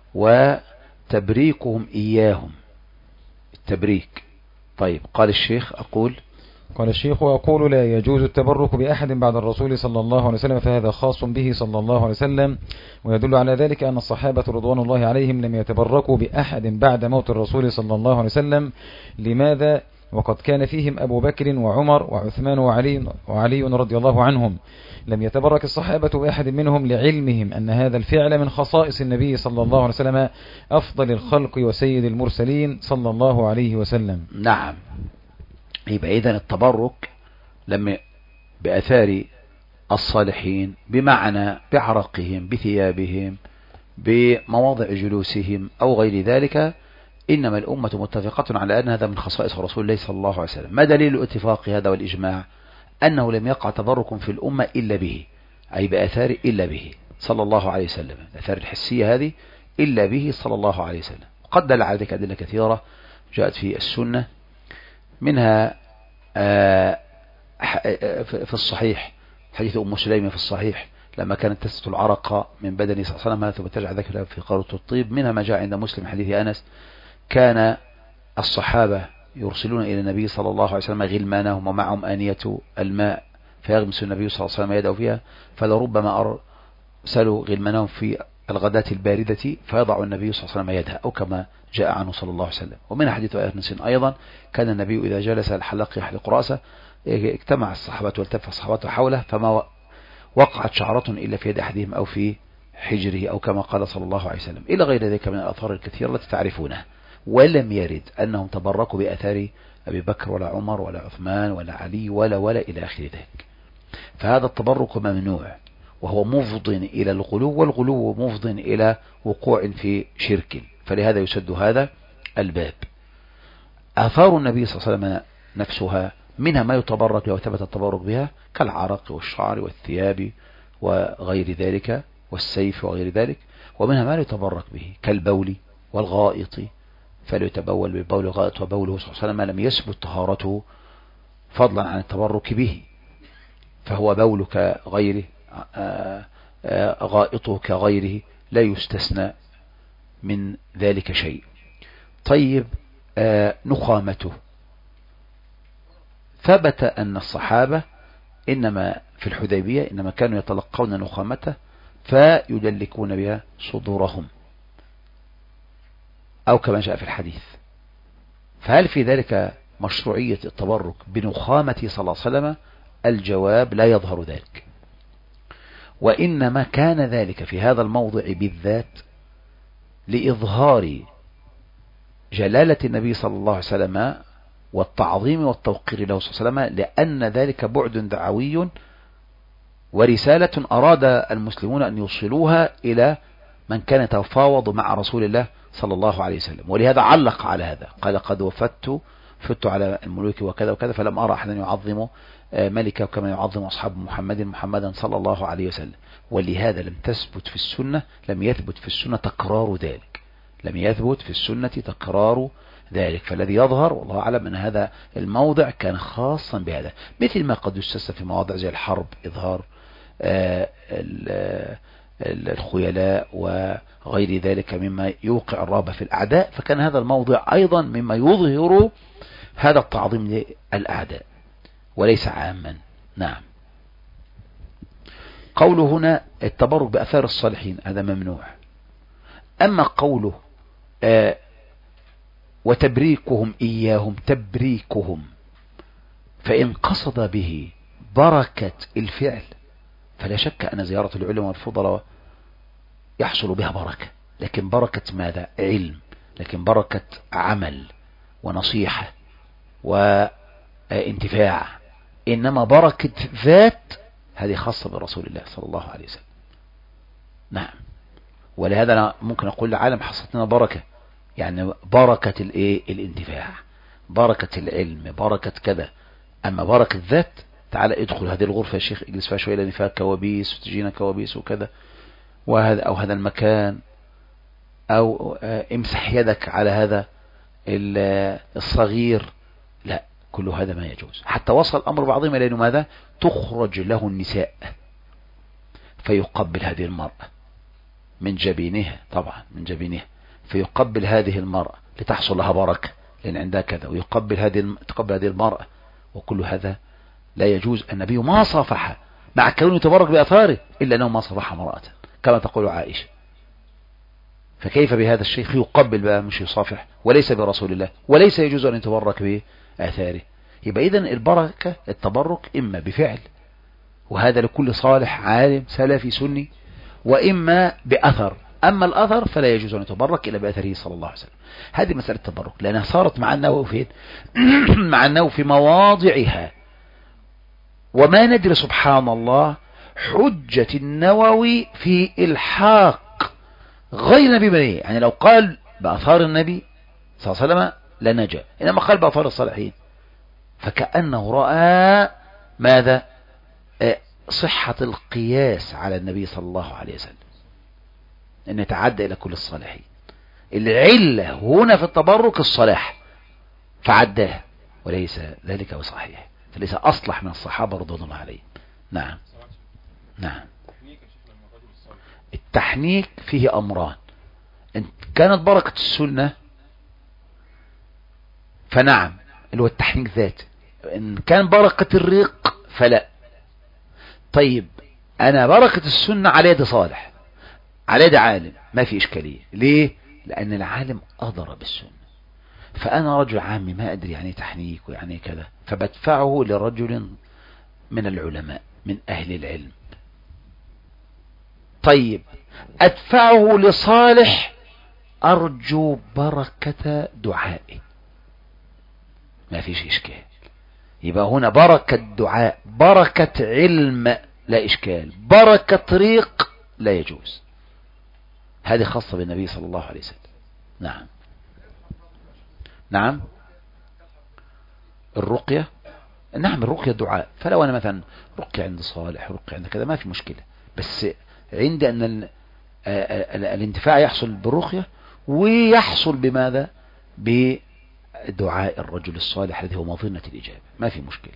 وتبريكهم إياهم. التبريك. طيب قال الشيخ أقول قال الشيخ وأقول لا يجوز التبرك بأحد بعد الرسول صلى الله عليه وسلم فهذا خاص به صلى الله عليه وسلم. ويدل على ذلك أن الصحابة رضوان الله عليهم لم يتبركوا بأحد بعد موت الرسول صلى الله عليه وسلم. لماذا؟ وقد كان فيهم أبو بكر وعمر وعثمان وعلي, وعلي رضي الله عنهم. لم يتبرك الصحابة بأحد منهم لعلمهم أن هذا الفعل من خصائص النبي صلى الله عليه وسلم أفضل الخلق وسيد المرسلين صلى الله عليه وسلم. نعم، يبقى إذن التبرك لم بأثار الصالحين بمعنى بعرقهم بثيابهم بمواضع جلوسهم أو غير ذلك، إنما الأمة متفقة على أن هذا من خصائص رسول الله صلى الله عليه وسلم. ما دليل اتفاق هذا والإجماع؟ أنه لم يقع تبرك في الأمة إلا به، أي بأثار إلا به صلى الله عليه وسلم، الأثار الحسية هذه إلا به صلى الله عليه وسلم. وقد دل على ذلك أدلة كثيرة جاءت في السنة، منها في الصحيح حديث أم سليمة في الصحيح لما كانت تسقط العرق من بدن صلى الله عليه وسلم ثم ترجع ذكرها في قارة الطيب. منها ما جاء عند مسلم حديث أنس كان الصحابة يرسلون إلى النبي صلى الله عليه وسلم غلمانهم ومعهم آنية الماء فيغمس النبي صلى الله عليه وسلم يده فيها، فلربما أرسلوا غلمانهم في الغداة الباردة فيضع النبي صلى الله عليه وسلم يدها أو كما جاء عنه صلى الله عليه وسلم. ومن حديث أنس أيضا كان النبي إذا جلس الحلاق يحلق رأسه اجتمع الصحابة والتف الصحابة حوله فما وقعت شعرة إلا في يد أحدهم أو في حجره أو كما قال صلى الله عليه وسلم، إلى غير ذلك من الآثار الكثيرة التي تعرفونها. ولم يرد أنهم تبركوا بأثار أبي بكر ولا عمر ولا عثمان ولا علي ولا ولا إلى آخر ذلك. فهذا التبرك ممنوع وهو مفض إلى الغلو، والغلو مفض إلى وقوع في شرك، فلهذا يسد هذا الباب. آثار النبي صلى الله عليه وسلم نفسها منها ما يتبرك لو ثبت التبرك بها كالعرق والشعر والثياب وغير ذلك والسيف وغير ذلك، ومنها ما يتبرك به كالبول والغائط فليتبول بالبول والغائط، وبوله صلى الله عليه وسلم لم يثبت طهارته فضلا عن التبرك به، فهو بول كغيره غائطه كغيره لا يستثنى من ذلك شيء. طيب آه نخامته، ثبت أن الصحابة إنما في الحديبية إنما كانوا يتلقون نخامته فيدلكون بها صدورهم أو كما جاء في الحديث. فهل في ذلك مشروعية التبرك بنخامة صلى الله عليه وسلم؟ الجواب لا يظهر ذلك، وإنما كان ذلك في هذا الموضع بالذات لإظهار جلالة النبي صلى الله عليه وسلم والتعظيم والتوقير له صلى الله عليه وسلم، لأن ذلك بعد دعوي ورسالة أراد المسلمون أن يوصلوها إلى من كان يتفاوض مع رسول الله صلى الله عليه وسلم. ولهذا علق على هذا، قال قد وفدت فدت على الملوك وكذا وكذا فلم أرى أحدا يعظم ملكا كما يعظم أصحاب محمد محمدا صلى الله عليه وسلم. ولهذا لم تثبت في السنة لم يثبت في السنة تكرار ذلك لم يثبت في السنة تكرار ذلك. فالذي يظهر والله أعلم أن هذا الموضع كان خاصا بهذا، مثل ما قد يستثنى في مواضع زي الحرب إظهار آه الخيلاء وغير ذلك مما يوقع الرهبة في الأعداء، فكان هذا الموضع أيضا مما يظهر هذا التعظيم للأعداء وليس عاما. نعم. قوله هنا التبرك بأثار الصالحين هذا ممنوع. أما قوله آه وتبريكهم إياهم تبريكهم، فإن قصد به بركة الفعل فلا شك أن زيارة العلماء والفضلاء يحصل بها بركة، لكن بركة ماذا؟ علم، لكن بركة عمل ونصيحة وانتفاع. إنما بركة ذات هذه خاصة برسول الله صلى الله عليه وسلم. نعم. ولهذا أنا ممكن أقول لعالم حصلتنا بركة، يعني بركة الايه الانتفاع، بركة العلم، بركة كذا. أما بركة ذات تعال ادخل هذه الغرفة يا شيخ اجلس فيها شوية لأن فيها كوابيس وتجينا كوابيس وكذا، وهذا أو هذا المكان، أو امسح يدك على هذا الصغير، لا، كل هذا ما يجوز. حتى وصل الأمر بعضهم إلى أنه ماذا؟ تخرج له النساء فيقبل هذه المرأة من جبينها، طبعا من جبينها، فيقبل هذه المرأة لتحصل لها بركة لأن عندها كذا، ويقبل هذه تقبل هذه المرأة، وكل هذا لا يجوز. النبي ما صافح مع كونه يتبرك بأثاره إلا أنه ما صافح امرأة كما تقول عائشة، فكيف بهذا الشيخ يقبل بقى مش يصافح؟ وليس برسول الله، وليس يجوز أن يتبرك بآثاره. يبقى إذن البركة التبرك إما بفعل، وهذا لكل صالح عالم سلفي سني، وإما بأثر. أما الأثر فلا يجوز أن يتبرك إلا بأثره صلى الله عليه وسلم. هذه مسألة التبرك لأنها صارت مع النووي فين؟ مع النووي في مواضعها، وما ندري سبحان الله حجة النووي في إلحاق غير نبي بنيه. يعني لو قال بأثار النبي صلى الله عليه وسلم لنجا، إنما قال بأثار الصالحين، فكأنه رأى ماذا؟ صحة القياس على النبي صلى الله عليه وسلم أن يتعدى إلى كل الصالحين. العلة هنا في التبرك الصلاح فعداه، وليس ذلك بصحيح، فليس أصلح من الصحابة رضوان الله عليهم. نعم. نعم. التحنيك فيه أمران، إن كانت بركة السنة فنعم اللي هو التحنيك ذات، إن كان بركة الريق فلا. طيب أنا بركة السنة على يد صالح، على يد عالم، ما في إشكالية. ليه؟ لأن العالم أضر بالسنة، فأنا رجل عامي ما أدري يعني تحنيك ويعني كذا، فبدفعه لرجل من العلماء من أهل العلم. طيب أدفعه لصالح أرجو بركة دعائه، ما فيش إشكال. يبقى هنا بركة دعاء، بركة علم لا إشكال، بركة ريق لا يجوز. هذه خاصة بالنبي صلى الله عليه وسلم. نعم. نعم. الرقية، نعم الرقية دعاء، فلو أنا مثلا رقية عند صالح، رقية عند كذا، ما في مشكلة، بس عند أن ال ال الانتفاع يحصل بالرقية ويحصل بماذا؟ بدعاء الرجل الصالح الذي هو مظنة الإجابة، ما في مشكلة.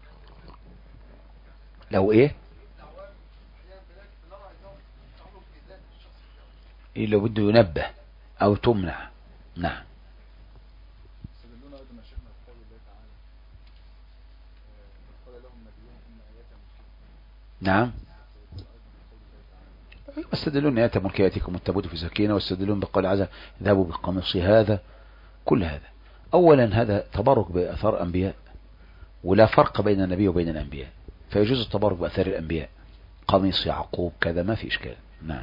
لو إيه؟ اللي بده ينبه او تمنع. نعم. نعم. واستدلون آيات ملكياتكم والتابوت في سكينة، واستدلون بقول عز ذهبوا بقميص هذا. كل هذا اولا هذا تبرك بأثار انبياء، ولا فرق بين النبي وبين الانبياء، فيجوز التبرك بأثار الانبياء. قميص يعقوب كذا ما في اشكال. نعم.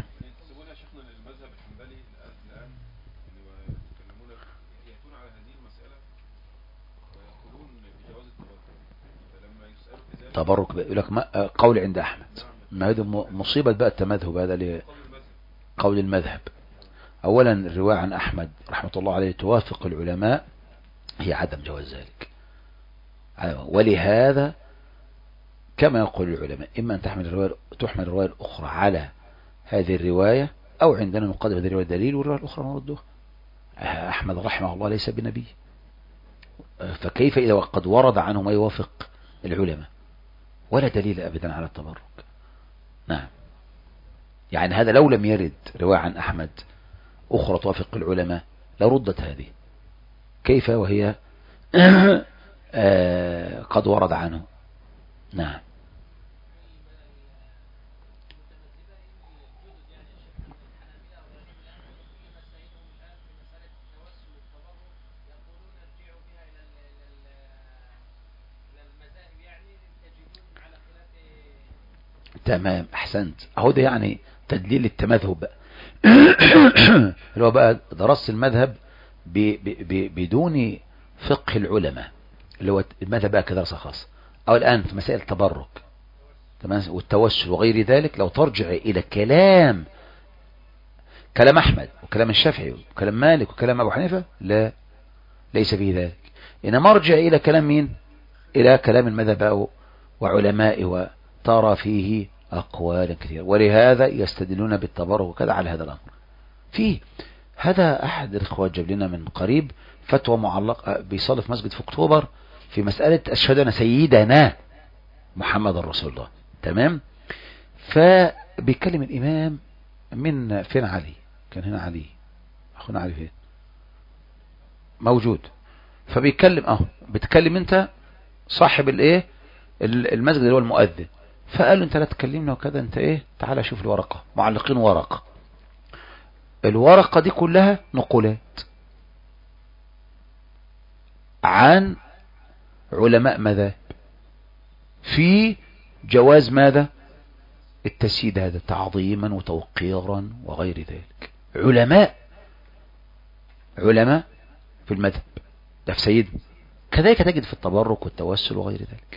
تبرك يقول لك قول عند احمد، ما هذا مصيبة بقى التمذهب هذا لقول المذهب. اولا الرواية عن احمد رحمة الله عليه توافق العلماء هي عدم جواز ذلك، ولهذا كما يقول العلماء اما ان تحمل الرواية تحمل الرواية الاخرى على هذه الرواية، او عندنا نقدم هذه الرواية دليل والرواية الاخرى نردها. احمد رحمه الله ليس بنبي، فكيف اذا قد ورد عنه ما يوافق العلماء؟ ولا دليل ابدا على التبرك. نعم. يعني هذا لو لم يرد رواية عن احمد اخرى توافق العلماء لردت هذه، كيف وهي آه قد ورد عنه. نعم. تمام احسنت. اهو ده يعني تدليل التمذهب بقى اللي هو بقى دراسة المذهب ب ب ب بدون فقه العلماء، اللي هو المذهب بقى كدراسة خاصة. او الان في مسائل التبرك تمام والتوسل وغير ذلك، لو ترجع الى كلام كلام احمد وكلام الشافعي وكلام مالك وكلام ابو حنيفة، لا ليس فيه ذلك. انما ارجع الى كلام مين؟ الى كلام المذهب وعلماء، وترى فيه اقوالا كثيرة، ولهذا يستدلون بالتبرك وكذا على هذا الامر. فيه هذا احد الاخوات جاب لنا من قريب فتوى معلقة بيصلي في مسجد في اكتوبر في مسألة اشهد ان سيدنا محمد رسول الله. تمام. فبيكلم الامام من فين؟ علي كان هنا. علي اخونا علي فين؟ موجود. فبيتكلم اهو بتكلم انت صاحب الايه المسجد اللي هو المؤذن، فقال له انت لا تكلمنا وكذا، انت ايه تعالى شوف الورقة، معلقين ورقة، الورقة دي كلها نقولات عن علماء مذاهب في جواز ماذا؟ التسييد هذا تعظيما وتوقيرا وغير ذلك. علماء علماء في المذهب ده في سيدنا. كذلك تجد في التبرك والتوسل وغير ذلك.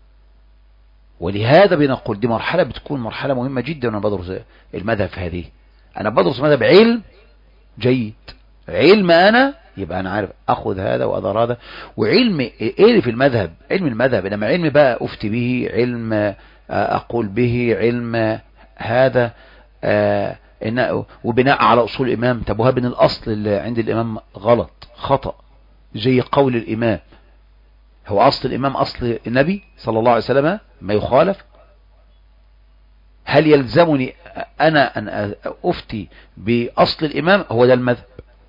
ولهذا بنقول دي مرحلة بتكون مرحلة مهمة جدا. وانا بدرس المذهب في هذه، انا بدرس مذهب علم جيد، علم انا يبقى انا عارف اخذ هذا واذر هذا. وعلم ايه اللي في المذهب؟ علم المذهب. انما علم بقى افتي به، علم اقول به، علم هذا آه إن وبناء على اصول الامام. طب وهذا من الاصل اللي عند الامام غلط خطأ، زي قول الامام. هو اصل الامام اصل النبي صلى الله عليه وسلم ما يخالف؟ هل يلزمني انا ان افتي باصل الامام؟ هو ده المذهب.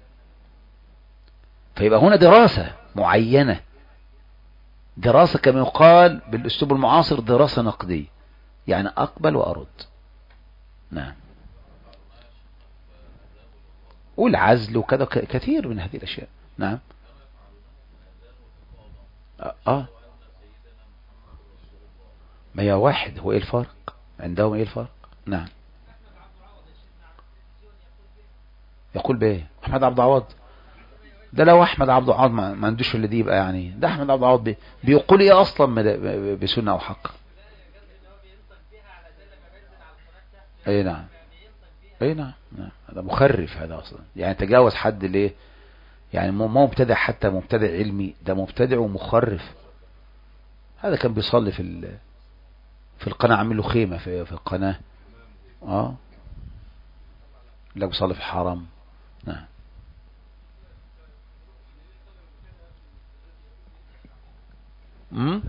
فيبقى هنا دراسة معينة، دراسة كما يقال بالاسلوب المعاصر دراسة نقدية، يعني اقبل وارد. نعم. والعزل وكذا كثير من هذه الاشياء. نعم. اه ما هي واحد. هو ايه الفرق عندهم؟ ايه الفرق؟ نعم. يقول بايه؟ احمد عبد العوض ده لو احمد عبد العوض ما عندوش اللي دي يبقى يعني ده احمد عبد العوض بي بيقول ايه اصلا بسنة او حق؟ اي نعم. اي نعم. نعم. هذا مخرف هذا اصلا، يعني تجاوز حد ليه؟ يعني مو مبتدع، حتى مبتدع علمي، ده مبتدع ومخرف. هذا كان بيصلي في في القناة، عامل له خيمة في في القناة. اه لا بيصلي في الحرم. نعم. امم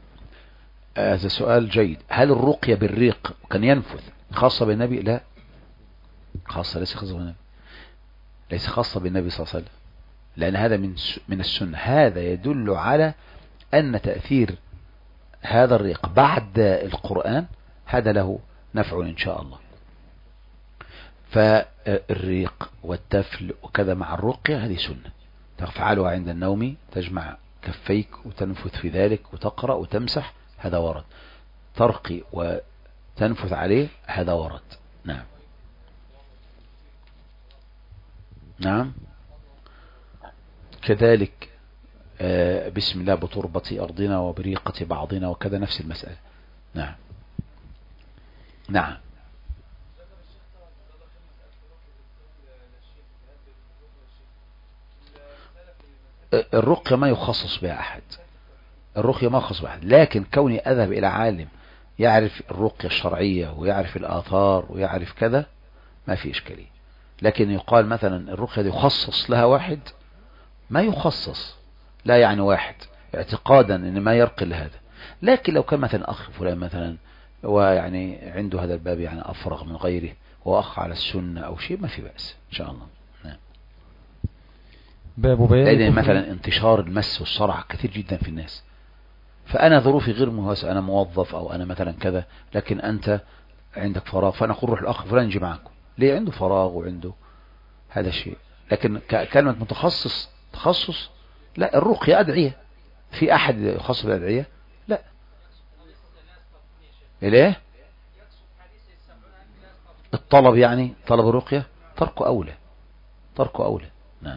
هذا سؤال جيد. هل الرقية بالريق كان ينفذ خاصة بالنبي؟ لا خاصة ليس خاصة بالنبي، ليس خاصة بالنبي صلى الله عليه وسلم، لأن هذا من من السنة. هذا يدل على أن تأثير هذا الريق بعد القرآن هذا له نفع إن شاء الله. فالريق والتفل وكذا مع الرقية هذه سنة تفعلها عند النوم، تجمع كفيك وتنفث في ذلك وتقرأ وتمسح، هذا ورد. ترقي وتنفث عليه هذا ورد. نعم نعم. كذلك بسم الله بتربة أرضنا وبريقة بعضنا وكذا نفس المسألة. نعم نعم. الرقية ما يخصص بها أحد، الرقية ما يخصص بها أحد، لكن كوني أذهب إلى عالم يعرف الرقية الشرعية ويعرف الآثار ويعرف كذا ما في إشكالية. لكن يقال مثلا الرقية دي يخصص لها واحد، ما يخصص، لا يعني واحد اعتقادا ان ما يرقي لهذا. لكن لو كان مثلا اخ فلان مثلا ويعني عنده هذا الباب يعني افرغ من غيره واخ على السنة او شيء ما في بأس ان شاء الله. نعم. باب بيان لان مثلا انتشار المس والصرع كثير جدا في الناس، فانا ظروفي غير مهيئة، انا موظف او انا مثلا كذا، لكن انت عندك فراغ، فانا اقول روح الاخ فلان يجي معكم، ليه؟ عنده فراغ وعنده هذا الشيء. لكن كلمة متخصص تخصص لا. الرقية أدعية، في أحد يخصص بالأدعية؟ لا. ليه؟ الطلب يعني طلب الرقية تركه أولى، تركه أولى. نعم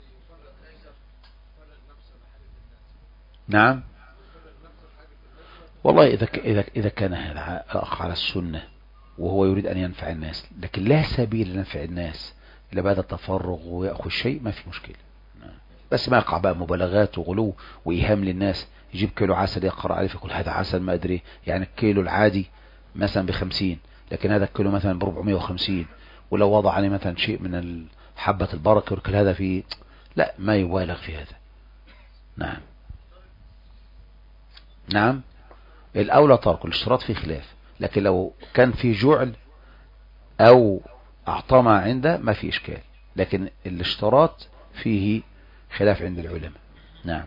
نعم. والله إذا إذا إذا كان هذا أخ على السنة وهو يريد أن ينفع الناس، لكن لا سبيل لنفع الناس إلا بعد التفرغ ويأخذ شيء، ما في مشكلة. بس ما يقع بقى مبالغات وغلو وإيهام للناس، يجيب كيلو عسل يقرأ عليه فيقول هذا عسل ما أدري، يعني الكيلو العادي مثلا بخمسين، لكن هذا الكيلو مثلا بربعمية وخمسين، ولو وضع عليه مثلا شيء من حبة البركة يقول هذا فيه، لا ما يبالغ في هذا. نعم نعم. الأولى ترك الاشتراط في خلاف، لكن لو كان في جعل أو أعطى ما عنده ما في إشكال، لكن الاشتراط فيه خلاف عند العلماء. نعم.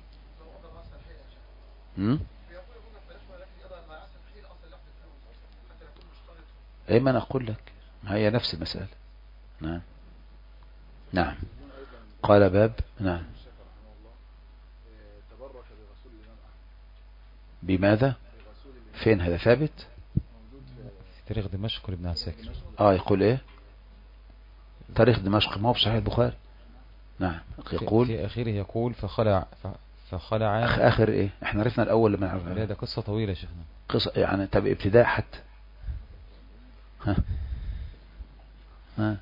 امم اي ما انا اقول لك، ما هي نفس المسألة. نعم نعم. قال باب. نعم. بماذا؟ فين هذا ثابت؟ في تاريخ دمشق لابن عساكر. اه يقول ايه؟ تاريخ دمشق ما هو بصحيح البخاري. نعم. يقول في اخره يقول فخلع فخلع أخ آخر إيه؟ إحنا عرفنا الأول لما نعرف. لا ده قصة طويلة يا شيخنا. قصة يعني طب ابتداء حتى. ها ها.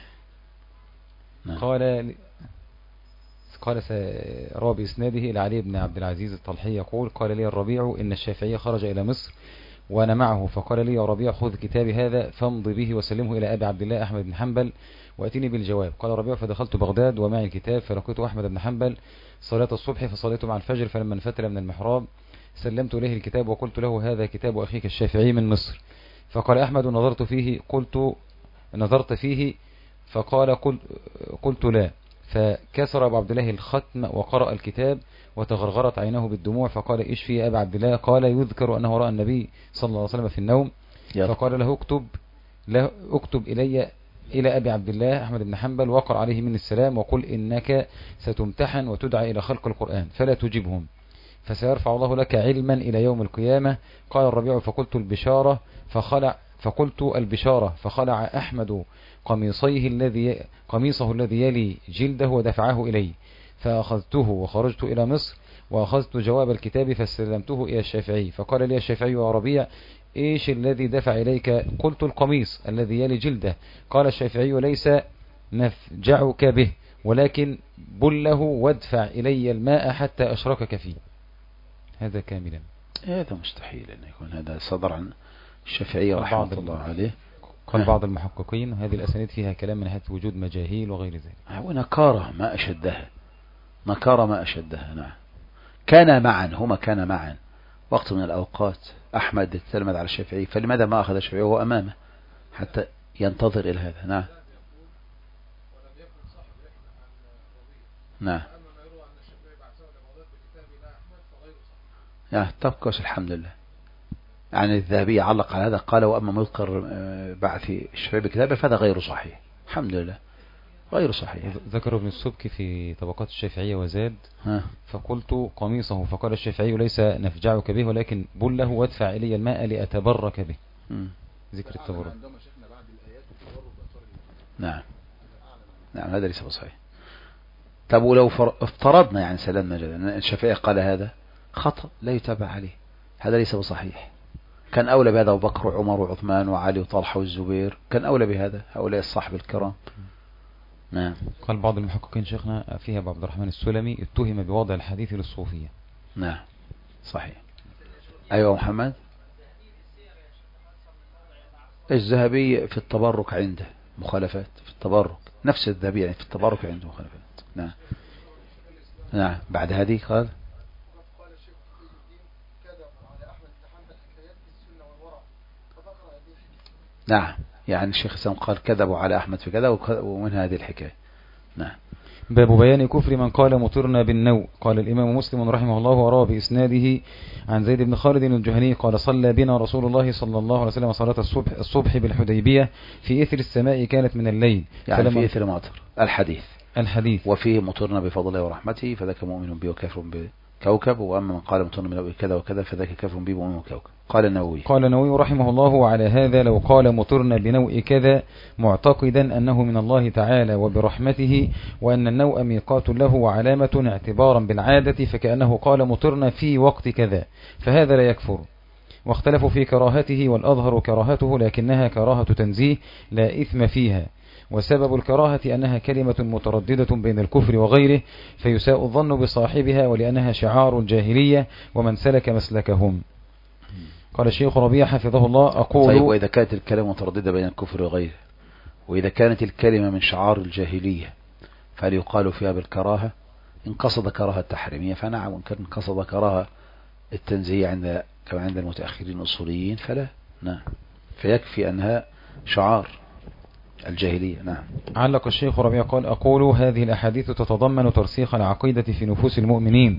قال قال روى بإسناده إلى علي بن عبد العزيز الطلحي يقول قال لي الربيع إن الشافعي خرج إلى مصر وأنا معه، فقال لي يا ربيع خذ كتابي هذا فامض به وسلمه إلى أبي عبد الله أحمد بن حنبل وأتني بالجواب. قال ربيع فدخلت بغداد ومعي الكتاب فلقيت أحمد بن حنبل صلاة الصبح فصليت مع الفجر، فلما انفتل من المحراب سلمت إليه الكتاب وقلت له هذا كتاب أخيك الشافعي من مصر. فقال أحمد نظرت فيه قلت نظرت فيه فقال قلت, قلت لا. فكسر أبو عبد الله الختم وقرأ الكتاب وتغرغرت عينه بالدموع فقال ايش في يا أبا عبد الله؟ قال يذكر أنه رأى النبي صلى الله عليه وسلم في النوم. فقال له اكتب له اكتب إلي إلى أبي عبد الله أحمد بن حنبل وقر عليه من السلام وقل إنك ستمتحن وتدعى إلى خلق القرآن فلا تجبهم فسيرفع الله لك علما إلى يوم القيامة. قال الربيع فقلت البشارة فخلع فقلت البشارة فخلع أحمد قميصيه الذي قميصه الذي يلي جلده ودفعه إلي فأخذته وخرجت إلى مصر وأخذت جواب الكتاب فسلمته إلى الشافعي. فقال لي الشافعي يا ربيع إيش الذي دفع إليك؟ قلت القميص الذي يلي جلده. قال الشافعي ليس نفجعك به ولكن بله وادفع إلي الماء حتى أشركك فيه. هذا كاملا. هذا مستحيل أن يكون هذا صدر عن الشافعي رحمه الله عليه. قال بعض المحققين هذه الأسانيد فيها كلام من ناحية وجود مجاهيل وغير ذلك. ونكارة ما أشدها، نكارة ما أشدها. نعم. كان معا، هما كان معا وقت من الأوقات. أحمد تلمذ على الشافعي، فلماذا ما أخذ الشافعي وهو أمامه حتى ينتظر إلى هذا. نعم نعم نعم. طب كويس الحمد لله. يعني الذهبي علق على هذا قال وأما ما يذكر بعث الشافعي بكتابه فهذا غير صحيح. الحمد لله غير صحيح. ذكر ابن السبكي في طبقات الشافعية وزاد ها. فقلت قميصه فقال الشافعي ليس نفجعك به ولكن بله وادفع إلي الماء لأتبرك به. م. ذكر التبرك. نعم نعم هذا ليس بصحيح. طب ولو افترضنا يعني سلمنا جدا أن الشافعي قال هذا خطأ لا يتابع عليه، هذا ليس بصحيح. كان أولى بهذا أبو بكر وعمر وعثمان وعلي وطلحة والزبير، كان أولى بهذا هؤلاء الصحابة الكرام. نعم. قال بعض المحققين شيخنا فيها أبو عبد الرحمن السلمي اتهم بوضع الحديث للصوفية. نعم صحيح. أيوة محمد. الذهبي في التبرك عنده مخالفات في التبرك، نفس الذهبي يعني في التبرك عنده مخالفات. نعم نعم. بعد هذه قال نعم يعني الشيخ الإسلام قال كذبوا على أحمد في كذا ومن هذه الحكاية. نعم. باب بيان كفر من قال مطرنا بالنوء. قال الإمام مسلم رحمه الله وروى بإسناده عن زيد بن خالد الجهني قال صلى بنا رسول الله صلى الله عليه وسلم صلاة الصبح, الصبح بالحديبية في إثر السماء كانت من الليل يعني في إثر مطر الحديث الحديث وفيه مطرنا بفضله ورحمته فذاك مؤمن بي وكافر بكوكب، وأما من قال مطرنا من كذا وكذا فذاك كافر بي ومؤمن بكوكب. قال النووي قال النووي رحمه الله وعلى هذا لو قال مطرنا بنوء كذا معتقدا أنه من الله تعالى وبرحمته وأن النوء ميقات له وعلامة اعتبارا بالعادة فكأنه قال مطرنا في وقت كذا فهذا لا يكفر. واختلفوا في كراهته والأظهر كراهته لكنها كراهة تنزيه لا إثم فيها، وسبب الكراهة أنها كلمة مترددة بين الكفر وغيره فيساء الظن بصاحبها ولأنها شعار الجاهلية ومن سلك مسلكهم. قال الشيخ ربيع حفظه الله أقول طيب وإذا كانت الكلمة مترددة بين الكفر وغيره وإذا كانت الكلمة من شعار الجاهلية فهل يقال فيها بالكراهة؟ إن قصد كراهة التحريمية فنعم، وإن كان قصد كراهة التنزيه عند كما عند المتأخرين الأصوليين فلا. نعم فيكفي أنها شعار الجاهلية. نعم. علق الشيخ ربيع قال أقول هذه الأحاديث تتضمن ترسيخ العقيدة في نفوس المؤمنين.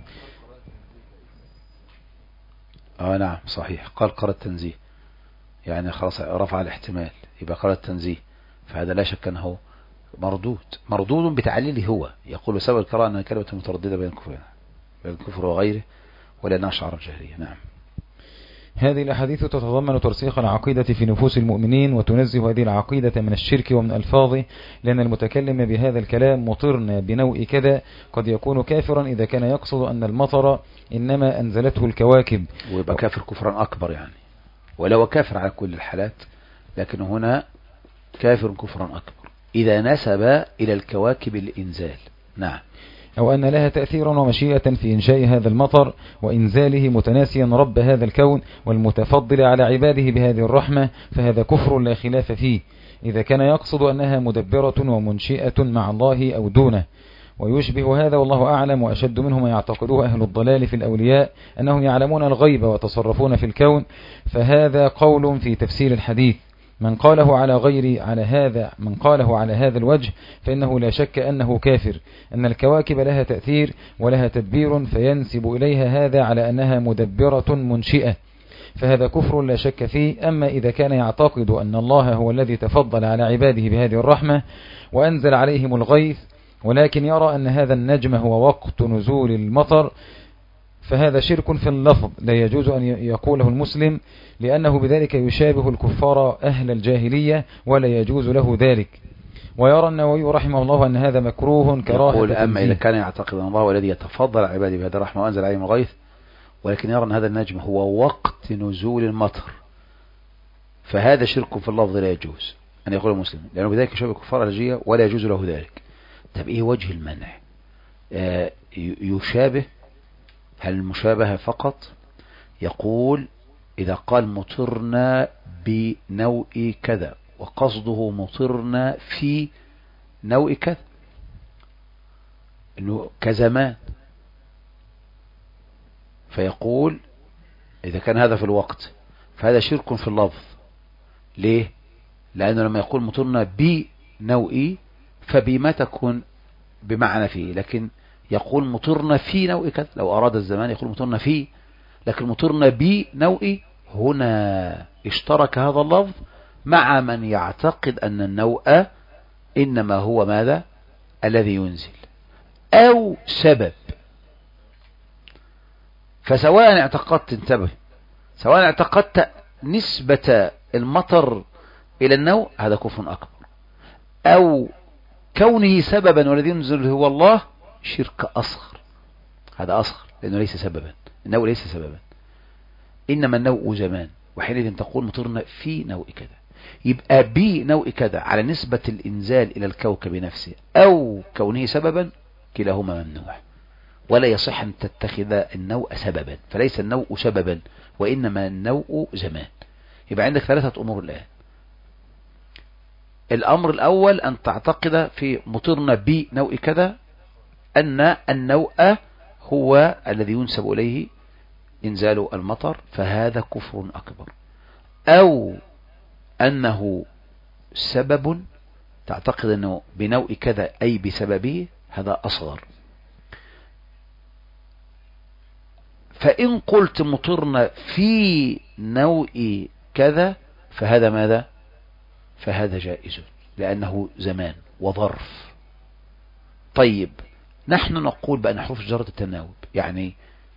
آه نعم صحيح. قال قرأ التنزيه يعني خلاص رفع الاحتمال يبقى قرأ التنزيه، فهذا لا شك أنه مردود مردود بتعليله هو. يقول سبب الكراهة أنها كلمة مترددة بين الكفر بين الكفر وغيره ولأنها شعار الجاهلية. نعم. هذه الأحاديث تتضمن ترسيخ العقيدة في نفوس المؤمنين وتنزه هذه العقيدة من الشرك ومن ألفاظه، لأن المتكلم بهذا الكلام مطرنا بنوء كذا قد يكون كافرا إذا كان يقصد أن المطر إنما أنزلته الكواكب، ويبقى كافر كفرا أكبر يعني، ولو كافر على كل الحالات، لكن هنا كافر كفرا أكبر إذا نسب إلى الكواكب الإنزال. نعم. أو أن لها تأثيرا ومشيئة في إنشاء هذا المطر وإنزاله متناسيا رب هذا الكون والمتفضل على عباده بهذه الرحمة، فهذا كفر لا خلاف فيه إذا كان يقصد أنها مدبرة ومنشئة مع الله أو دونه. ويشبه هذا والله أعلم وأشد منه ما يعتقده أهل الضلال في الأولياء أنهم يعلمون الغيب وتصرفون في الكون، فهذا قول في تفسير الحديث من قاله على غير على هذا من قاله على هذا الوجه فإنه لا شك أنه كافر، أن الكواكب لها تأثير ولها تدبير فينسب إليها هذا على أنها مدبرة منشئة، فهذا كفر لا شك فيه. أما إذا كان يعتقد أن الله هو الذي تفضل على عباده بهذه الرحمة وأنزل عليهم الغيث ولكن يرى أن هذا النجم هو وقت نزول المطر فهذا شرك في اللفظ لا يجوز أن يقوله المسلم، لأنه بذلك يشابه الكفار أهل الجاهلية ولا يجوز له ذلك. ويرى النووي رحمه الله أن هذا مكروه كراهة. يقول أما إذا كان يعتقد أن الله هو الذي يتفضل على عباده بهذه الرحمة وأنزل عليهم الغيث ولكن يرى أن هذا النجم هو وقت نزول المطر فهذا شرك في اللفظ لا يجوز أن يقول المسلم، لأنه بذلك يشابه الكفار الجاهلية ولا يجوز له ذلك. طب إيه وجه المنع؟ آه يشابه، هل المشابهة فقط؟ يقول إذا قال مطرنا بنوء كذا وقصده مطرنا في نوء كذا إنه كزمان، فيقول إذا كان هذا في الوقت فهذا شرك في اللفظ. ليه؟ لأنه لما يقول مطرنا بنوء فبما تكون بمعنى فيه، لكن يقول مطرنا في نوء كذا. لو أراد الزمان يقول مطرنا في، لكن مطرنا بنوء هنا اشترك هذا اللفظ مع من يعتقد أن النوء إنما هو ماذا؟ الذي ينزل أو سبب. فسواء اعتقدت، انتبه، سواء اعتقدت نسبة المطر إلى النوء هذا كفر أكبر، أو كونه سببا والذي ينزل هو الله شرك أصغر، هذا أصغر لأنه ليس سببا، النوء ليس سببا، إنما النوء زمان، وحينئذ تقول مطرنا في نوء كذا. يبقى بنوء كذا على نسبة الإنزال إلى الكوكب نفسه أو كونه سببا كلاهما ممنوع، ولا يصح أن تتخذ النوء سببا، فليس النوء سببا وإنما النوء زمان. يبقى عندك ثلاثة أمور الآن. الأمر الأول أن تعتقد في مطرنا بنوء كذا أن النوء هو الذي ينسب إليه إنزال المطر، فهذا كفر أكبر. أو أنه سبب، تعتقد أنه بنوء كذا أي بسببه، هذا أصغر. فإن قلت مطرنا في نوء كذا فهذا ماذا؟ فهذا جائز لأنه زمان وظرف. طيب نحن نقول بأن حروف الجر التناوب، يعني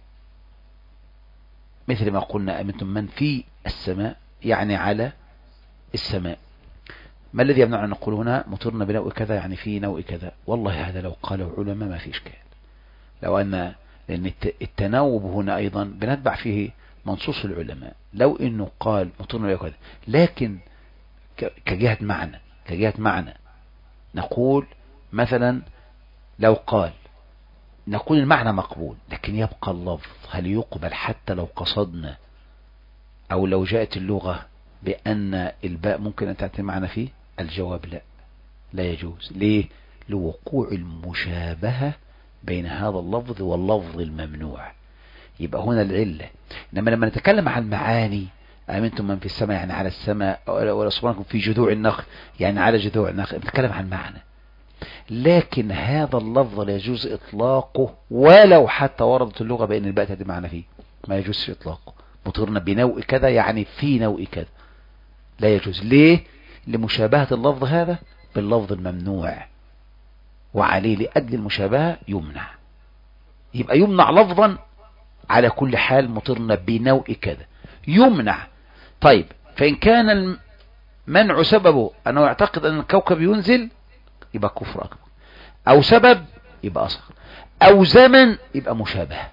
مثل ما قلنا أمنتم من في السماء يعني على السماء. ما الذي يمنع أن نقول هنا مطرنا بنوء كذا يعني في نوء كذا؟ والله هذا لو قاله علماء ما في إشكال، لو أن لأن التناوب هنا أيضا بنتبع فيه منصوص العلماء، لو أنه قال مطرنا بنوء كذا، لكن كجهة معنى كجهة معنى نقول مثلا لو قال نقول المعنى مقبول، لكن يبقى اللفظ هل يقبل حتى لو قصدنا أو لو جاءت اللغة بأن الباء ممكن أن تأتي معنا فيه؟ الجواب لا، لا يجوز. ليه؟ لوقوع المشابهة بين هذا اللفظ واللفظ الممنوع. يبقى هنا العلة. إنما لما نتكلم عن معاني أمنتم من في السماء يعني على السماء، ولا صبركم في جذوع النخل يعني على جذوع النخل، نتكلم عن معنى. لكن هذا اللفظ لا يجوز إطلاقه ولو حتى وردت اللغة بأن الباء تأتي معنا فيه، ما يجوز إطلاقه. مطرنا بنوء كذا يعني في نوء كذا، لا يجوز. ليه؟ لمشابهة اللفظ هذا باللفظ الممنوع، وعليه لأجل المشابهة يمنع. يبقى يمنع لفظا على كل حال مطرنا بنوء كذا يمنع. طيب فإن كان المنع سببه أنه يعتقد أن الكوكب ينزل يبقى كفر أكبر، أو سبب يبقى أصغر، أو زمن يبقى مشابهة.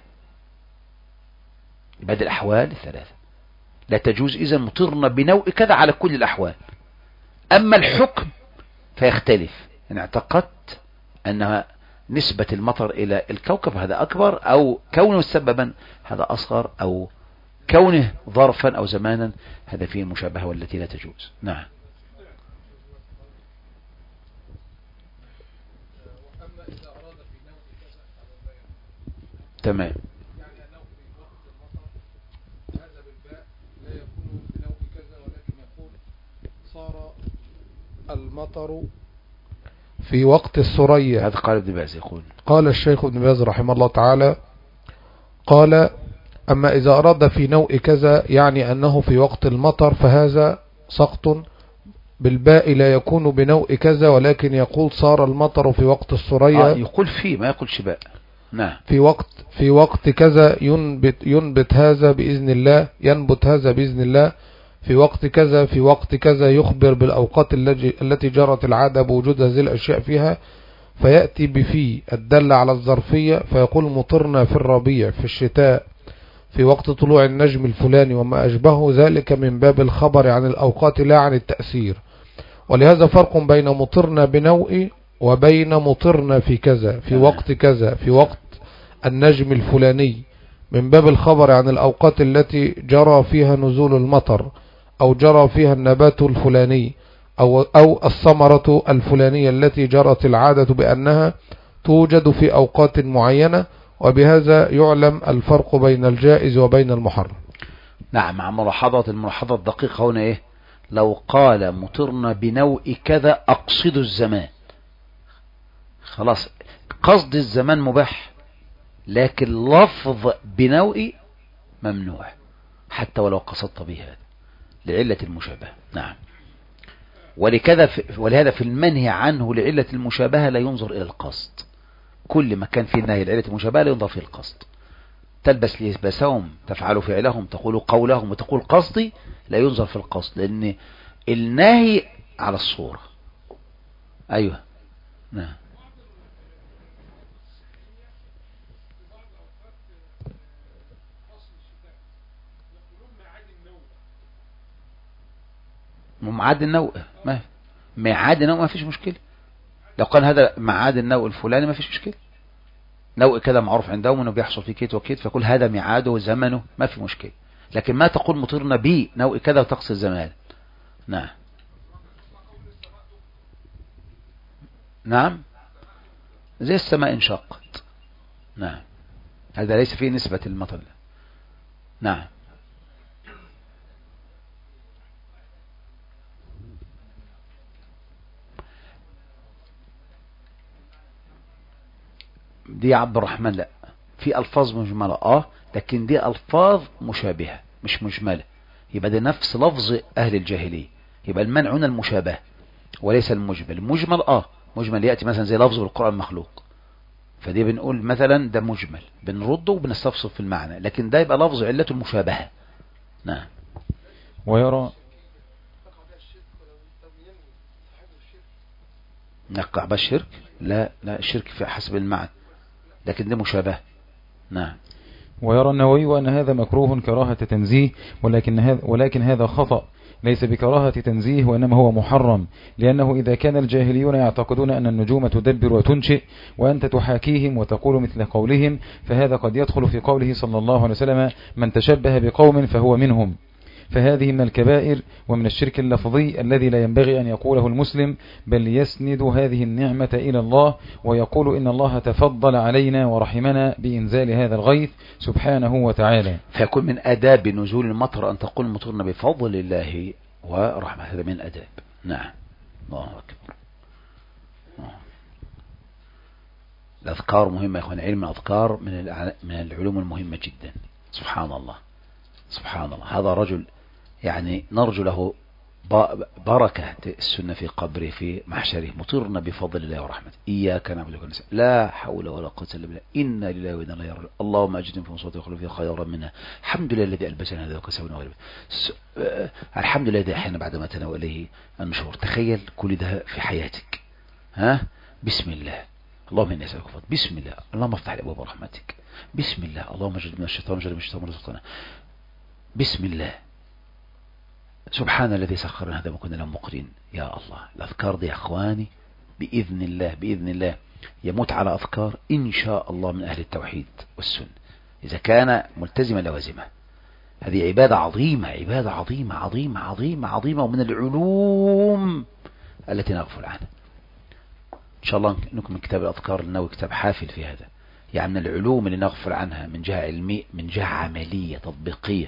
يبقى دي الأحوال الثلاثة لا تجوز إذا مطرنا بنوء كذا على كل الأحوال. أما الحكم فيختلف، إن اعتقدت أنها نسبة المطر إلى الكوكب هذا أكبر، أو كونه سببا هذا أصغر، أو كونه ظرفا أو زمانا هذا فيه المشابهة والتي لا تجوز. نعم. تمام. صار المطر في وقت الثريا. هذا قال ابن باز يقول، قال الشيخ ابن باز رحمه الله تعالى، قال أما إذا أراد في نوء كذا يعني أنه في وقت المطر فهذا سقط بالباء لا يكون بنوء كذا، ولكن يقول صار المطر في وقت الثريا. آه يقول فيه ما يقول شباء. نعم. في وقت في وقت كذا ينبت ينبت هذا بإذن الله، ينبت هذا بإذن الله في وقت كذا، في وقت كذا، يخبر بالأوقات التي جرت العادة بوجود هذه الأشياء فيها، فيأتي بفي الدل على الظرفية فيقول مطرنا في الربيع في الشتاء في وقت طلوع النجم الفلاني وما أشبه ذلك من باب الخبر عن الأوقات لا عن التأثير. ولهذا فرق بين مطرنا بنوء وبين مطرنا في كذا في وقت كذا في وقت النجم الفلاني من باب الخبر عن الأوقات التي جرى فيها نزول المطر أو جرى فيها النبات الفلاني أو, أو الثمرة الفلانية التي جرت العادة بأنها توجد في أوقات معينة، وبهذا يعلم الفرق بين الجائز وبين المحرم. نعم. مع ملاحظة الملاحظة الدقيقة هنا إيه؟ لو قال مطرنا بنوء كذا أقصد الزمان، خلاص قصد الزمان مباح، لكن لفظ بنوء ممنوع حتى ولو قصدت به هذا لعلة المشابهة. نعم. ولكذا في ولهذا في المنهي عنه لعلة المشابهة لا ينظر إلى القصد. كل ما كان فيه النهي لعلة المشابهة لا ينظر فيه القصد. تلبس لباسهم، تفعل فعلهم، تقول قولهم، وتقول قصدي، لا ينظر في القصد، لأن النهي على الصورة. أيوه. نعم. معاد النوء، ما معاد النوء ما فيش مشكلة. لو كان هذا معاد النوء الفلاني ما فيش مشكلة. نوء كذا معروف عندهم انه بيحصل فيه كيت وكيت، فكل هذا ميعاده وزمنه ما في مشكلة. لكن ما تقول مطرنا به نوء كذا وتقصد زمان. نعم. نعم زي السماء انشقت. نعم هذا ليس فيه نسبة المطر. نعم. دي يا عبد الرحمن لا، في ألفاظ مجملة اه، لكن دي ألفاظ مشابهة مش مجملة، يبقى ده نفس لفظ أهل الجاهلية. يبقى المنع هنا المشابه وليس المجمل. المجمل اه، مجمل يأتي مثلا زي لفظ بالقرآن مخلوق، فدي بنقول مثلا ده مجمل بنرده وبنستفصل في المعنى، لكن ده يبقى لفظ علته المشابهة. نعم. ويرى نقع بالشرك، لا لا الشرك في حسب المعنى، لكن ده مشابه. نعم. ويرى النووي أن هذا مكروه كراهة تنزيه، ولكن هذا ولكن هذا خطأ، ليس بكراهة تنزيه وإنما هو محرم، لأنه إذا كان الجاهليون يعتقدون أن النجوم تدبر وتنشئ وأنت تحاكيهم وتقول مثل قولهم، فهذا قد يدخل في قوله صلى الله عليه وسلم: من تشبه بقوم فهو منهم. فهذه من الكبائر ومن الشرك اللفظي الذي لا ينبغي أن يقوله المسلم، بل يسند هذه النعمة إلى الله ويقول إن الله تفضل علينا ورحمنا بإنزال هذا الغيث سبحانه وتعالى. فيكون من آداب نزول المطر أن تقول مطرنا بفضل الله ورحمة، هذا من الآداب. نعم. الله أكبر. الأذكار مهمة يا أخوان، علم الأذكار من العلوم المهمة جدا. سبحان الله سبحان الله. هذا رجل يعني نرجو له بركة السنة في قبره في محشره. مطرنا بفضل الله ورحمته، إياك نعبد وإياك نستعين، لا حول ولا قوة إلا بالله، إنا لله وإنا إليه راجعون، اللهم أجدنا في مصيبتنا وخلف فيها خيرا منها، الحمد لله الذي ألبسنا هذا وكسونا غيره، الحمد لله الذي أحيانا بعد ما تنا وإليه النشور. تخيل كل ده في حياتك. ها، بسم الله، اللهم إني أسألك فضل، بسم الله، اللهم افتح لي أبواب رحمتك، بسم الله، اللهم اجعل من الشيطان وجعل من الشيطان ورزقنا، بسم الله، سبحان الذي سخرنا هذا وكنا له مقرين. يا الله، الأذكار دي يا أخواني بإذن الله بإذن الله يموت على أذكار إن شاء الله من أهل التوحيد والسنة إذا كان ملتزما لوازمه. هذه عبادة عظيمة، عبادة عظيمة عظيمة عظيمة عظيمة، ومن العلوم التي نغفل عنها. إن شاء الله نكمل كتاب الأذكار النووي، كتاب حافل في هذا، يعني من العلوم اللي نغفل عنها من جهة علمية، من جهة عملية تطبيقية،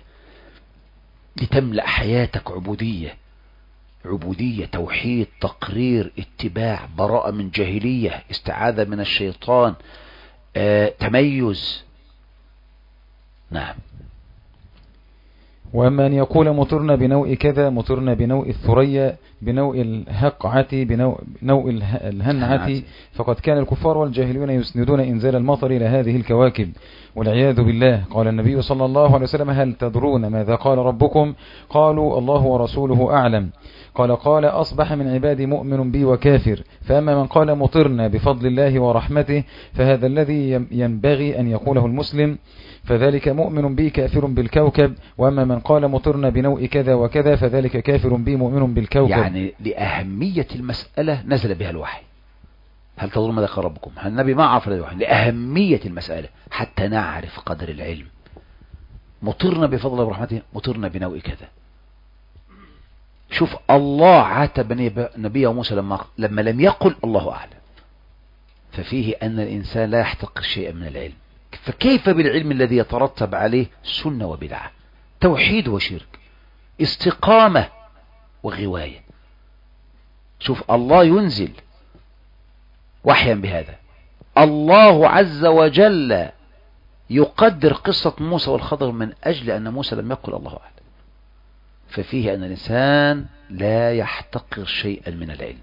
لتملأ حياتك عبودية، عبودية، توحيد، تقرير، اتباع، براءة من جاهلية، استعاذة من الشيطان، آه، تميز. نعم. وأما أن يقول مطرنا بنوء كذا، مطرنا بنوء الثريا، بنوء الهقعة، بنوء الهنعة، فقد كان الكفار والجاهلون يسندون إنزال المطر إلى هذه الكواكب والعياذ بالله. قال النبي صلى الله عليه وسلم: هل تدرون ماذا قال ربكم؟ قالوا: الله ورسوله أعلم. قال قال أصبح من عبادي مؤمن بي وكافر، فأما من قال مطرنا بفضل الله ورحمته فهذا الذي ينبغي أن يقوله المسلم، فذلك مؤمن بي كافر بالكوكب، وأما من قال مطرنا بنوء كذا وكذا فذلك كافر بي مؤمن بالكوكب. يعني لأهمية المسألة نزل بها الوحي. هل تظن ماذا قال ربكم؟ النبي ما عرف الوحي لأهمية المسألة حتى نعرف قدر العلم. مطرنا بفضل الله ورحمته، مطرنا بنوء كذا. شوف الله عاتب نبيه موسى لما لما لم يقل الله أعلم، ففيه أن الإنسان لا يحتقر شيئا من العلم. فكيف بالعلم الذي يترتب عليه سنة وبدعة، توحيد وشرك، استقامة وغواية. شوف الله ينزل وحيا بهذا، الله عز وجل يقدر قصة موسى والخضر من أجل أن موسى لم يقل الله أعلم. ففيه أن الإنسان لا يحتقر شيئا من العلم،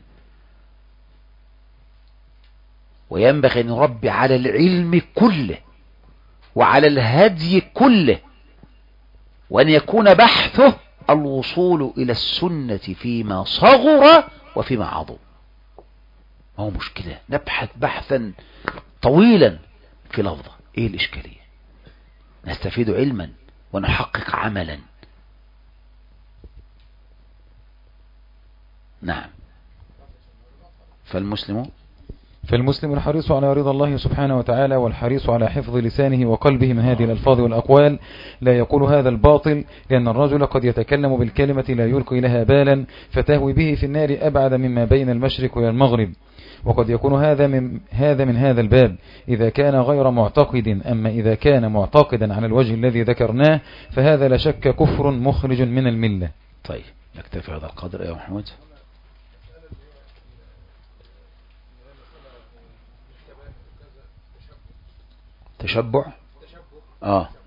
وينبغي أن يربي على العلم كله وعلى الهدي كله، وأن يكون بحثه الوصول إلى السنة فيما صغر وفيما عظم. ما هو مشكلة نبحث بحثا طويلا في لفظة، ايه الإشكالية؟ نستفيد علما ونحقق عملا. نعم. فالمسلم فالمسلم الحريص على رضا الله سبحانه وتعالى والحريص على حفظ لسانه وقلبه من هذه الألفاظ والأقوال لا يقول هذا الباطل، لأن الرجل قد يتكلم بالكلمة لا يلقي لها بالا فتهوي به في النار أبعد مما بين المشرق والمغرب. وقد يكون هذا من هذا من هذا الباب إذا كان غير معتقد، أما إذا كان معتقدا على الوجه الذي ذكرناه فهذا لا شك كفر مخرج من الملة. طيب نكتفي هذا القدر يا محمود. تشبع اه